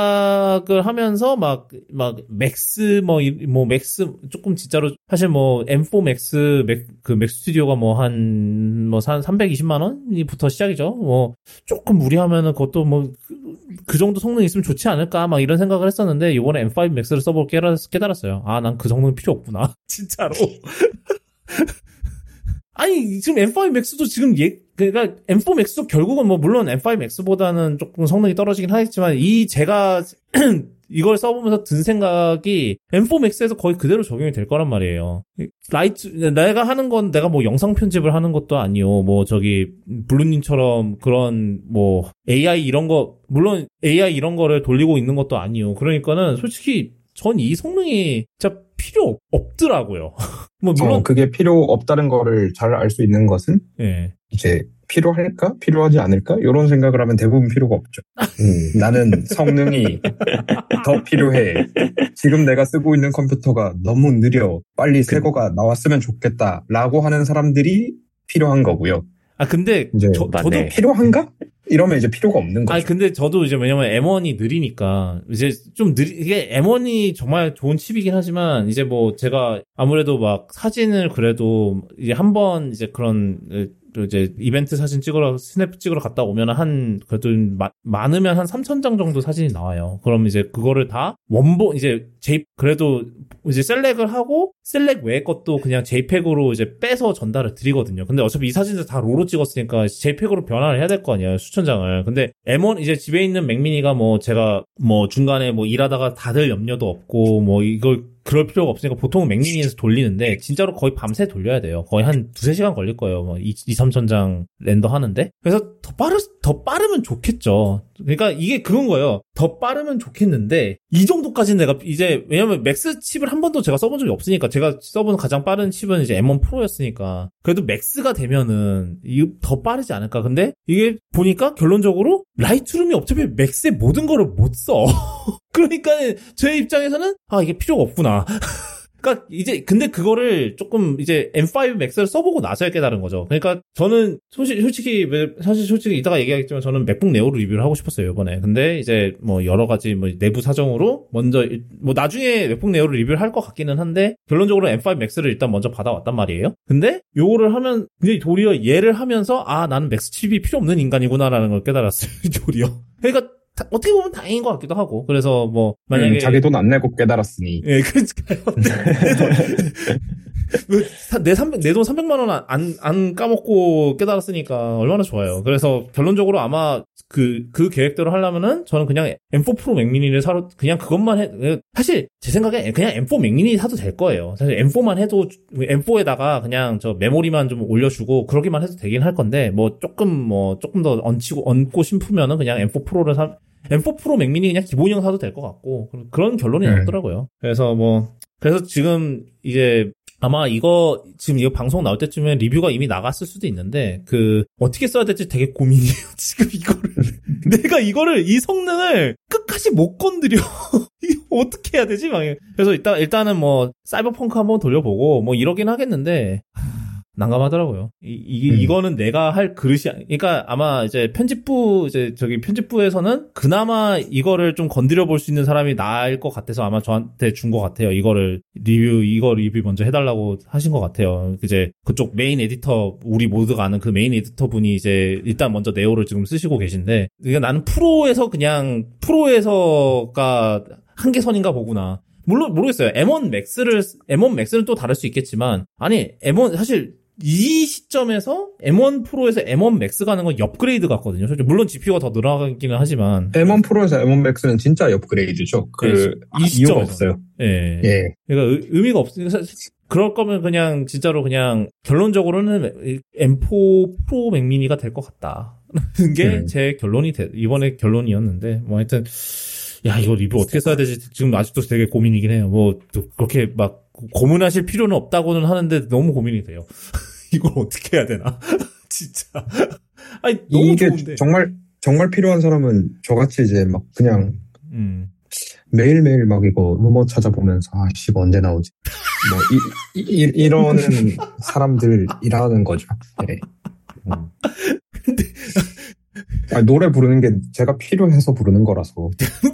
생각을 하면서 막 막 맥스 뭐 뭐 맥스 조금 진짜로 사실 뭐 엠 포 맥스 맥 그 맥 스튜디오가 뭐 한 뭐 한 삼백이십만 원부터 시작이죠. 뭐 조금 무리하면은 그것도 뭐 그 정도 성능 있으면 좋지 않을까 막 이런 생각을 했었는데 이번에 엠 파이브 맥스를 써보고 깨달았어요. 아, 난 그 성능 필요 없구나. 진짜로. 아니, 지금 엠 파이브 맥스도 지금 예, 그러니까 엠 포 맥스도 결국은 뭐 물론 엠 파이브 맥스보다는 조금 성능이 떨어지긴 하겠지만 이 제가 이걸 써보면서 든 생각이 엠 포 맥스에서 거의 그대로 적용이 될 거란 말이에요. 라이트, 내가 하는 건 내가 뭐 영상 편집을 하는 것도 아니요. 뭐 저기 블루님처럼 그런 뭐 에이아이 이런 거, 물론 에이아이 이런 거를 돌리고 있는 것도 아니요. 그러니까는 솔직히 전 이 성능이 진짜 필요 없더라고요. 뭐 물론 어, 그게 필요 없다는 거를 잘 알 수 있는 것은 네. 이제 필요할까? 필요하지 않을까? 이런 생각을 하면 대부분 필요가 없죠. 음, 나는 성능이 더 필요해. 지금 내가 쓰고 있는 컴퓨터가 너무 느려. 빨리 새 거가 나왔으면 좋겠다라고 하는 사람들이 필요한 거고요. 아 근데 이제 저, 저도 필요한가? 이러면 이제 필요가 없는 거죠. 아니 근데 저도 이제 왜냐면 엠 원이 느리니까 이제 좀 느리 이게 엠 원이 정말 좋은 칩이긴 하지만 이제 뭐 제가 아무래도 막 사진을 그래도 이제 한번 이제 그런 이제 이벤트 사진 찍으러 스냅 찍으러 갔다 오면 한 그래도 마, 많으면 한 삼천 장 정도 사진이 나와요. 그럼 이제 그거를 다 원본 이제 J 그래도 이제 셀렉을 하고 셀렉 외의 것도 그냥 제이팩으로 이제 빼서 전달을 드리거든요. 근데 어차피 이 사진들 다 로로 찍었으니까 제이팩으로 변환을 해야 될 거 아니에요. 수천 장을. 근데 엠원 이제 집에 있는 맥미니가 뭐 제가 뭐 중간에 뭐 일하다가 다들 염려도 없고 뭐 이걸 그럴 필요가 없으니까 보통은 맥미니에서 돌리는데 진짜로 거의 밤새 돌려야 돼요. 거의 한 두세 시간 걸릴 거예요. 뭐 이, 삼천 장 렌더 하는데. 그래서 더 빠르, 더 빠르면 좋겠죠. 그러니까 이게 그런 거예요. 더 빠르면 좋겠는데 이 정도까지는 내가 이제 왜냐면 맥스 칩을 한 번도 제가 써본 적이 없으니까 제가 써본 가장 빠른 칩은 이제 엠 원 프로였으니까 그래도 맥스가 되면은 이게 더 빠르지 않을까. 근데 이게 보니까 결론적으로 라이트룸이 어차피 맥스의 모든 거를 못 써. 그러니까 제 입장에서는 아 이게 필요가 없구나. 그러니까 이제 근데 그거를 조금 이제 엠 파이브 맥스를 써보고 나서야 깨달은 거죠. 그러니까 저는 솔직히, 솔직히 사실 솔직히 이따가 얘기하겠지만 저는 맥북 네오를 리뷰를 하고 싶었어요 이번에. 근데 이제 뭐 여러 가지 뭐 내부 사정으로 먼저 뭐 나중에 맥북 네오를 리뷰를 할 것 같기는 한데 결론적으로 엠 파이브 맥스를 일단 먼저 받아왔단 말이에요. 근데 요거를 하면 근데 도리어 얘를 하면서 아 나는 맥스 칩이 필요 없는 인간이구나라는 걸 깨달았어요. 도리어. 그러니까. 어떻게 보면 다행인 것 같기도 하고. 그래서 뭐 만약에 음, 자기 돈 안 내고 깨달았으니. 예, 그러니까요. 내 삼백 내 돈 삼백만 원 안 안 까먹고 깨달았으니까 얼마나 좋아요. 그래서 결론적으로 아마 그 그 계획대로 하려면은 저는 그냥 엠 사 프로 맥미니를 사러 그냥 그것만 해. 사실 제 생각에 그냥 엠 사 맥미니 사도 될 거예요. 사실 엠 사만 해도 엠 사에다가 그냥 저 메모리만 좀 올려주고 그러기만 해도 되긴 할 건데 뭐 조금 뭐 조금 더 얹히고 얹고 싶으면은 그냥 엠 사 프로를 사 엠 사 프로 맥미니 그냥 기본형 사도 될 것 같고 그런 결론이 네. 나왔더라고요. 그래서 뭐 그래서 지금 이제 아마 이거 지금 이거 방송 나올 때쯤에 리뷰가 이미 나갔을 수도 있는데 그 어떻게 써야 될지 되게 고민이에요. 지금 이거를 내가 이거를 이 성능을 끝까지 못 건드려. 이거 어떻게 해야 되지? 막 그래서 일단 일단은 뭐 사이버펑크 한번 돌려보고 뭐 이러긴 하겠는데. 난감하더라고요. 이, 이, 음. 이거는 내가 할 그릇이, 그러니까 아마 이제 편집부, 이제 저기 편집부에서는 그나마 이거를 좀 건드려 볼 수 있는 사람이 나을 것 같아서 아마 저한테 준 것 같아요. 이거를 리뷰, 이거 리뷰 먼저 해달라고 하신 것 같아요. 이제 그쪽 메인 에디터, 우리 모두가 아는 그 메인 에디터 분이 이제 일단 먼저 네오를 지금 쓰시고 계신데, 그러니까 나는 프로에서 그냥, 프로에서가 한계선인가 보구나. 물론 모르겠어요. 엠 원 맥스를 엠 원 맥스는 또 다를 수 있겠지만 아니 엠 원 사실 이 시점에서 엠 원 프로에서 엠 원 맥스 가는 건 업그레이드 같거든요. 물론 지피유가 더 늘어가기는 하지만 엠 원 프로에서 엠 원 맥스는 진짜 업그레이드죠. 그 네, 이 이유가 없어요. 예. 예. 그러니까 의미가 없으니까 그럴 거면 그냥 진짜로 그냥 결론적으로는 엠 사 프로 맥미니가 될 것 같다는 게 제 음. 결론이 돼, 이번에 결론이었는데 뭐 하여튼. 야, 이거 리뷰 어떻게 써야 되지? 지금 아직도 되게 고민이긴 해요. 뭐, 그렇게 막, 고문하실 필요는 없다고는 하는데 너무 고민이 돼요. 이걸 어떻게 해야 되나? 진짜. 아니, 너무 이게 좋은데. 정말, 정말 필요한 사람은 저같이 이제 막 그냥, 음. 매일매일 막 이거 루머 찾아보면서, 아, 씨, 언제 나오지? 뭐, 이, 이, 이, 이러는 사람들이라는 거죠. 네. 음. 근데, 아니, 노래 부르는 게 제가 필요해서 부르는 거라서.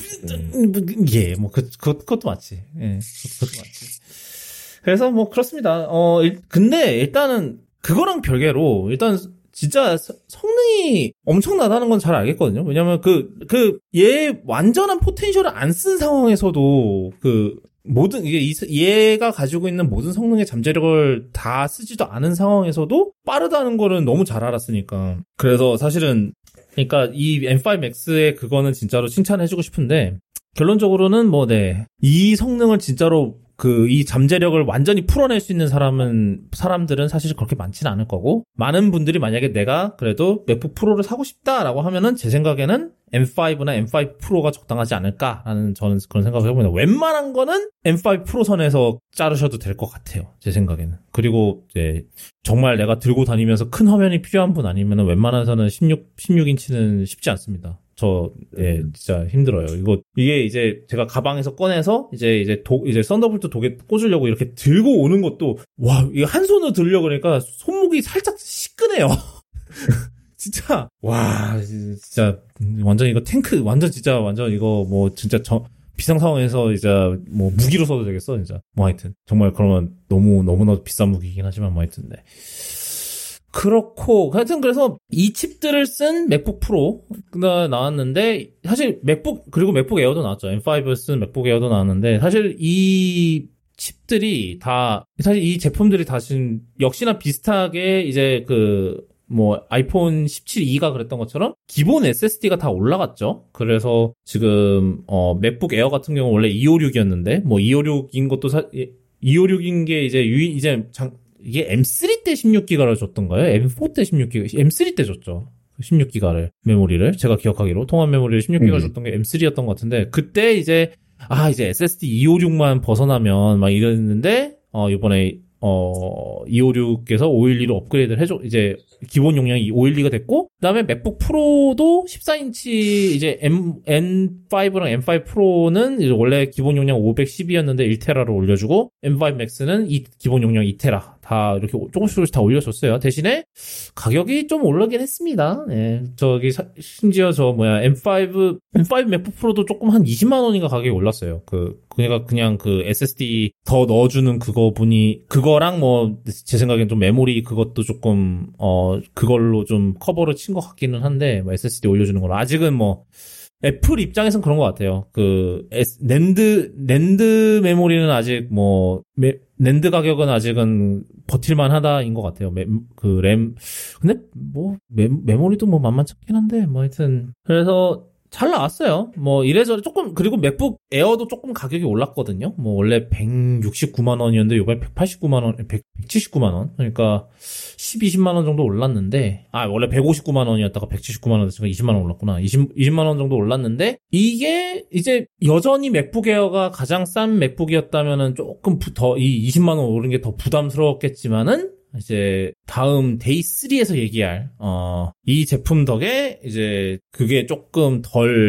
예, 뭐, 그, 그, 그것도 맞지. 예, 그것도 맞지. 그래서 뭐, 그렇습니다. 어, 일, 근데 일단은, 그거랑 별개로, 일단, 진짜 성능이 엄청나다는 건 잘 알겠거든요. 왜냐면 그, 그, 얘 완전한 포텐셜을 안 쓴 상황에서도, 그, 모든, 이게, 얘가 가지고 있는 모든 성능의 잠재력을 다 쓰지도 않은 상황에서도 빠르다는 거는 너무 잘 알았으니까. 그래서 사실은, 그러니까 이 엠 파이브 맥스의 그거는 진짜로 칭찬해주고 싶은데 결론적으로는 뭐 네, 이 성능을 진짜로 그 이 잠재력을 완전히 풀어낼 수 있는 사람은 사람들은 사실 그렇게 많지는 않을 거고 많은 분들이 만약에 내가 그래도 맥북 프로를 사고 싶다라고 하면은 제 생각에는 엠 파이브나 엠 파이브 프로가 적당하지 않을까라는 저는 그런 생각을 해봅니다. 웬만한 거는 엠 파이브 프로 선에서 자르셔도 될 것 같아요. 제 생각에는. 그리고 이제 정말 내가 들고 다니면서 큰 화면이 필요한 분 아니면은 웬만해서는 십육, 십육 인치는 쉽지 않습니다. 저, 예, 진짜 힘들어요. 이거, 이게 이제 제가 가방에서 꺼내서 이제, 이제 독, 이제 썬더볼트 독에 꽂으려고 이렇게 들고 오는 것도, 와, 이거 한 손으로 들으려고 그러니까 손목이 살짝 시끄네요. 진짜, 와, 진짜, 완전 이거 탱크, 완전 진짜, 완전 이거 뭐, 진짜 저, 비상 상황에서 이제 뭐 무기로 써도 되겠어, 진짜. 뭐 하여튼. 정말 그러면 너무, 너무나도 비싼 무기이긴 하지만 뭐 하여튼, 네. 그렇고 하여튼 그래서 이 칩들을 쓴 맥북 프로가 나왔는데 사실 맥북 그리고 맥북 에어도 나왔죠. 엠 파이브 쓴 맥북 에어도 나왔는데 사실 이 칩들이 다 사실 이 제품들이 다 지금 역시나 비슷하게 이제 그 뭐 아이폰 십칠 이가 그랬던 것처럼 기본 에스에스디가 다 올라갔죠. 그래서 지금 어 맥북 에어 같은 경우 원래 이백오십육이었는데 뭐 이백오십육인 것도 사 이백오십육인 게 이제 유이 이제 장 이게 엠 쓰리 때 십육 기가를 줬던가요? 엠 사 때 십육 기가 엠 쓰리 때 줬죠. 십육 기가를 메모리를 제가 기억하기로 통합 메모리를 십육 기가 음. 줬던 게 엠 쓰리였던 것 같은데 그때 이제 아 이제 에스에스디 이백오십육만 벗어나면 막 이랬는데 어 이번에 어 이백오십육에서 오백십이로 업그레이드를 해줘 이제 기본 용량이 오백십이가 됐고 그다음에 맥북 프로도 십사 인치 이제 M, 엠 파이브랑 엠 파이브 프로는 이제 원래 기본 용량 오백십이었는데 일 테라로 올려주고 엠 파이브 맥스는 이 기본 용량 이 테라 다 이렇게 조금씩 조금씩 다 올려줬어요. 대신에 가격이 좀 올라긴 했습니다. 예, 저기 사, 심지어 저 뭐야 엠 파이브 엠 파이브 맥북 프로도 조금 한 이십만 원인가 가격이 올랐어요. 그 그러니까 그냥 그 에스에스디 더 넣어주는 그거 분이 그거랑 뭐 제 생각엔 좀 메모리 그것도 조금 어 그걸로 좀 커버를 친 것 같기는 한데 뭐 에스에스디 올려주는 걸로 아직은 뭐 애플 입장에선 그런 것 같아요. 그 에스, 낸드 낸드 메모리는 아직 뭐 메, 낸드 가격은 아직은 버틸만하다인 것 같아요. 메, 그 램 근데 뭐 메, 메모리도 뭐 만만찮긴 한데 뭐 하여튼 그래서 잘 나왔어요. 뭐 이래저래 조금 그리고 맥북 에어도 조금 가격이 올랐거든요. 뭐 원래 백육십구만 원이었는데 이번에 백팔십구만 원, 백칠십구만 원. 그러니까 십, 이십만 원 정도 올랐는데 아 원래 백오십구만 원이었다가 백칠십구만 원 됐으니까 이십만 원 올랐구나. 이십, 이십만 원 정도 올랐는데 이게 이제 여전히 맥북 에어가 가장 싼 맥북이었다면은 조금 더 이 이십만 원 오른 게 더 부담스러웠겠지만은 이제 다음 데이 쓰리에서 얘기할 어, 이 제품 덕에 이제 그게 조금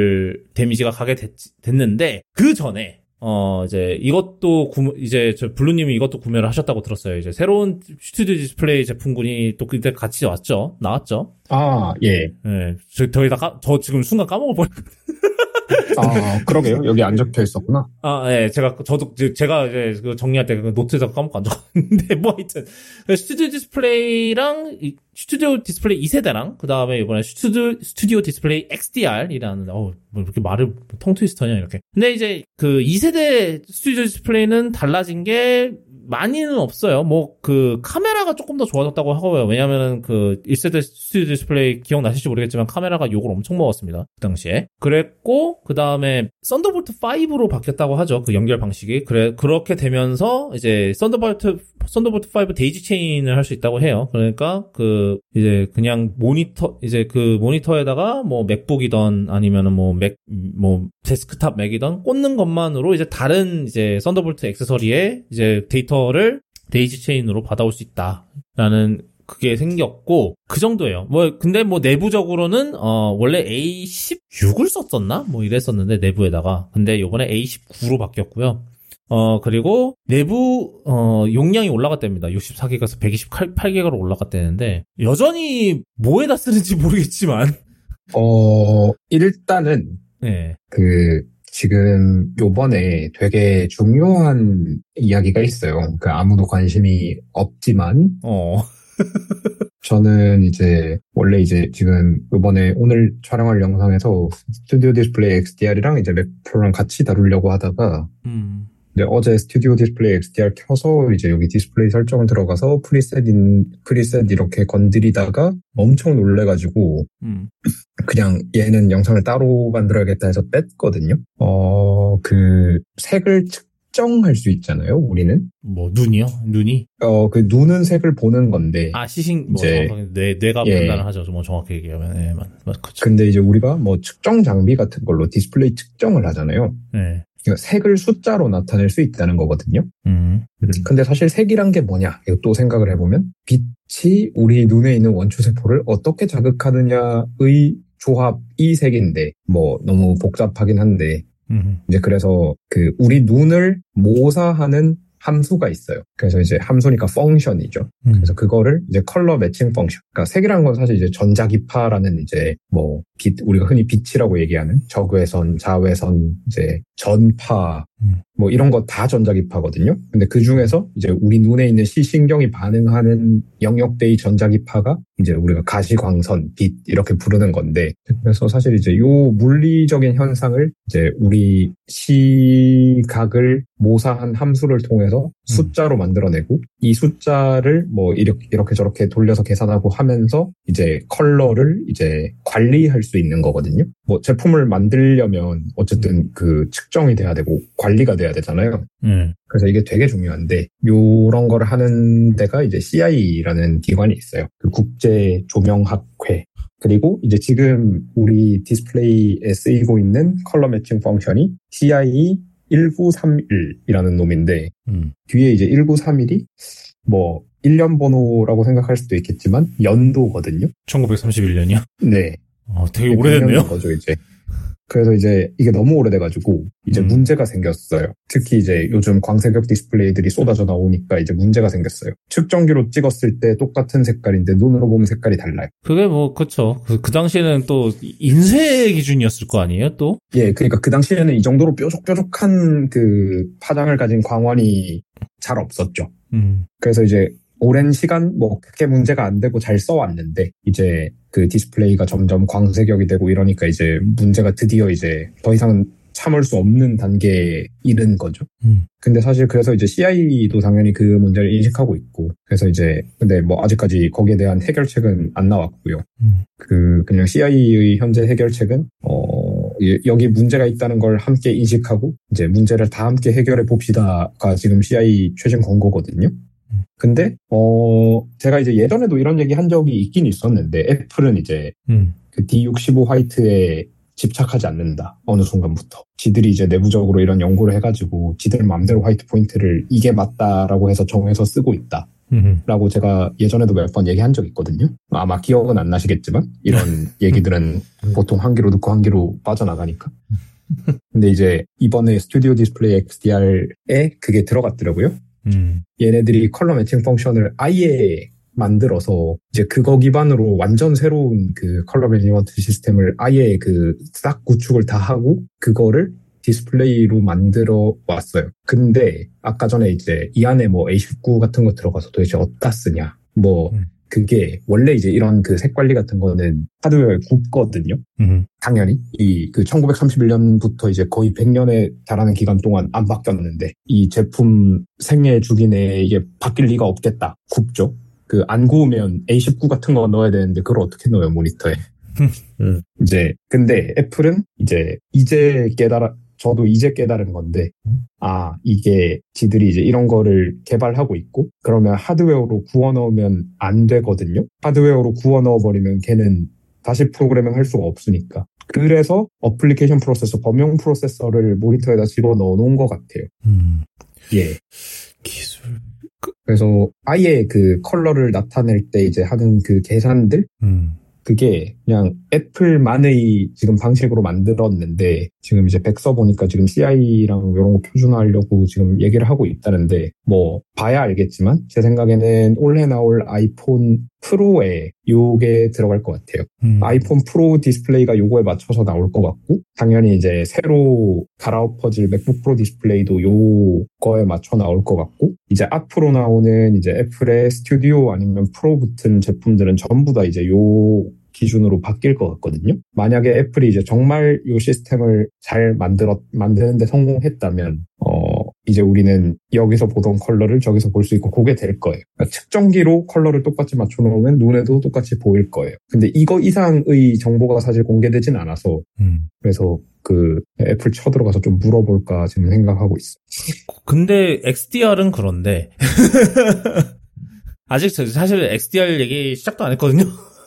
덜 데미지가 가게 됐, 됐는데 그 전에 어 이제 이것도 구, 이제 저 블루님이 이것도 구매를 하셨다고 들었어요. 이제 새로운 스튜디오 디스플레이 제품군이 또 그때 같이 왔죠. 나왔죠. 아 예. 네, 저 저희 다 까, 저 지금 순간 까먹을 뻔했거든요. 아, 그러게요. 여기 안 적혀 있었구나. 아, 예, 제가, 저도, 제가 이제 그 정리할 때 그 노트에서 까먹고 안 적었는데, 뭐 하여튼. 스튜디오 디스플레이랑, 스튜디오 디스플레이 이 세대랑, 그 다음에 이번에 스튜디오, 스튜디오 디스플레이 엑스디알이라는, 어우, 뭐 이렇게 말을, 텅 트위스터냐, 이렇게. 근데 이제 그 이 세대 스튜디오 디스플레이는 달라진 게, 많이는 없어요. 뭐, 그, 카메라가 조금 더 좋아졌다고 하고요. 왜냐면은 그, 일 세대 스튜디오 디스플레이 기억나실지 모르겠지만 카메라가 욕을 엄청 먹었습니다. 그 당시에. 그랬고, 그 다음에, 썬더볼트 파이브로 바뀌었다고 하죠. 그 연결 방식이. 그래, 그렇게 되면서, 이제, 썬더볼트, 썬더볼트 파이브 데이지 체인을 할 수 있다고 해요. 그러니까, 그, 이제, 그냥 모니터, 이제 그 모니터에다가 뭐, 맥북이던 아니면은 뭐, 맥, 뭐, 데스크탑 맥이던 꽂는 것만으로 이제 다른 이제 썬더볼트 액세서리에 이제 데이터 를 데이지 체인으로 받아올 수 있다라는 그게 생겼고 그 정도예요. 뭐 근데 뭐 내부적으로는 어 원래 에이 십육을 썼었나? 뭐 이랬었는데 내부에다가 근데 이번에 에이 십구로 바뀌었고요. 어 그리고 내부 어 용량이 올라갔답니다. 육십사 기가에서 백이십팔 기가로 올라갔다는데 여전히 뭐에다 쓰는지 모르겠지만 어 일단은 네. 그 지금 요번에 되게 중요한 이야기가 있어요. 그 아무도 관심이 없지만 어. 저는 이제 원래 이제 지금 요번에 오늘 촬영할 영상에서 스튜디오 디스플레이 엑스디알이랑 이제 맥 프로랑 같이 다루려고 하다가 음. 근데 어제 스튜디오 디스플레이 엑스디알 켜서 이제 여기 디스플레이 설정을 들어가서 프리셋인 프리셋 이렇게 건드리다가 엄청 놀래가지고 음. 그냥 얘는 영상을 따로 만들어야겠다 해서 뺐거든요. 어, 그 색을 측정할 수 있잖아요, 우리는. 뭐 눈이요? 눈이? 어, 그 눈은 색을 보는 건데. 아, 시신 뭐 정확하게 뇌 뇌가 예. 판단을 하죠. 뭐 정확하게 얘기하면. 예, 맞, 맞, 그렇죠. 근데 이제 우리가 뭐 측정 장비 같은 걸로 디스플레이 측정을 하잖아요. 네. 그러니까 색을 숫자로 나타낼 수 있다는 거거든요. 음. 근데 사실 색이란 게 뭐냐? 이거 또 생각을 해보면 빛이 우리 눈에 있는 원초 세포를 어떻게 자극하느냐의 조합이 색인데 뭐 너무 복잡하긴 한데 음. 이제 그래서 그 우리 눈을 모사하는 함수가 있어요. 그래서 이제 함수니까 펑션이죠. 음. 그래서 그거를 이제 컬러 매칭 펑션. 그러니까 색이라는 건 사실 이제 전자기파라는 이제 뭐 빛, 우리가 흔히 빛이라고 얘기하는 적외선, 자외선, 이제 전파, 음. 뭐 이런 거 다 전자기파거든요. 근데 그 중에서 이제 우리 눈에 있는 시신경이 반응하는 영역대의 전자기파가 이제 우리가 가시광선, 빛 이렇게 부르는 건데, 그래서 사실 이제 요 물리적인 현상을 이제 우리 시각을 모사한 함수를 통해서 숫자로 만들어내고, 이 숫자를 뭐 이렇게 이렇게 저렇게 돌려서 계산하고 하면서 이제 컬러를 이제 관리할 수 있는 거거든요. 뭐 제품을 만들려면 어쨌든 그 측정이 돼야 되고 관리가 돼야 되잖아요. 음. 그래서 이게 되게 중요한데, 요런 거를 하는 데가 이제 씨아이라는 기관이 있어요. 그 국제 조명학회. 그리고 이제 지금 우리 디스플레이에 쓰이고 있는 컬러 매칭 펑션이 씨아이 천구백삼십일이라는 놈인데, 음. 뒤에 이제 천구백삼십일이 뭐 일 년 번호라고 생각할 수도 있겠지만 연도거든요. 천구백삼십일 년이요? 네. 아, 되게 오래됐네요. 거죠, 이제. 그래서 이제 이게 너무 오래돼가지고 이제 음. 문제가 생겼어요. 특히 이제 요즘 광색역 디스플레이들이 쏟아져 나오니까 이제 문제가 생겼어요. 측정기로 찍었을 때 똑같은 색깔인데 눈으로 보면 색깔이 달라요. 그게 뭐 그쵸. 그, 그 당시에는 또 인쇄 기준이었을 거 아니에요, 또? 예, 그러니까 그 당시에는 이 정도로 뾰족뾰족한 그 파장을 가진 광원이 잘 없었죠. 음. 그래서 이제 오랜 시간 뭐 크게 문제가 안 되고 잘 써왔는데, 이제 그 디스플레이가 점점 광색역이 되고 이러니까 이제 문제가 드디어 이제 더 이상은 참을 수 없는 단계에 이른 거죠. 음. 근데 사실 그래서 이제 씨아이도 당연히 그 문제를 인식하고 있고, 그래서 이제 근데 뭐 아직까지 거기에 대한 해결책은 안 나왔고요. 음. 그 그냥 씨아이의 현재 해결책은 어 여기 문제가 있다는 걸 함께 인식하고 이제 문제를 다 함께 해결해 봅시다가 지금 씨아이 최종 권고거든요. 근데 어 제가 이제 예전에도 이런 얘기 한 적이 있긴 있었는데, 애플은 이제 음. 그 디 육십오 화이트에 집착하지 않는다, 어느 순간부터. 지들이 이제 내부적으로 이런 연구를 해가지고 지들 마음대로 화이트 포인트를 이게 맞다라고 해서 정해서 쓰고 있다 음. 라고 제가 예전에도 몇 번 얘기한 적이 있거든요. 아마 기억은 안 나시겠지만 이런 얘기들은 보통 한 귀로 듣고 한 귀로 빠져나가니까. 근데 이제 이번에 스튜디오 디스플레이 엑스디알에 그게 들어갔더라고요. 음. 얘네들이 컬러 매칭 펑션을 아예 만들어서 이제 그거 기반으로 완전 새로운 그 컬러 매니지먼트 시스템을 아예 그 싹 구축을 다 하고 그거를 디스플레이로 만들어 왔어요. 근데 아까 전에 이제 이 안에 뭐 에이 십구 같은 거 들어가서 도대체 어디다 쓰냐, 뭐 음. 그게 원래 이제 이런 그 색 관리 같은 거는 하드웨어에 굽거든요. 음. 당연히 이 그 천구백삼십일 년부터 이제 거의 백 년에 달하는 기간 동안 안 바뀌었는데 이 제품 생애 주기 내에 이게 바뀔 리가 없겠다. 굽죠. 그 안 구우면 에이 십구 같은 거 넣어야 되는데 그걸 어떻게 넣어요, 모니터에. 음. 이제 근데 애플은 이제 이제 깨달아 저도 이제 깨달은 건데, 아, 이게 지들이 이제 이런 거를 개발하고 있고, 그러면 하드웨어로 구워 넣으면 안 되거든요? 하드웨어로 구워 넣어버리면 걔는 다시 프로그래밍 할 수가 없으니까. 그래서 어플리케이션 프로세서, 범용 프로세서를 모니터에다 집어 넣어 놓은 것 같아요. 음. 예. 기술. 그래서 아예 그 컬러를 나타낼 때 이제 하는 그 계산들? 음. 그게 그냥 애플만의 지금 방식으로 만들었는데, 지금 이제 백 써보니까 지금 씨아이랑 이런 거 표준화하려고 지금 얘기를 하고 있다는데, 뭐 봐야 알겠지만 제 생각에는 올해 나올 아이폰 프로에 요게 들어갈 것 같아요. 음. 아이폰 프로 디스플레이가 요거에 맞춰서 나올 것 같고, 당연히 이제 새로 갈아엎어질 맥북 프로 디스플레이도 요거에 맞춰 나올 것 같고, 이제 앞으로 나오는 이제 애플의 스튜디오 아니면 프로 붙은 제품들은 전부 다 이제 요 기준으로 바뀔 것 같거든요. 만약에 애플이 이제 정말 이 시스템을 잘 만들었, 만드는데 성공했다면, 어, 이제 우리는 여기서 보던 컬러를 저기서 볼 수 있고 그게 될 거예요. 그러니까 측정기로 컬러를 똑같이 맞춰놓으면 눈에도 똑같이 보일 거예요. 근데 이거 이상의 정보가 사실 공개되진 않아서, 음. 그래서 그 애플 쳐들어가서 좀 물어볼까 지금 생각하고 있어요. 근데 엑스디알은 그런데 아직 사실 엑스디알 얘기 시작도 안 했거든요.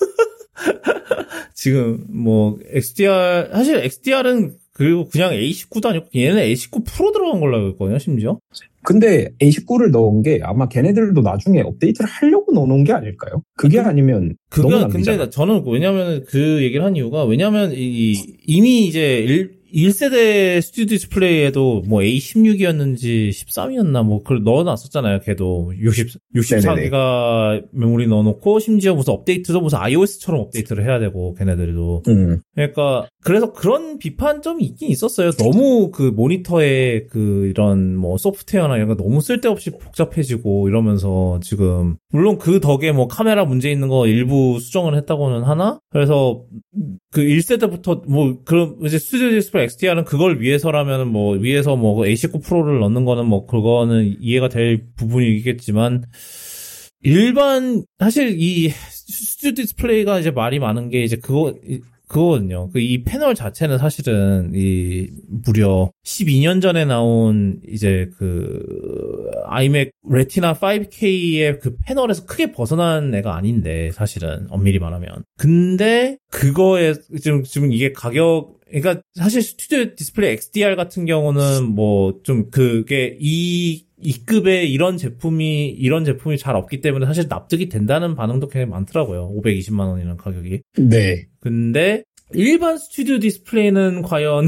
지금 뭐 엑스디알 사실 엑스디알은 그리고 그냥 에이 십구도 아니고 얘는 에이 십구 프로 들어간 걸로 알고 있거든요, 심지어. 근데 에이 십구를 넣은 게 아마 걔네들도 나중에 업데이트를 하려고 넣어놓은 게 아닐까요? 그게 그, 아니면 그게 너무 근데 저는 왜냐면 그 얘기를 한 이유가, 왜냐면 이 이미 이제 일, 일 세대 스튜디오 디스플레이에도 뭐 에이 십육이었는지 십삼이었나 뭐 그걸 넣어놨었잖아요. 걔도 육십, 육십사 기가 메모리 넣어놓고 심지어 무슨 업데이트도 무슨 아이오에스처럼 업데이트를 해야 되고 걔네들도. 음. 그러니까 그래서 그런 비판점이 있긴 있었어요. 너무 그 모니터에 그 이런 뭐 소프트웨어나 이런 거 너무 쓸데없이 복잡해지고 이러면서 지금 물론 그 덕에 뭐 카메라 문제 있는 거 일부 수정을 했다고는 하나? 그래서 그 일 세대부터 뭐 그럼 이제 스튜디오 디스플레이 엑스티알은 그걸 위해서라면은 뭐 위에서 뭐 에이십구 프로를 넣는 거는 뭐 그거는 이해가 될 부분이겠지만 일반 사실 이 스튜디오 디스플레이가 이제 말이 많은 게 이제 그거 그거거든요. 그 이 패널 자체는 사실은 이 무려 십이 년 전에 나온 이제 그 아이맥 레티나 파이브 케이의 그 패널에서 크게 벗어난 애가 아닌데 사실은 엄밀히 말하면. 근데 그거에 지금 지금 이게 가격 그러니까 사실 스튜디오 디스플레이 엑스디알 같은 경우는 뭐 좀 그게 이 이 급의 이런 제품이, 이런 제품이 잘 없기 때문에 사실 납득이 된다는 반응도 굉장히 많더라고요. 오백이십만 원이라는 가격이. 네. 근데, 일반 스튜디오 디스플레이는 과연.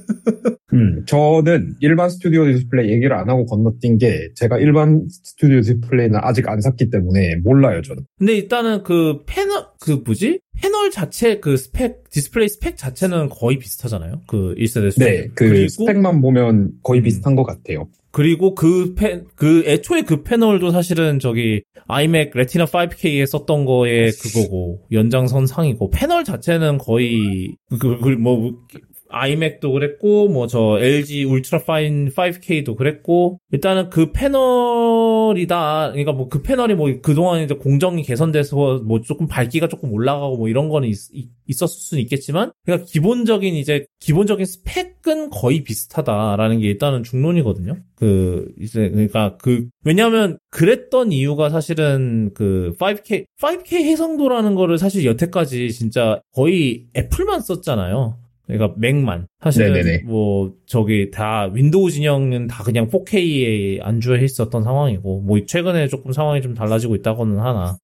음, 저는 일반 스튜디오 디스플레이 얘기를 안 하고 건너뛴 게, 제가 일반 스튜디오 디스플레이는 아직 안 샀기 때문에 몰라요, 저는. 근데 일단은 그 패널, 그 뭐지? 패널 자체, 그 스펙, 디스플레이 스펙 자체는 거의 비슷하잖아요? 그 일 세대 스펙. 네, 그 그리고, 스펙만 보면 거의 비슷한 음. 것 같아요. 그리고 그 패, 그 애초에 그 패널도 사실은 저기 아이맥 레티나 파이브 케이에 썼던 거에 그거고 연장선상이고 패널 자체는 거의 그, 그, 뭐 아이맥도 그랬고 뭐 저 엘지 울트라 파인 파이브 케이도 그랬고 일단은 그 패널이다. 그러니까 뭐 그 패널이 뭐 그동안 이제 공정이 개선돼서 뭐 조금 밝기가 조금 올라가고 뭐 이런 거는 있, 있었을 수는 있겠지만 그러니까 기본적인 이제 기본적인 스펙은 거의 비슷하다라는 게 일단은 중론이거든요. 그 이제 그러니까 그 왜냐하면 그랬던 이유가 사실은 그 파이브 케이 파이브 케이 해상도라는 거를 사실 여태까지 진짜 거의 애플만 썼잖아요. 그러니까 맥만 사실은 네네네. 뭐 저기 다 윈도우 진영은 다 그냥 포케이에 안주해 있었던 상황이고 뭐 최근에 조금 상황이 좀 달라지고 있다고는 하나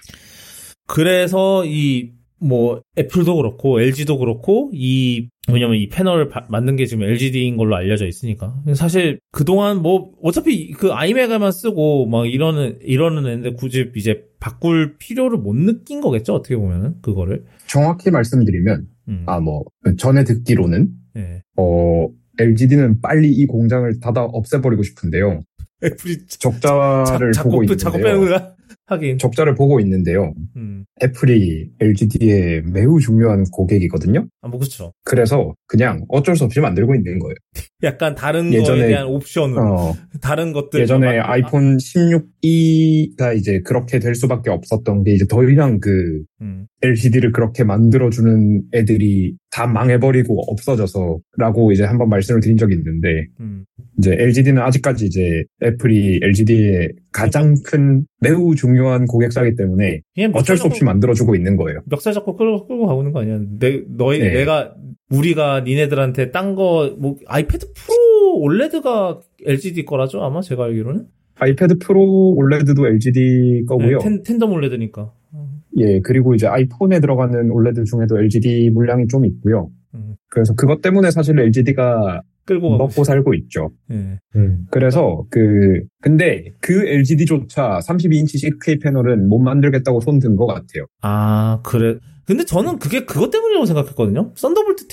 그래서 이 뭐 애플도 그렇고 엘지도 그렇고 이 왜냐면 이 패널을 바, 만든 게 지금 엘지디인 걸로 알려져 있으니까 사실 그동안 뭐 어차피 그 아이맥만 쓰고 막 이러는 이러는 애인데 굳이 이제 바꿀 필요를 못 느낀 거겠죠 어떻게 보면은 그거를 정확히 말씀드리면 음. 아 뭐 전에 듣기로는 네. 어 엘지디는 빨리 이 공장을 닫아 없애버리고 싶은데요. 애플이 적자를 자, 보고 작곡, 있는데요. 작업 빼는 하긴. 적자를 보고 있는데요. 음. 애플이 엘지디의 매우 중요한 고객이거든요. 아, 뭐 그렇죠. 그래서 그냥 어쩔 수 없이 만들고 있는 거예요. 약간 다른 예전에, 거에 대한 옵션으로. 어, 다른 것들. 예전에 아이폰 십육 이가 이제 그렇게 될 수밖에 없었던 게 이제 더 이상 그 음. 엘시디를 그렇게 만들어주는 애들이 다 망해버리고 없어져서라고 이제 한번 말씀을 드린 적이 있는데 음. 이제 엘지디는 아직까지 이제 애플이 엘지디의 가장 큰 매우 중요한 고객사이기 때문에 어쩔 수 없이 만들어주고 있는 거예요. 멱살 잡고 끌고, 끌고 가고 있는 거 아니야? 내, 너희, 네. 내가, 우리가 니네들한테 딴 거, 뭐, 아이패드 프로 올레드가 엘지디 거라죠? 아마 제가 알기로는? 아이패드 프로 올레드도 엘지디 거고요. 네, 텐, 텐덤 올레드니까. 예, 그리고 이제 아이폰에 들어가는 올레드 중에도 엘지디 물량이 좀 있고요. 음. 그래서 그것 때문에 사실 엘지디가 끌고 먹고 살고 있죠. 네. 음. 그래서 그 근데 그 엘지디조차 삼십이 인치 식스케이 패널은 못 만들겠다고 손 든 것 같아요. 아 그래. 근데 저는 그게 그것 때문이라고 생각했거든요. 썬더볼트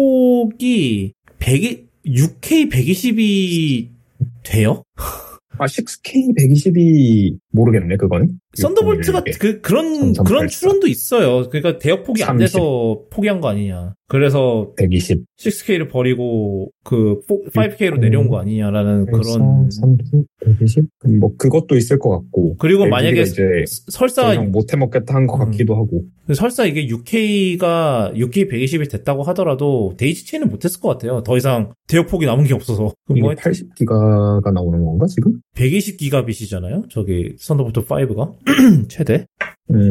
대역폭이 백 육 케이 백이십이 돼요? 아, 식스 케이 백이십이 모르겠네, 그건. 썬더볼트가 그, 그런, 그런 추론도 있어요. 그러니까 대역폭이 안 돼서 포기한 거 아니냐. 그래서 백이십. 식스 케이를 버리고 그 파이브 케이로 내려온 거 아니냐라는 그런. 삼십, 백이십? 뭐 그것도 있을 것 같고. 그리고 만약에 이제 설사 못 해먹겠다 한 것 같기도 음. 하고. 설사 이게 육 케이가 육 케이 백이십이 됐다고 하더라도 데이지 체인은 못했을 것 같아요. 더 이상 대역폭이 남은 게 없어서. 이게 뭐 팔십 기가가 나오는 건가 지금? 백이십 기가빗이잖아요. 저기 썬더볼트 파이브가 최대. 음,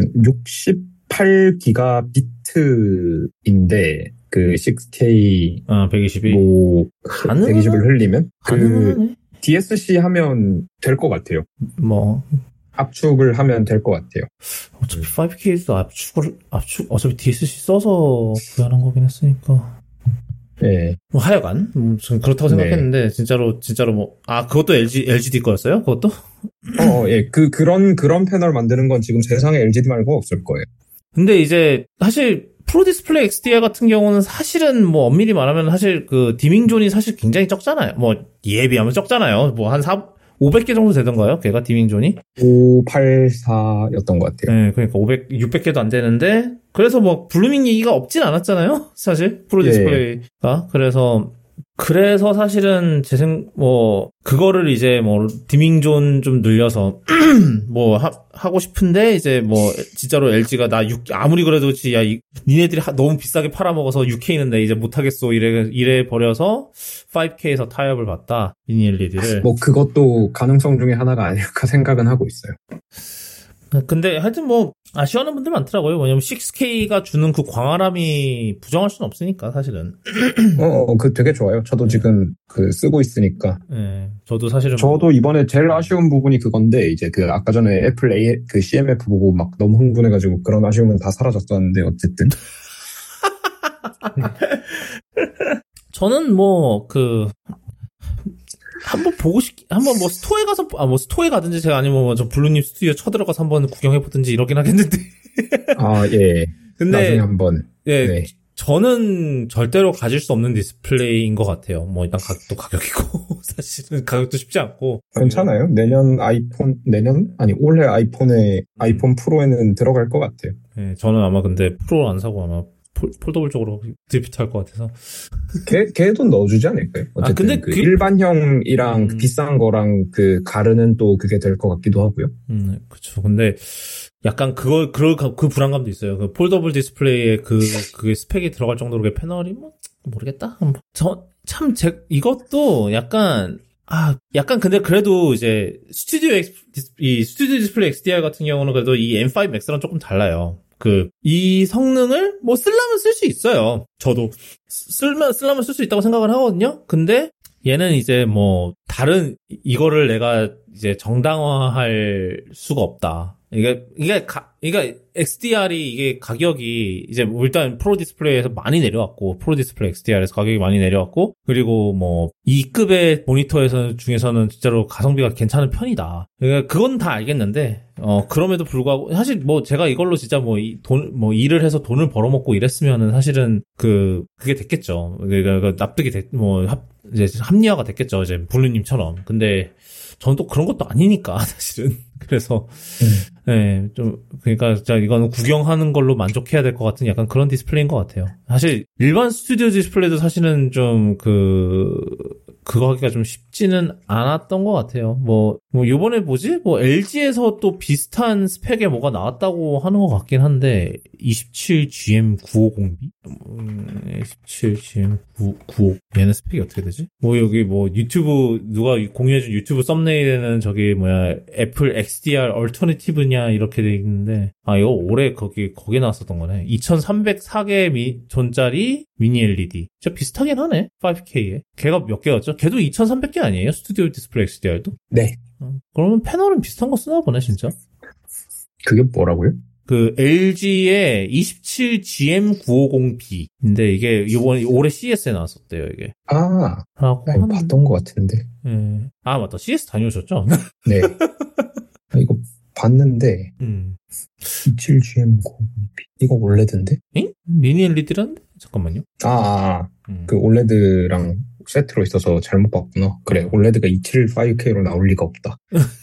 육십팔 기가비트인데 그 식스 케이 아 백이십이 뭐 백이십을 흘리면 가능하네. 그 디에스씨 하면 될 것 같아요. 뭐 압축을 하면 될 것 같아요. 어차피 파이브 케이도 압축을 압축 어차피 디에스씨 써서 구현한 거긴 했으니까. 네. 뭐 하여간 음, 전 그렇다고 생각했는데 네. 진짜로 진짜로 뭐 아 그것도 엘지 엘지디 거였어요? 그것도? 어, 예. 그 그런 그런 패널 만드는 건 지금 세상에 엘지디 말고 없을 거예요. 근데 이제 사실 프로 디스플레이 엑스디알 같은 경우는 사실은 뭐 엄밀히 말하면 사실 그 디밍존이 사실 굉장히 적잖아요. 뭐 이에 비하면 적잖아요. 뭐 한 오백 개 정도 되던가요? 걔가 디밍존이? 오백팔십사였던 것 같아요. 네, 그러니까 오백, 육백 개도 안 되는데 그래서 뭐 블루밍 얘기가 없진 않았잖아요. 사실 프로 디스플레이가. 예. 그래서 그래서 사실은 재생 뭐 그거를 이제 뭐 디밍존 좀 늘려서 뭐 하, 하고 싶은데 이제 뭐 진짜로 엘지가 나 육 아무리 그래도 그렇지 야 이, 니네들이 하, 너무 비싸게 팔아먹어서 육 케이는데 이제 못 하겠어 이래 이래 버려서 파이브 케이에서 타협을 받다 미니 엘이디를. 뭐 그것도 가능성 중에 하나가 아닐까 생각은 하고 있어요. 근데 하여튼 뭐 아쉬워하는 분들 많더라고요. 왜냐면 식스 케이가 주는 그 광활함이 부정할 수는 없으니까 사실은. 어, 어, 그 되게 좋아요. 저도 네. 지금 그 쓰고 있으니까. 네, 저도 사실은. 저도 이번에 제일 아쉬운 부분이 그건데 이제 그 아까 전에 애플 A 그 씨엠에프 보고 막 너무 흥분해가지고 그런 아쉬움은 다 사라졌었는데 어쨌든. 저는 뭐 그. 한번 보고 싶, 한번 뭐 스토어에 가서, 아, 뭐 스토어에 가든지 제가 아니면 뭐 저 블루님 스튜디오 쳐들어가서 한번 구경해보든지 이러긴 하겠는데. 아, 예. 근데. 나중에 한번. 예. 네. 저는 절대로 가질 수 없는 디스플레이인 것 같아요. 뭐 일단 가격도 가격이고, 사실은 가격도 쉽지 않고. 괜찮아요. 내년 아이폰, 내년? 아니, 올해 아이폰에, 아이폰 프로에는 들어갈 것 같아요. 예. 저는 아마 근데 프로 안 사고 아마 폴, 폴더블 쪽으로 드리프트할 것 같아서. 걔, 걔도 넣어주지 않을까요? 어쨌든 아, 근데 그, 그 일반형이랑 음. 그 비싼 거랑 그 가르는 또 그게 될 것 같기도 하고요. 음, 그쵸. 근데 약간 그거, 그, 그 불안감도 있어요. 그 폴더블 디스플레이에 그, 그 스펙이 들어갈 정도로 그 패널이 뭐, 모르겠다. 저, 참, 제, 이것도 약간, 아, 약간 근데 그래도 이제 스튜디오 엑스, 이 스튜디오 디스플레이 엑스디알 같은 경우는 그래도 이 엠 파이브 맥스랑 조금 달라요. 그, 이 성능을 뭐 쓰려면 쓸 수 있어요. 저도 쓸면, 쓰려면 쓸 수 있다고 생각을 하거든요. 근데 얘는 이제 뭐, 다른, 이거를 내가 이제 정당화할 수가 없다. 이게, 이게, 가, 이게 엑스디알이 이게 가격이 이제 일단 프로 디스플레이에서 많이 내려왔고, 프로 디스플레이 엑스디알에서 가격이 많이 내려왔고, 그리고 뭐, 이 급의 모니터에서 중에서는 진짜로 가성비가 괜찮은 편이다. 그러니까 그건 다 알겠는데, 어, 그럼에도 불구하고, 사실 뭐 제가 이걸로 진짜 뭐, 이 돈, 뭐 일을 해서 돈을 벌어먹고 이랬으면은 사실은 그, 그게 됐겠죠. 그러니까 납득이 됐, 뭐, 합, 이제 합리화가 됐겠죠. 이제 블루님처럼. 근데, 저는 또 그런 것도 아니니까, 사실은. 그래서, 음. 네, 좀, 그러니까, 진짜 이거는 구경하는 걸로 만족해야 될 것 같은 약간 그런 디스플레이인 것 같아요. 사실, 일반 스튜디오 디스플레이도 사실은 좀, 그, 그거 하기가 좀 쉽지는 않았던 것 같아요. 뭐, 뭐, 요번에 뭐지? 뭐, 엘지에서 또 비슷한 스펙에 뭐가 나왔다고 하는 것 같긴 한데, 이십칠 지엠 구백오십 비? 음, 이십칠 지엠 구백오십. 얘는 스펙이 어떻게 되지? 뭐, 여기 뭐, 유튜브, 누가 공유해준 유튜브 썸네일에는 저기, 뭐야, 애플 엑스디알 얼터너티브냐, 이렇게 돼 있는데, 아, 이거 올해 거기, 거기에 나왔었던 거네. 이천삼백사 개 미, 존짜리 미니 엘이디. 진짜 비슷하긴 하네. 파이브 케이에. 걔가 몇 개였죠? 걔도 이천삼백 개 아니에요? 스튜디오 디스플레이 엑스디알도? 네. 어, 그러면 패널은 비슷한 거 쓰나 보네, 진짜. 그게 뭐라고요? 그 엘지의 이십칠 지엠 구백오십 비인데 이게 이번 올해 씨이에스에 나왔었대요, 이게. 아. 라고 아니, 하는... 봤던 것 같은데. 예. 아, 맞다. 씨이에스 다녀오셨죠? 네. 아, 이거 봤는데. 음. 이십칠 지엠 구백오십 비. 이거 올레드인데? 응? 미니 엘이디란데? 잠깐만요. 아, 아. 음. 그 올레드랑 세트로 있어서 잘못 봤구나. 그래, 올레드가 이십칠 파이브 케이로 나올 리가 없다.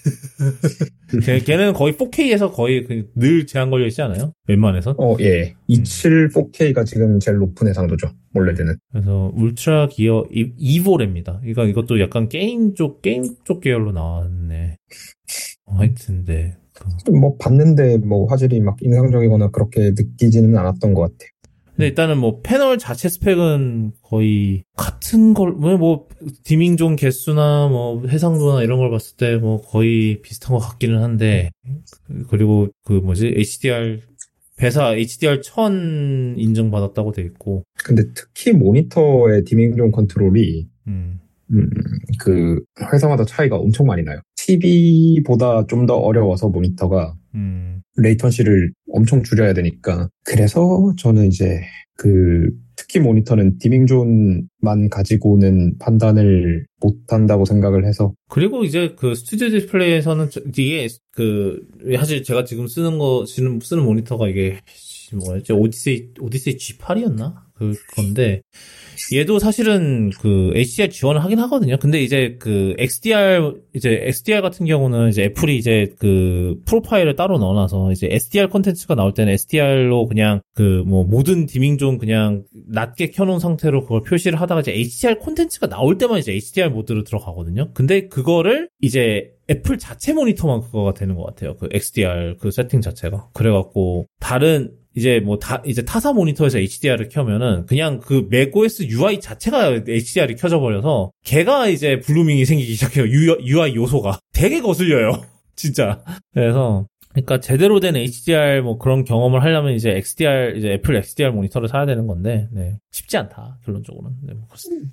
걔, 걔는 거의 포케이에서 거의 늘 제한 걸려 있지 않아요? 웬만해서? 어, 예. 이십칠 포케이가 지금 제일 높은 해상도죠. 올레드는. 그래서 울트라 기어 이보랩니다. 이거 이것도 약간 게임 쪽 게임 쪽 계열로 나왔네. 어, 하여튼 네. 뭐 봤는데 뭐 화질이 막 인상적이거나 그렇게 느끼지는 않았던 것 같아요. 근데 일단은 뭐 패널 자체 스펙은 거의 같은 걸, 뭐 디밍존 개수나 뭐 해상도나 이런 걸 봤을 때 뭐 거의 비슷한 것 같기는 한데, 그리고 그 뭐지 에이치디알 배사 에이치디알 천 인증받았다고 돼 있고. 근데 특히 모니터의 디밍존 컨트롤이 음. 음, 그 회사마다 차이가 엄청 많이 나요. 티비보다 좀 더 어려워서 모니터가 음. 레이턴시를 엄청 줄여야 되니까. 그래서 저는 이제 그 특히 모니터는 디밍존만 가지고는 판단을 못한다고 생각을 해서. 그리고 이제 그 스튜디오 디스플레이에서는 이게 그 사실 제가 지금 쓰는 거 쓰는 쓰는 모니터가 이게 뭐였지? 오디세이, 오디세이 지팔이었나? 그, 건데, 얘도 사실은 그 에이치디알 지원을 하긴 하거든요. 근데 이제 그 엑스디알, 이제 엑스디알 같은 경우는 이제 애플이 이제 그 프로파일을 따로 넣어놔서 이제 에스디알 콘텐츠가 나올 때는 에스디알로 그냥 그 뭐 모든 디밍존 그냥 낮게 켜놓은 상태로 그걸 표시를 하다가 이제 에이치디알 콘텐츠가 나올 때만 이제 에이치디알 모드로 들어가거든요. 근데 그거를 이제 애플 자체 모니터만 그거가 되는 것 같아요. 그 엑스디알 그 세팅 자체가. 그래갖고 다른 이제 뭐 다 이제 타사 모니터에서 에이치디알을 켜면은 그냥 그 맥오에스 유아이 자체가 에이치디알이 켜져 버려서 걔가 이제 블루밍이 생기기 시작해요. 유아이 요소가 되게 거슬려요. 진짜. 그래서 그러니까 제대로 된 에이치디알 뭐 그런 경험을 하려면 이제 엑스디알 이제 애플 엑스디알 모니터를 사야 되는 건데 네. 쉽지 않다. 결론적으로는. 네, 뭐 그렇습니다.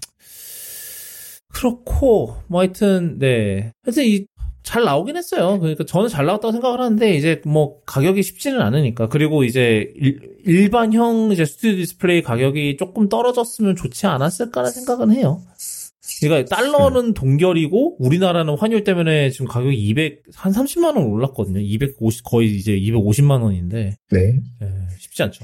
그렇고 뭐 하여튼 네. 하여튼 이 잘 나오긴 했어요. 그러니까 저는 잘 나왔다고 생각을 하는데 이제 뭐 가격이 쉽지는 않으니까. 그리고 이제 일, 일반형 이제 스튜디오 디스플레이 가격이 조금 떨어졌으면 좋지 않았을까라는 생각은 해요. 그러니까 달러는 동결이고 우리나라는 환율 때문에 지금 가격이 이백 한 삼십만 원 올랐거든요. 이백오십 거의 이제 이백오십만 원인데. 네. 네 쉽지 않죠.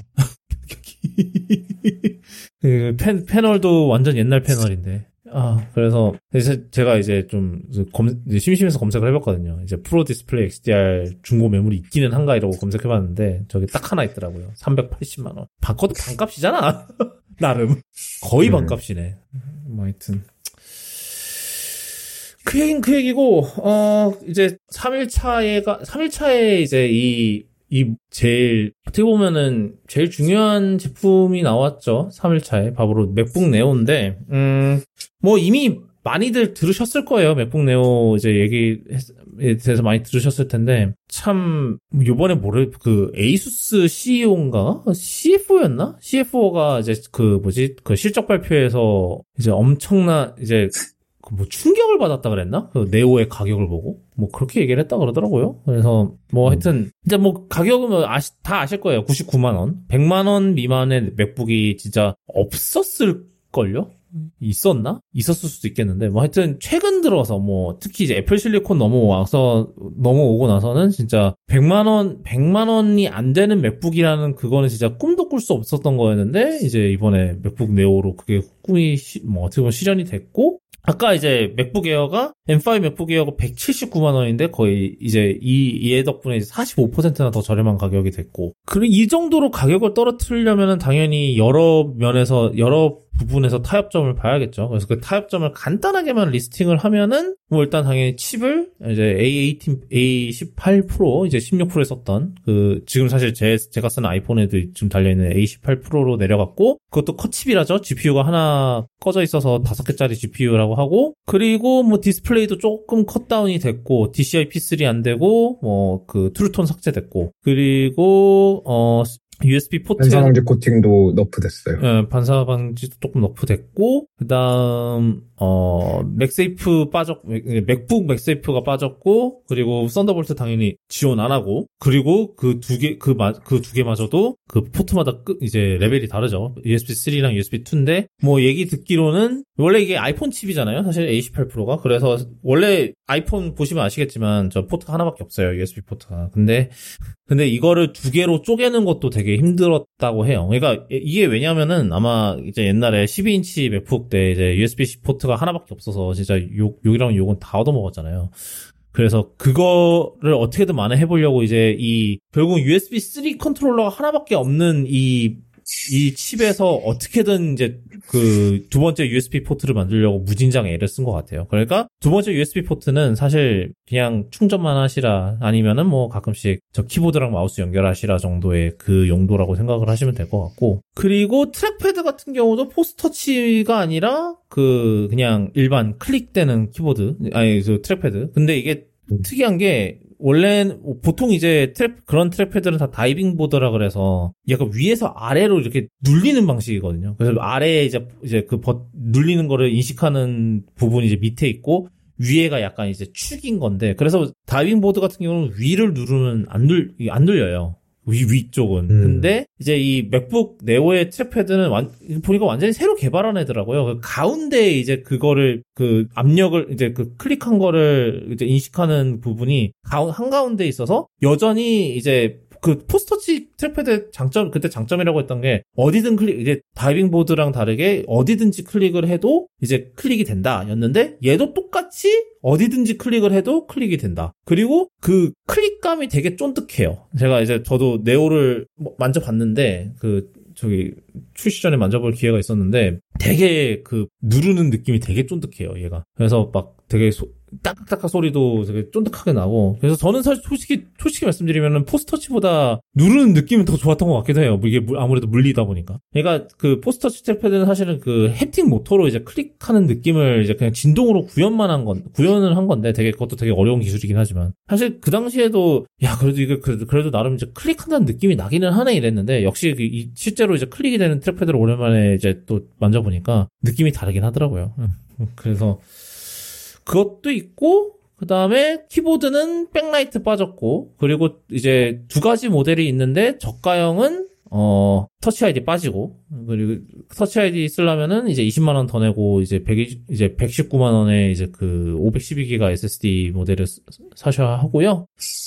그 팬 패널도 완전 옛날 패널인데. 아, 그래서, 제가 이제 좀, 검, 이제 심심해서 검색을 해봤거든요. 이제 프로 디스플레이 엑스디알 중고 매물이 있기는 한가 이러고 검색해봤는데, 저기 딱 하나 있더라고요. 삼백팔십만 원. 바꿔도 반값이잖아! 나름. 거의 반값이네. 뭐 하여튼. 그 얘기는 그 얘기고, 어, 이제 삼 일차에가, 삼 일차에 이제 이, 이 제일 어떻게 보면은 제일 중요한 제품이 나왔죠. 삼 일차에 바로 맥북 네오인데 음 뭐 이미 많이들 들으셨을 거예요. 맥북 네오 이제 얘기에 대해서 많이 들으셨을 텐데 참 요번에 뭐를 그 에이수스 씨이오인가 씨에프오였나? 씨에프오가 이제 그 뭐지 그 실적 발표에서 이제 엄청난 이제 뭐 충격을 받았다 그랬나? 그 네오의 가격을 보고 뭐 그렇게 얘기를 했다 그러더라고요. 그래서 뭐 하여튼 이제 뭐 가격은 뭐 아시, 다 아실 거예요. 구십구만 원, 백만 원 미만의 맥북이 진짜 없었을걸요? 있었나? 있었을 수도 있겠는데 뭐 하여튼 최근 들어서 뭐 특히 이제 애플 실리콘 넘어와서 넘어오고 나서는 진짜 백만 원, 백만 원이 안 되는 맥북이라는 그거는 진짜 꿈도 꿀 수 없었던 거였는데 이제 이번에 맥북 네오로 그게 꿈이 시, 뭐 어떻게 보면 실현이 됐고 아까 이제 맥북 에어가 엠 파이브 맥북 에어가 백칠십구만 원인데 거의 이제 이, 얘 덕분에 이제 사십오 퍼센트나 더 저렴한 가격이 됐고 그리고 이 정도로 가격을 떨어뜨리려면은 당연히 여러 면에서 여러 부분에서 타협점을 봐야겠죠. 그래서 그 타협점을 간단하게만 리스팅을 하면은 뭐 일단 당연히 칩을 이제 에이 에이틴, 에이 십팔 프로 이제 십육 프로에 썼던 그 지금 사실 제 제가 쓰는 아이폰에도 지금 달려 있는 에이 십팔 프로로 내려갔고 그것도 컷칩이라죠. 지피유가 하나 꺼져 있어서 다섯 개짜리 지피유라고 하고 그리고 뭐 디스플레이도 조금 컷다운이 됐고 디씨아이 피 쓰리 안 되고 뭐 그 트루톤 삭제됐고 그리고 어 유에스비 포트 반사 방지 코팅도 너프됐어요. 네, 반사 방지도 조금 너프됐고 그다음 어 맥세이프 빠졌 맥북 맥세이프가 빠졌고 그리고 썬더볼트 당연히 지원 안 하고 그리고 그 두 개 그 그 두 개마저도 그 포트마다 끝 이제 레벨이 다르죠. 유에스비 쓰리랑 유에스비 투인데 뭐 얘기 듣기로는 원래 이게 아이폰 칩이잖아요. 사실 에이 십팔 프로가 그래서 원래 아이폰 보시면 아시겠지만 저 포트가 하나밖에 없어요. 유에스비 포트가. 근데 근데 이거를 두 개로 쪼개는 것도 되게 힘들었다고 해요. 그러니까 이게 왜냐면은 아마 이제 옛날에 십이 인치 맥북 때 이제 유에스비-C 포트가 하나밖에 없어서 진짜 욕, 욕이랑 욕은 다 얻어먹었잖아요. 그래서 그거를 어떻게든 만회해보려고 이제 이 결국 유에스비 쓰리 컨트롤러가 하나밖에 없는 이 이 칩에서 어떻게든 이제 그 두 번째 유에스비 포트를 만들려고 무진장 애를 쓴 것 같아요. 그러니까 두 번째 유에스비 포트는 사실 그냥 충전만 하시라 아니면은 뭐 가끔씩 저 키보드랑 마우스 연결하시라 정도의 그 용도라고 생각을 하시면 될 것 같고 그리고 트랙패드 같은 경우도 포스터치가 아니라 그 그냥 일반 클릭되는 키보드 아니 그 트랙패드 근데 이게 특이한 게 원래는 보통 이제 트랙 그런 트랙패드는 다 다이빙 보드라 그래서 약간 위에서 아래로 이렇게 눌리는 방식이거든요. 그래서 아래에 이제 이제 그 버, 눌리는 거를 인식하는 부분이 이제 밑에 있고 위에가 약간 이제 축인 건데 그래서 다이빙 보드 같은 경우는 위를 누르면 안 눌 안 눌려요. 위, 위쪽은. 음. 근데, 이제 이 맥북 네오의 트랙패드는 완, 보니까 완전히 새로 개발한 애더라고요. 그 가운데 이제 그거를, 그 압력을, 이제 그 클릭한 거를 이제 인식하는 부분이 가, 한가운데 있어서 여전히 이제 그 포스터치 트랙패드 장점, 그때 장점이라고 했던 게 어디든 클릭, 이제 다이빙 보드랑 다르게 어디든지 클릭을 해도 이제 클릭이 된다 였는데 얘도 똑같이 어디든지 클릭을 해도 클릭이 된다. 그리고 그 클릭감이 되게 쫀득해요. 제가 이제 저도 네오를 만져봤는데 그 저기 출시 전에 만져볼 기회가 있었는데 되게 그 누르는 느낌이 되게 쫀득해요, 얘가. 그래서 막 되게 소, 딱딱딱 소리도 되게 쫀득하게 나고. 그래서 저는 사실 솔직히 솔직히 말씀드리면은 포스터치보다 누르는 느낌은 더 좋았던 것 같기도 해요. 이게 아무래도 물리다 보니까. 그러니까 그 포스터치 트랙패드는 사실은 그 햅틱 모터로 이제 클릭하는 느낌을 이제 그냥 진동으로 구현만 한 건, 구현을 한 건데 되게 그것도 되게 어려운 기술이긴 하지만 사실 그 당시에도 야 그래도 이게 그래도, 그래도 나름 이제 클릭한다는 느낌이 나기는 하네 이랬는데 역시 그 이, 실제로 이제 클릭이 되는 트랙패드를 오랜만에 이제 또 만져보니까 느낌이 다르긴 하더라고요. 그래서 그것도 있고, 그 다음에 키보드는 백라이트 빠졌고, 그리고 이제 두 가지 모델이 있는데, 저가형은, 어, 터치 아이디 빠지고, 그리고 터치 아이디 쓰려면은 이제 이십만 원 더 내고, 이제 백, 이제 백십구만 원에 이제 그 오백십이 기가 에스에스디 모델을 사셔야 하고요.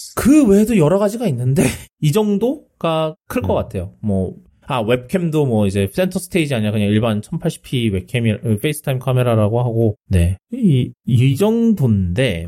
그 외에도 여러 가지가 있는데, 이 정도가 클 것 같아요. 뭐, 아, 웹캠도 뭐 이제 센터 스테이지 아니라 그냥 일반 천팔십 피 웹캠이, 페이스타임 카메라라고 하고, 네. 이, 이 정도인데,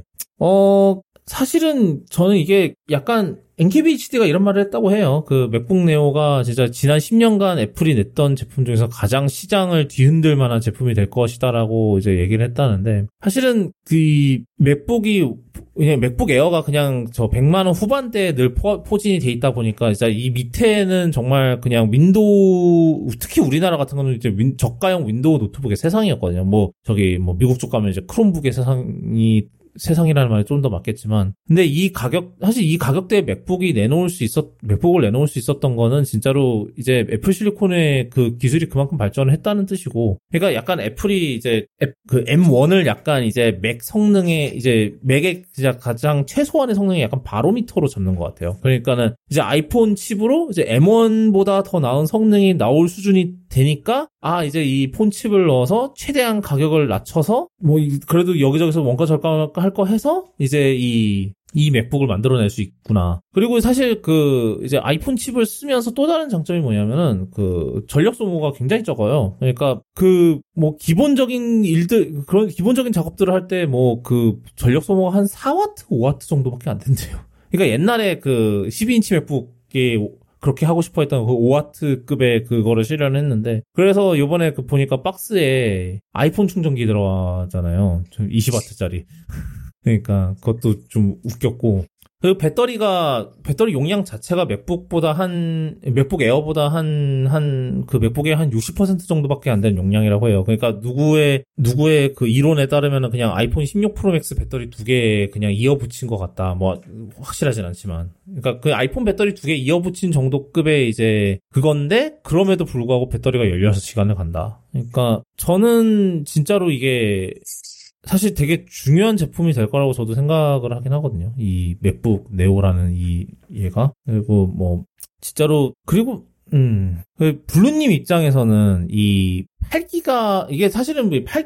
어, 사실은 저는 이게 약간 엔케이비에이치디가 이런 말을 했다고 해요. 그 맥북 네오가 진짜 지난 십 년간 애플이 냈던 제품 중에서 가장 시장을 뒤흔들 만한 제품이 될 것이다라고 이제 얘기를 했다는데, 사실은 그 맥북이 그냥 맥북 에어가 그냥 저 백만 원 후반대에 늘 포, 포진이 돼 있다 보니까 진짜 이 밑에는 정말 그냥 윈도우, 특히 우리나라 같은 거는 이제 윈, 저가형 윈도우 노트북의 세상이었거든요. 뭐 저기 뭐 미국 쪽 가면 이제 크롬북의 세상이 세상이라는 말이 좀 더 맞겠지만, 근데 이 가격, 사실 이 가격대에 맥북이 내놓을 수 있었, 맥북을 내놓을 수 있었던 거는 진짜로 이제 애플 실리콘의 그 기술이 그만큼 발전을 했다는 뜻이고, 그러니까 약간 애플이 이제 앱, 그 엠원을 약간 이제 맥 성능에, 이제 맥의 진짜 가장 최소한의 성능이 약간 바로미터로 잡는 것 같아요. 그러니까는 이제 아이폰 칩으로 이제 엠원보다 더 나은 성능이 나올 수준이 되니까, 아, 이제 이 폰 칩을 넣어서 최대한 가격을 낮춰서, 뭐, 그래도 여기저기서 원가 절감할 거 해서, 이제 이, 이 맥북을 만들어낼 수 있구나. 그리고 사실 그, 이제 아이폰 칩을 쓰면서 또 다른 장점이 뭐냐면은, 그, 전력 소모가 굉장히 적어요. 그러니까, 그, 뭐, 기본적인 일들, 그런 기본적인 작업들을 할 때, 뭐, 그, 전력 소모가 한 사 와트, 오 와트 정도밖에 안 된대요. 그러니까 옛날에 그, 십이 인치 맥북이, 그렇게 하고 싶어 했던 그 오 와트급의 그거를 실현했는데, 그래서 요번에 그 보니까 박스에 아이폰 충전기 들어가잖아요. 이십 와트짜리. 그러니까 그것도 좀 웃겼고, 그 배터리가, 배터리 용량 자체가 맥북보다 한, 맥북 에어보다 한, 한, 그 맥북의 한 육십 퍼센트 정도밖에 안 되는 용량이라고 해요. 그러니까 누구의, 누구의 그 이론에 따르면 그냥 아이폰 십육 프로 맥스 배터리 두 개 그냥 이어붙인 것 같다. 뭐, 확실하진 않지만. 그러니까 그 아이폰 배터리 두 개 이어붙인 정도급의 이제 그건데, 그럼에도 불구하고 배터리가 열여섯 시간을 간다. 그러니까 저는 진짜로 이게, 사실 되게 중요한 제품이 될 거라고 저도 생각을 하긴 하거든요. 이 맥북 네오라는 이 얘가. 그리고 뭐 진짜로, 그리고 음, 그 블루님 입장에서는 이 팔 기가, 이게 사실은 팔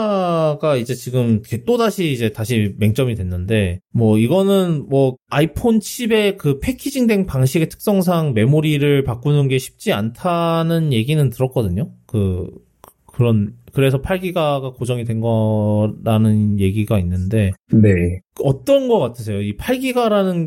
기가가 이제 지금 또 다시 이제 다시 맹점이 됐는데, 뭐 이거는 뭐 아이폰 칩의 그 패키징된 방식의 특성상 메모리를 바꾸는 게 쉽지 않다는 얘기는 들었거든요. 그 그런, 그래서 팔 기가가 고정이 된 거라는 얘기가 있는데, 네. 어떤 거 같으세요? 이 팔 기가라는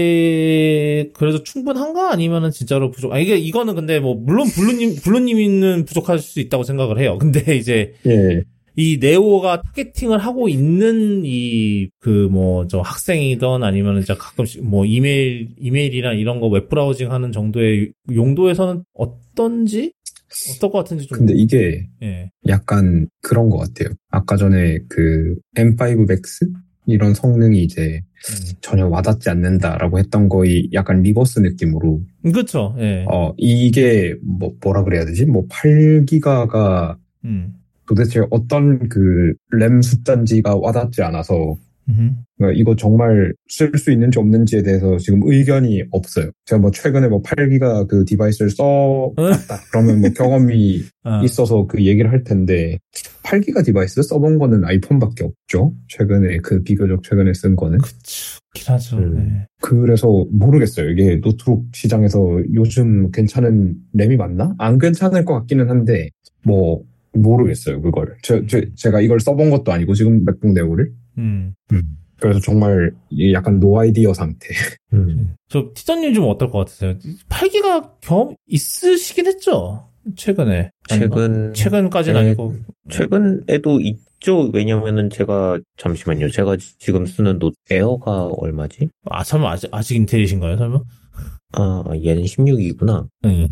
게 그래도 충분한가? 아니면은 진짜로 부족? 아, 이게 이거는 근데 뭐 물론 블루님 블루님은 부족할 수 있다고 생각을 해요. 근데 이제 예. 이 네오가 타겟팅을 하고 있는 이 그 뭐 저 학생이든 아니면은 이제 가끔씩 뭐 이메일 이메일이나 이런 거 웹브라우징 하는 정도의 용도에서는 어떤지? 어떨 것 같은지 좀. 근데 이게 예. 약간 그런 것 같아요. 아까 전에 그 엠 파이브 맥스? 이런 성능이 이제 음. 전혀 와닿지 않는다라고 했던 거의 약간 리버스 느낌으로. 그렇죠. 예. 어, 이게 뭐, 뭐라 그래야 되지? 뭐 팔 기가가 음. 도대체 어떤 그 램 숫자인지가 와닿지 않아서 그러니까 이거 정말 쓸 수 있는지 없는지에 대해서 지금 의견이 없어요. 제가 뭐 최근에 뭐 팔 기가 그 디바이스를 써봤다 그러면 뭐 경험이 어. 있어서 그 얘기를 할 텐데 팔 기가 디바이스 써본 거는 아이폰밖에 없죠. 최근에 그 비교적 최근에 쓴 거는. 그쵸. 하죠. 음. 네. 그래서 모르겠어요. 이게 노트북 시장에서 요즘 괜찮은 램이 맞나? 안 괜찮을 것 같기는 한데 뭐 모르겠어요. 그걸. 제, 제, 제가 이걸 써본 것도 아니고 지금 맥북 네오를. 음. 음. 그래서 정말 약간 노 아이디어 상태. 음. 저 티저님 좀 어떨 것 같으세요? 팔 기가 경험 있으시긴 했죠? 최근에. 최근. 최근까지는 에, 아니고. 최근에도 있죠. 왜냐면은 제가, 잠시만요. 제가 지금 쓰는 노트 에어가 얼마지? 아, 설마 아직, 아직 인텔이신가요, 설마? 아, 얘는 십육이구나. 응.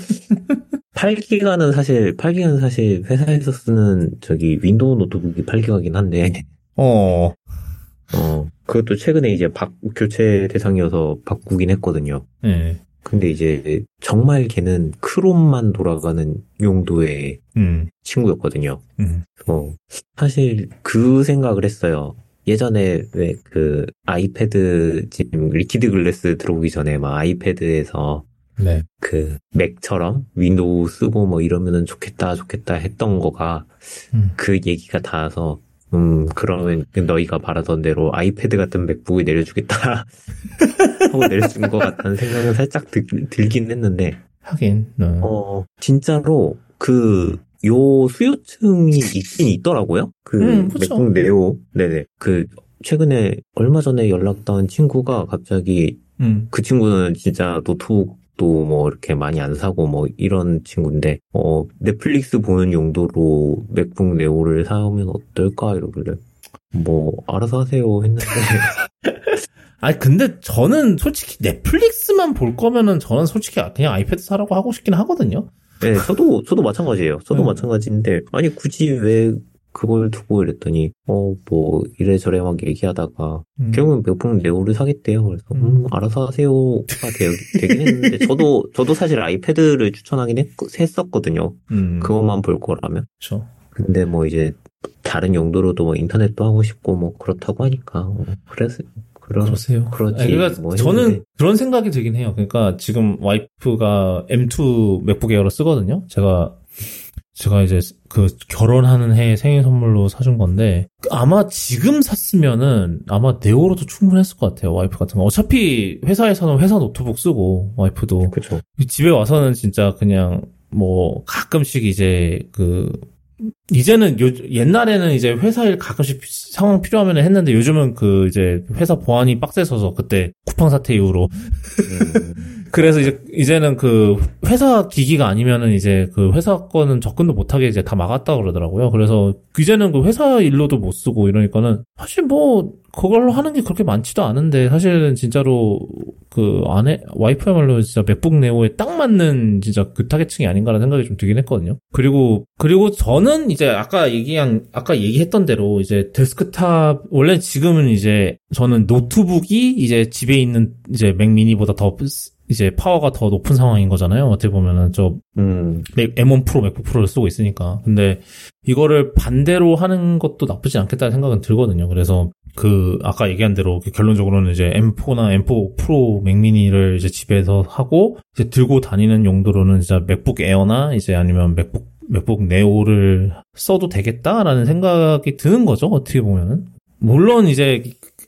팔 기가는 사실, 팔 기가는 사실 회사에서 쓰는 저기 윈도우 노트북이 팔 기가긴 한데. 어. 어, 그것도 최근에 이제 바, 교체 대상이어서 바꾸긴 했거든요. 네. 근데 이제 정말 걔는 크롬만 돌아가는 용도의 음. 친구였거든요. 음. 어, 사실 그 생각을 했어요. 예전에 왜 그 아이패드 지금 리퀴드 글래스 들어오기 전에 막 아이패드에서 네. 그 맥처럼 윈도우 쓰고 뭐 이러면은 좋겠다 좋겠다 했던 거가 음. 그 얘기가 닿아서 음, 그러면 너희가 바라던 대로 아이패드 같은 맥북을 내려주겠다 하고 내려준 것 같다는 생각은 살짝 들, 들긴 했는데. 하긴, 네. 어, 진짜로 그, 요 수요층이 있긴 있더라고요. 그 음, 맥북 네오. 네네. 그, 최근에 얼마 전에 연락닿은 친구가 갑자기 음. 그 친구는 진짜 노트북 또 뭐 이렇게 많이 안 사고 뭐 이런 친구인데 어 넷플릭스 보는 용도로 맥북 네오를 사오면 어떨까 이러길래 뭐 알아서 하세요 했는데 아니 근데 저는 솔직히 넷플릭스만 볼 거면은 저는 솔직히 그냥 아이패드 사라고 하고 싶긴 하거든요. 네, 저도 저도 마찬가지예요. 저도 음. 마찬가지인데 아니 굳이 왜 그걸 두고 이랬더니 어 뭐 이래저래 막 얘기하다가 음. 결국은 맥북 네오를 사겠대요. 그래서 음, 음 알아서 하세요가 되, 되긴 했는데 저도 저도 사실 아이패드를 추천하긴 했, 했었거든요. 음. 그것만 볼 거라면. 그렇죠. 근데 뭐 이제 다른 용도로도 뭐 인터넷도 하고 싶고 뭐 그렇다고 하니까 어, 그래서 그러, 그러세요. 그렇지. 아니, 그러니까 뭐 저는 그런 생각이 들긴 해요. 그러니까 지금 와이프가 엠 투 맥북 에어를 쓰거든요. 제가 제가 이제 그 결혼하는 해 생일 선물로 사준 건데 아마 지금 샀으면은 아마 네오로도 충분했을 것 같아요. 와이프 같은 거. 어차피 회사에서는 회사 노트북 쓰고 와이프도 그렇죠. 집에 와서는 진짜 그냥 뭐 가끔씩 이제 그 이제는 요 옛날에는 이제 회사 일 가끔씩 상황 필요하면 했는데 요즘은 그 이제 회사 보안이 빡세서서 그때 쿠팡 사태 이후로 음. 그래서 이제 이제는 그 회사 기기가 아니면은 이제 그 회사 거는 접근도 못하게 이제 다 막았다 그러더라고요. 그래서 이제는 그 회사 일로도 못 쓰고 이러니까는 사실 뭐 그걸로 하는 게 그렇게 많지도 않은데 사실은 진짜로 그 안에 와이프야말로 진짜 맥북 네오에 딱 맞는 진짜 그 타겟층이 아닌가라는 생각이 좀 들긴 했거든요. 그리고 그리고 저는 이제 아까 얘기한 아까 얘기했던 대로 이제 데스크탑 원래 지금은 이제 저는 노트북이 이제 집에 있는 이제 맥 미니보다 더 이제 파워가 더 높은 상황인 거잖아요. 어떻게 보면은 저 음. 엠 원 프로 맥북 프로를 쓰고 있으니까. 근데 이거를 반대로 하는 것도 나쁘지 않겠다는 생각은 들거든요. 그래서 그 아까 얘기한 대로 결론적으로는 이제 엠 포나 엠 포 프로 맥미니를 이제 집에서 하고 이제 들고 다니는 용도로는 진짜 맥북 에어나 이제 아니면 맥북 맥북 네오를 써도 되겠다라는 생각이 드는 거죠. 어떻게 보면은. 물론 이제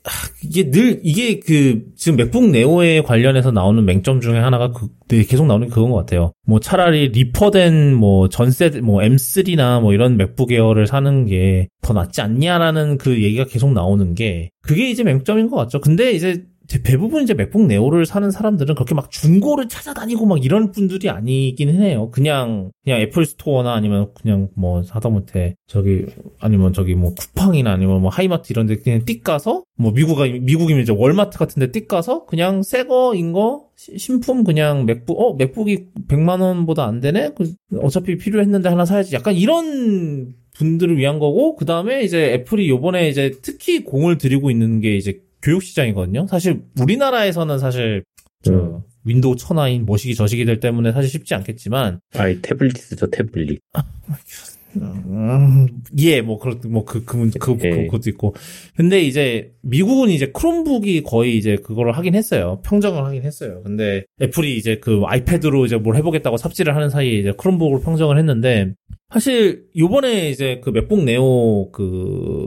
이게 늘 이게 그 지금 맥북 네오에 관련해서 나오는 맹점 중에 하나가 그 계속 나오는 게 그건 것 같아요. 뭐 차라리 리퍼된 뭐 전세 뭐 엠 쓰리나 뭐 이런 맥북 에어를 사는 게 더 낫지 않냐라는 그 얘기가 계속 나오는 게 그게 이제 맹점인 것 같죠. 근데 이제 대부분 이제 맥북 네오를 사는 사람들은 그렇게 막 중고를 찾아다니고 막 이런 분들이 아니긴 해요. 그냥 그냥 애플 스토어나 아니면 그냥 뭐 하다못해 저기 아니면 저기 뭐 쿠팡이나 아니면 뭐 하이마트 이런 데 그냥 띡 가서 뭐 미국 미국이면 이제 월마트 같은 데 띡 가서 그냥 새 거인 거 신품 그냥 맥북 어 맥북이 백만 원보다 안 되네. 어차피 필요했는데 하나 사야지. 약간 이런 분들을 위한 거고 그다음에 이제 애플이 요번에 이제 특히 공을 들이고 있는 게 이제 교육 시장이거든요. 사실 우리나라에서는 사실 저 음. 윈도우 천하인 뭐시기 저시기들 때문에 사실 쉽지 않겠지만 아이 태블릿이죠 태블릿. 아, 음, 예, 뭐, 그렇, 뭐, 그, 그, 문- 그, 그, 예. 그것도 있고. 근데 이제, 미국은 이제 크롬북이 거의 이제 그거를 하긴 했어요. 평정을 하긴 했어요. 근데 애플이 이제 그 아이패드로 이제 뭘 해보겠다고 삽질을 하는 사이에 이제 크롬북으로 평정을 했는데, 사실, 요번에 이제 그 맥북 네오 그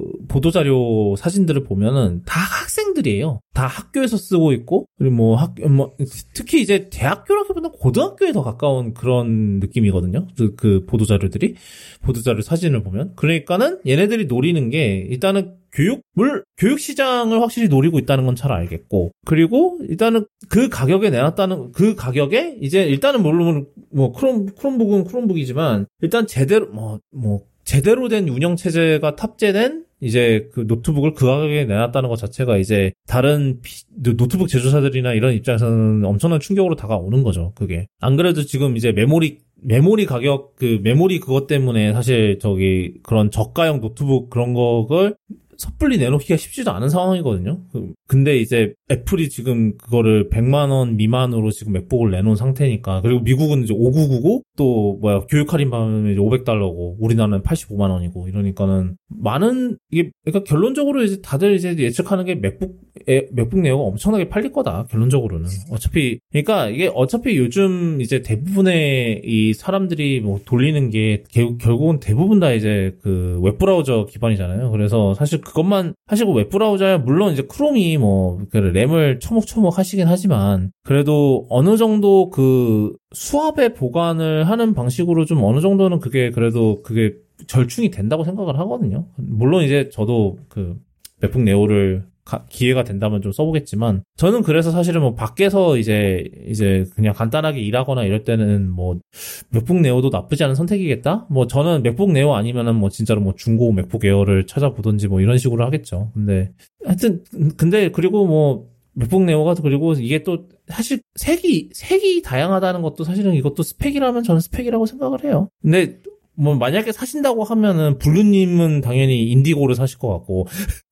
보도자료 사진들을 보면은 다 학생들이에요. 다 학교에서 쓰고 있고, 그리고 뭐 학, 뭐, 특히 이제 대학교라기보다는 고등학교에 더 가까운 그런 느낌이거든요. 그, 그 보도자료들이. 보도자료 사진을 보면. 그러니까는 얘네들이 노리는 게 일단은 교육물, 교육 시장을 확실히 노리고 있다는 건 잘 알겠고. 그리고 일단은 그 가격에 내놨다는, 그 가격에 이제 일단은 물론 뭐 크롬, 크롬북은 크롬북이지만 일단 제대로, 뭐, 뭐, 제대로 된 운영체제가 탑재된 이제 그 노트북을 그 가격에 내놨다는 것 자체가 이제 다른 피, 노트북 제조사들이나 이런 입장에서는 엄청난 충격으로 다가오는 거죠, 그게. 안 그래도 지금 이제 메모리, 메모리 가격, 그 메모리 그것 때문에 사실 저기 그런 저가형 노트북 그런 거를 섣불리 내놓기가 쉽지도 않은 상황이거든요. 근데 이제 애플이 지금 그거를 백만 원 미만으로 지금 맥북을 내놓은 상태니까. 그리고 미국은 이제 오천구백구십구 또 뭐야 교육 할인 받으면 이제 오백 달러고 우리나라는 팔십오만 원이고 이러니까는 많은 이게 그러니까 결론적으로 이제 다들 이제 예측하는 게 맥북 에, 맥북 네오가 엄청나게 팔릴 거다. 결론적으로는. 어차피 그러니까 이게 어차피 요즘 이제 대부분의 이 사람들이 뭐 돌리는 게 개, 결국은 대부분 다 이제 그 웹브라우저 기반이잖아요. 그래서 사실 그것만 하시고 웹브라우저야 물론 이제 크롬이 뭐 램을 처먹처먹 하시긴 하지만 그래도 어느 정도 그 수압에 보관을 하는 방식으로 좀 어느 정도는 그게 그래도 그게 절충이 된다고 생각을 하거든요. 물론 이제 저도 그 맥북 네오를 가, 기회가 된다면 좀 써보겠지만 저는 그래서 사실은 뭐 밖에서 이제 이제 그냥 간단하게 일하거나 이럴 때는 뭐 맥북 네오도 나쁘지 않은 선택이겠다. 뭐 저는 맥북 네오 아니면은 뭐 진짜로 뭐 중고 맥북 에어를 찾아보든지 뭐 이런 식으로 하겠죠. 근데 하여튼 근데 그리고 뭐 맥북 네오가 그리고 이게 또 사실 색이 색이 다양하다는 것도 사실은 이것도 스펙이라면 저는 스펙이라고 생각을 해요. 근데 뭐 만약에 사신다고 하면은 블루님은 당연히 인디고를 사실 것 같고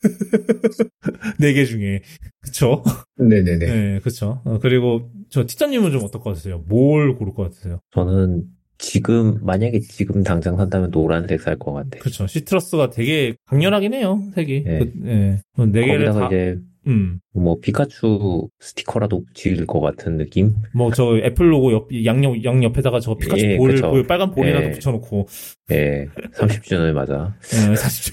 네 개 중에 그쵸? 네네네. 네, 그쵸. 어, 그리고 저 티자님은 좀 어떨 것 같으세요? 뭘 고를 것 같으세요? 저는 지금 만약에 지금 당장 산다면 노란색 살 것 같아요. 그쵸. 시트러스가 되게 강렬하긴 해요. 색이. 네. 그, 네. 네 개를 거기다가 다. 이제 음. 뭐 피카츄 스티커라도 붙일 것 같은 느낌? 뭐 저 애플 로고 옆 양옆 양 옆에다가 저 피카츄 예, 볼, 그쵸. 볼 빨간 볼이라도 예. 붙여놓고. 예, 삼십 주년을 맞아. 네, 사실.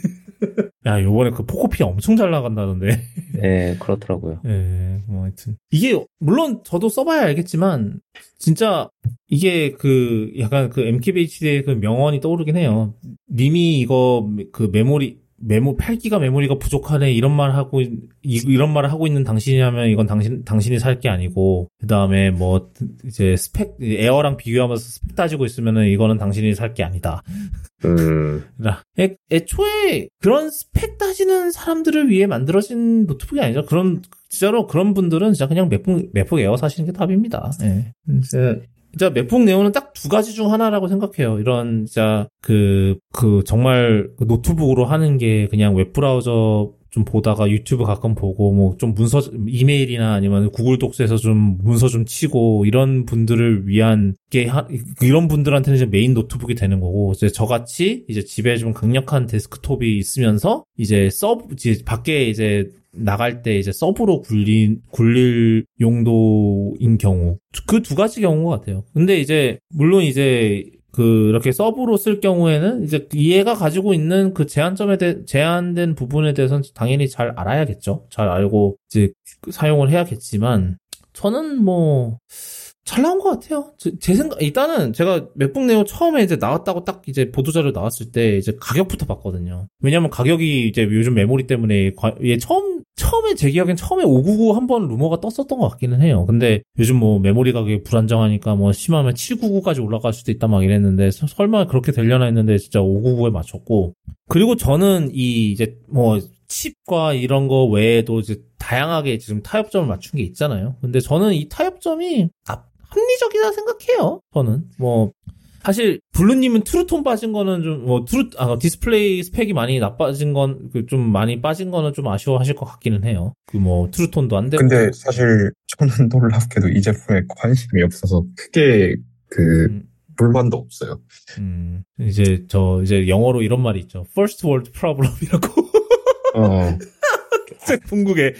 야, 요번에 그 포코피 엄청 잘 나간다던데. 예, 그렇더라고요. 예, 뭐 하여튼 이게 물론 저도 써봐야 알겠지만 진짜 이게 그 약간 그 엠케이비에이치디의 그 명언이 떠오르긴 해요. 님이 이거 그 메모리 메모 팔 기가 메모리가 부족하네 이런 말 하고 이, 이런 말을 하고 있는 당신이라면 이건 당신 당신이 살 게 아니고 그다음에 뭐 이제 스펙 에어랑 비교하면서 스펙 따지고 있으면은 이거는 당신이 살 게 아니다. 음. 애, 애초에 그런 스펙 따지는 사람들을 위해 만들어진 노트북이 아니죠. 그런 진짜로 그런 분들은 진짜 그냥 맥북 맥북 에어 사시는 게 답입니다. 예. 진짜 진짜 맥북 네오는 딱 두 가지 중 하나라고 생각해요. 이런 진짜 그 그 정말 노트북으로 하는 게 그냥 웹브라우저 좀 보다가 유튜브 가끔 보고 뭐 좀 문서 이메일이나 아니면 구글 독스에서 좀 문서 좀 치고 이런 분들을 위한 게 하, 이런 분들한테는 이제 메인 노트북이 되는 거고 이제 저같이 이제 집에 좀 강력한 데스크톱이 있으면서 이제 서브 이제 밖에 이제 나갈 때 이제 서브로 굴린 굴릴 용도인 경우 그 두 가지 경우인 것 같아요. 근데 이제 물론 이제 그렇게 서브로 쓸 경우에는 이제 얘가 가지고 있는 그 제한점에 대해 제한된 부분에 대해서는 당연히 잘 알아야겠죠. 잘 알고 이제 사용을 해야겠지만 저는 뭐 잘 나온 것 같아요. 제, 제 생각 일단은 제가 맥북 네오 처음에 이제 나왔다고 딱 이제 보도자료 나왔을 때 이제 가격부터 봤거든요. 왜냐면 가격이 이제 요즘 메모리 때문에 얘 처음 처음에 제 기억엔 처음에 오백구십구 한번 루머가 떴었던 것 같기는 해요. 근데 요즘 뭐 메모리 가격이 불안정하니까 뭐 심하면 칠백구십구까지 올라갈 수도 있다 막 이랬는데 서, 설마 그렇게 되려나 했는데 진짜 오백구십구에 맞췄고 그리고 저는 이 이제 뭐 칩과 이런 거 외에도 이제 다양하게 지금 타협점을 맞춘 게 있잖아요. 근데 저는 이 타협점이 아, 합리적이다 생각해요. 저는 뭐 사실 블루님은 트루톤 빠진 거는 좀 뭐 트루 아 디스플레이 스펙이 많이 나빠진 건 그 좀 많이 빠진 거는 좀 아쉬워하실 것 같기는 해요. 그 뭐 트루톤도 안 되고. 근데 사실 저는 놀랍게도 이 제품에 관심이 없어서 크게 그 음. 불만도 없어요. 음, 이제 저 이제 영어로 이런 말이 있죠. First world problem이라고. 어. 본국에.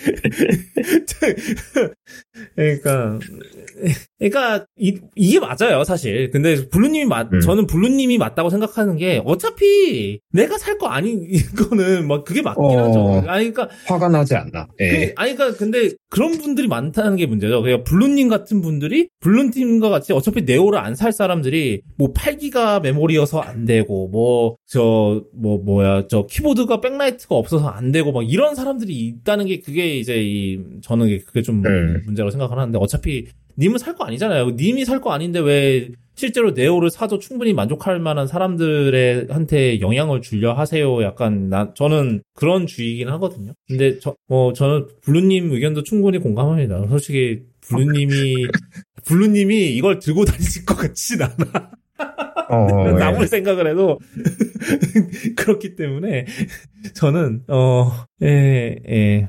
그러니까, 그러니까 이, 이게 맞아요, 사실. 근데 블루님이 맞, 음. 저는 블루님이 맞다고 생각하는 게 어차피 내가 살 거 아닌 거는 막 그게 맞긴 어, 하죠. 아니, 그러니까 화가 나지 않나. 그, 아니, 그러니까 근데 그런 분들이 많다는 게 문제죠. 그러니까 블루님 같은 분들이 블루님과 같이 어차피 네오를 안 살 사람들이 뭐 팔 기가 메모리여서 안 되고 뭐 저 뭐 뭐야 저 키보드가 백라이트가 없어서 안 되고 막 이런 사람들이 있다는 게 그게 이제 이 저는 그게 좀 음. 문제라고 생각을 하는데 어차피 님은 살 거 아니잖아요. 님이 살 거 아닌데 왜 실제로 네오를 사도 충분히 만족할 만한 사람들의 한테 영향을 주려 하세요. 약간 나 저는 그런 주의이긴 하거든요. 근데 저 뭐 저는 블루님 의견도 충분히 공감합니다. 솔직히 블루님이 블루님이 이걸 들고 다니실 것 같진 않아. 어, 아무리 예. 생각을 해도 그렇기 때문에 저는 어예 예.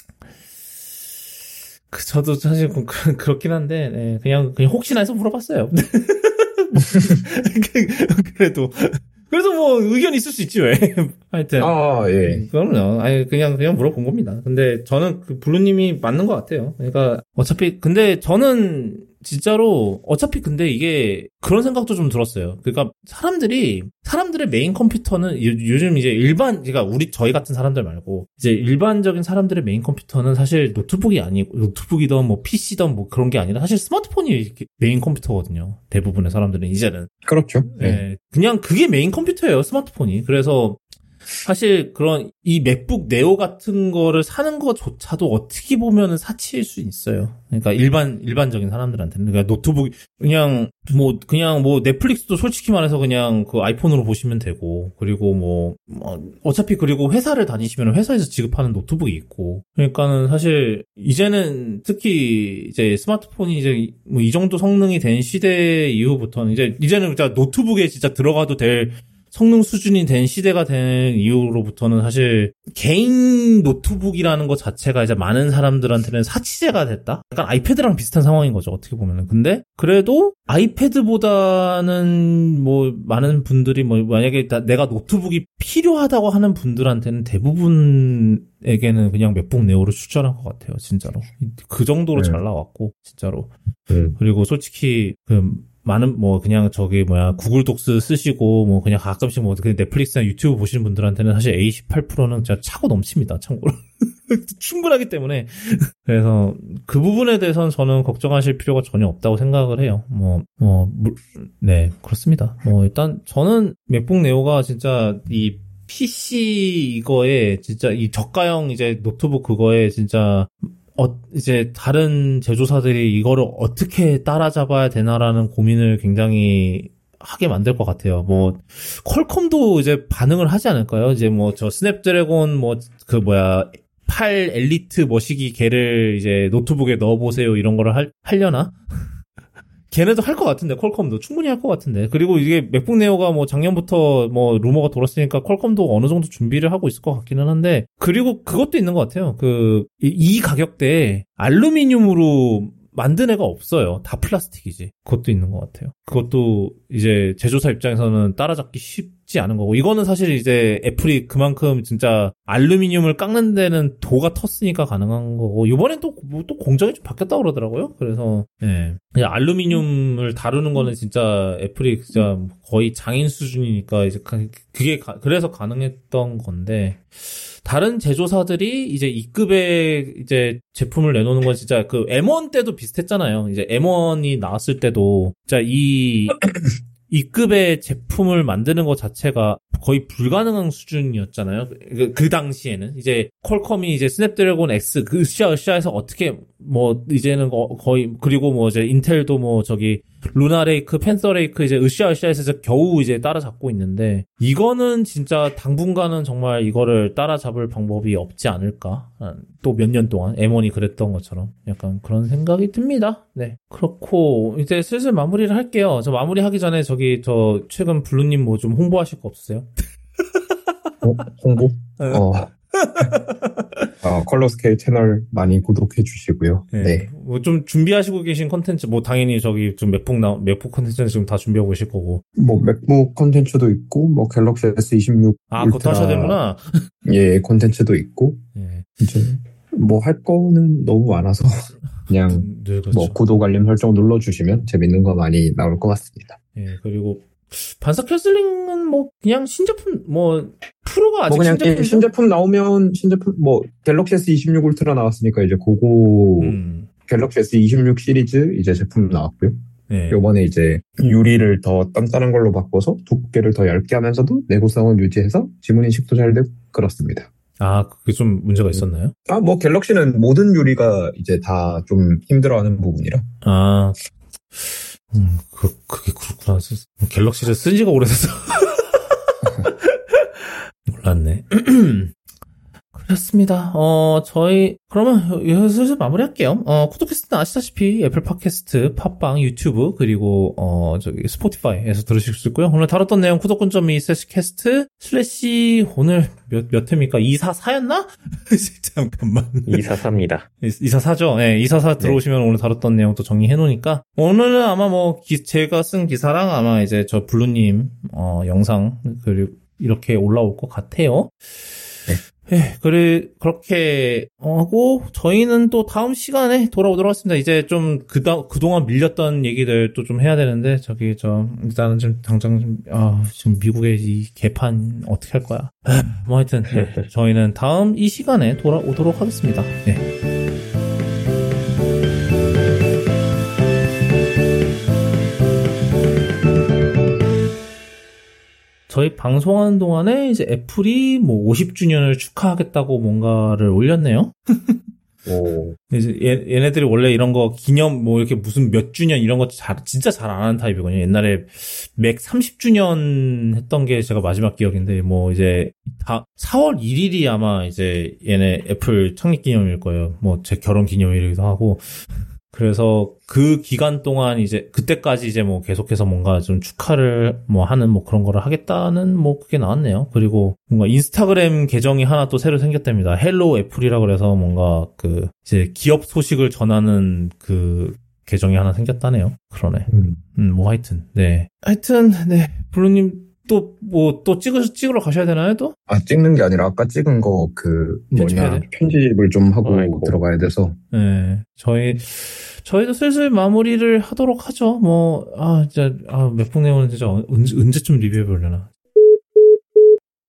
그 저도 사실 그, 그렇긴 한데 예, 그냥 그냥 혹시나 해서 물어봤어요. 그래도 그래도 뭐 의견 있을 수 있지 왜? 하여튼 아 예. 그럼요. 아니 그냥 그냥 물어본 겁니다. 근데 저는 그 블루님이 맞는 것 같아요. 그러니까 어차피 근데 저는 진짜로 어차피 근데 이게 그런 생각도 좀 들었어요. 그러니까 사람들이 사람들의 메인 컴퓨터는 요즘 이제 일반 그러니까 우리 저희 같은 사람들 말고 이제 일반적인 사람들의 메인 컴퓨터는 사실 노트북이 아니고 노트북이든 뭐 피시든 뭐 그런 게 아니라 사실 스마트폰이 메인 컴퓨터거든요. 대부분의 사람들은 이제는 그렇죠. 네. 네. 그냥 그게 메인 컴퓨터예요. 스마트폰이. 그래서 사실 그런 이 맥북 네오 같은 거를 사는 거조차도 어떻게 보면은 사치일 수 있어요. 그러니까 일반 일반적인 사람들한테는 그러니까 노트북 그냥 뭐 그냥 뭐 넷플릭스도 솔직히 말해서 그냥 그 아이폰으로 보시면 되고 그리고 뭐, 뭐 어차피 그리고 회사를 다니시면 회사에서 지급하는 노트북이 있고 그러니까는 사실 이제는 특히 이제 스마트폰이 이제 뭐 이 정도 성능이 된 시대 이후부터는 이제 이제는 진짜 노트북에 진짜 들어가도 될 성능 수준이 된 시대가 된 이후로부터는 사실 개인 노트북이라는 것 자체가 이제 많은 사람들한테는 사치제가 됐다? 약간 아이패드랑 비슷한 상황인 거죠, 어떻게 보면은. 근데 그래도 아이패드보다는 뭐 많은 분들이 뭐 만약에 내가 노트북이 필요하다고 하는 분들한테는 대부분에게는 그냥 맥북 네오를 추천할 것 같아요, 진짜로. 그 정도로 네. 잘 나왔고, 진짜로. 네. 그리고 솔직히 그 많은 뭐 그냥 저기 뭐야 구글 독스 쓰시고 뭐 그냥 가끔씩 뭐 그냥 넷플릭스나 유튜브 보시는 분들한테는 사실 에이 십팔 프로는 진짜 차고 넘칩니다. 참고로 충분하기 때문에 그래서 그 부분에 대해서는 저는 걱정하실 필요가 전혀 없다고 생각을 해요. 뭐 뭐 네 그렇습니다. 뭐 일단 저는 맥북 네오가 진짜 이 피씨 이거에 진짜 이 저가형 이제 노트북 그거에 진짜 어, 이제, 다른 제조사들이 이거를 어떻게 따라잡아야 되나라는 고민을 굉장히 하게 만들 것 같아요. 뭐, 퀄컴도 이제 반응을 하지 않을까요? 이제 뭐, 저 스냅드래곤 뭐, 그 뭐야, 팔 엘리트 머시기 걔를 이제 노트북에 넣어보세요. 이런 거를 할, 하려나? 걔네도 할 것 같은데, 퀄컴도. 충분히 할 것 같은데. 그리고 이게 맥북 네오가 뭐 작년부터 뭐 루머가 돌았으니까 퀄컴도 어느 정도 준비를 하고 있을 것 같기는 한데, 그리고 그것도 있는 것 같아요. 그, 이, 이 가격대에 알루미늄으로 만든 애가 없어요. 다 플라스틱이지. 그것도 있는 것 같아요. 그것도 이제 제조사 입장에서는 따라잡기 쉽지 않은 거고, 이거는 사실 이제 애플이 그만큼 진짜 알루미늄을 깎는 데는 도가 텄으니까 가능한 거고, 이번엔 또, 뭐 또 공정이 좀 바뀌었다고 그러더라고요. 그래서, 예. 그냥 알루미늄을 다루는 거는 진짜 애플이 진짜 거의 장인 수준이니까 이제 그게, 가, 그래서 가능했던 건데, 다른 제조사들이 이제 이급의 이제 제품을 내놓는 건 진짜 그 엠 원 때도 비슷했잖아요. 이제 엠 원이 나왔을 때도 진짜 이 이급의 제품을 만드는 것 자체가 거의 불가능한 수준이었잖아요. 그, 그 당시에는 이제 퀄컴이 이제 스냅드래곤 X 그 으쌰 으쌰해서 어떻게 뭐 이제는 거의 그리고 뭐 이제 인텔도 뭐 저기 루나레이크, 팬서레이크 이제 으쌰 으쌰해서 겨우 이제 따라잡고 있는데 이거는 진짜 당분간은 정말 이거를 따라잡을 방법이 없지 않을까? 또 몇 년 동안 엠 원이 그랬던 것처럼 약간 그런 생각이 듭니다. 네, 그렇고 이제 슬슬 마무리를 할게요. 저 마무리하기 전에 저기 저 최근 블루님 뭐 좀 홍보하실 거 없으세요? 어, 홍보? 어. 어, 컬러 스케일 채널 많이 구독해 주시고요. 네. 네. 뭐 좀 준비하시고 계신 컨텐츠, 뭐 당연히 저기 좀 맥북 나, 맥북 컨텐츠는 지금 다 준비하고 계실 거고. 뭐 맥북 컨텐츠도 있고, 뭐 갤럭시 에스 이십육. 아, 그것도 하셔야 되구나. 예, 컨텐츠도 있고. 예. 이제 뭐 할 거는 너무 많아서 그냥 네, 그렇죠. 뭐 구독, 알림 설정 눌러주시면 재밌는 거 많이 나올 것 같습니다. 예, 그리고 반사 캐슬링은 뭐 그냥 신제품 뭐 프로가 아직 뭐 그냥 신제품 신제품 나오면 신제품 뭐 갤럭시 에스 이십육 울트라 나왔으니까 이제 그거 음. 갤럭시 에스 이십육 시리즈 이제 제품 나왔고요. 네. 요번에 이제 유리를 더 단단한 걸로 바꿔서 두께를 더 얇게 하면서도 내구성을 유지해서 지문 인식도 잘 되고 그렇습니다. 아, 그게 좀 문제가 있었나요? 아, 뭐 갤럭시는 모든 유리가 이제 다 좀 힘들어하는 부분이라. 아. 음, 그, 그게 그렇구나. 갤럭시를 쓴 지가 오래돼서. 몰랐네. 그렇습니다. 어, 저희, 그러면 여기서 슬슬 마무리할게요. 어, 쿠도캐스트는 아시다시피 애플 팟캐스트, 팟빵, 유튜브, 그리고, 어, 저기, 스포티파이에서 들으실 수 있고요. 오늘 다뤘던 내용 쿠도콘점이 슬래시 캐스트, 슬래시, 오늘 몇, 몇 회입니까? 이사사였나? 잠깐만. 이사사입니다. 이사사죠? 네, 이사사 들어오시면 네. 오늘 다뤘던 내용 또 정리해놓으니까. 오늘은 아마 뭐, 기, 제가 쓴 기사랑 아마 이제 저 블루님, 어, 영상, 그리고 이렇게 올라올 것 같아요. 네. 예, 그래, 그렇게 하고, 저희는 또 다음 시간에 돌아오도록 하겠습니다. 이제 좀, 그다, 그동안 밀렸던 얘기들 또 좀 해야 되는데, 저기, 저, 일단은 좀, 당장 좀, 아, 지금 미국의 이 개판, 어떻게 할 거야. 뭐 하여튼, 네, 저희는 다음 이 시간에 돌아오도록 하겠습니다. 네. 저희 방송하는 동안에 이제 애플이 뭐 오십 주년을 축하하겠다고 뭔가를 올렸네요. 오. 이제 얘, 얘네들이 원래 이런 거 기념 뭐 이렇게 무슨 몇 주년 이런 거 잘, 진짜 잘 안 하는 타입이거든요. 옛날에 맥 삼십 주년 했던 게 제가 마지막 기억인데 뭐 이제 다 사월 일일이 아마 이제 얘네 애플 창립 기념일 거예요. 뭐 제 결혼 기념일이기도 하고. 그래서 그 기간 동안 이제 그때까지 이제 뭐 계속해서 뭔가 좀 축하를 뭐 하는 뭐 그런 거를 하겠다는 뭐 그게 나왔네요. 그리고 뭔가 인스타그램 계정이 하나 또 새로 생겼답니다. 헬로 애플이라 그래서 뭔가 그 이제 기업 소식을 전하는 그 계정이 하나 생겼다네요. 그러네. 음, 음 뭐 하여튼 네. 하여튼 네. 블루님 또 뭐 또 찍으 찍으러 가셔야 되나요 또? 아 찍는 게 아니라 아까 찍은 거 그 뭐냐 편집을 좀 하고 아이고. 들어가야 돼서. 네. 저희 저희도 슬슬 마무리를 하도록 하죠. 뭐, 아, 진짜, 아, 맥북 내용은 진짜 언제, 언제쯤 리뷰해보려나.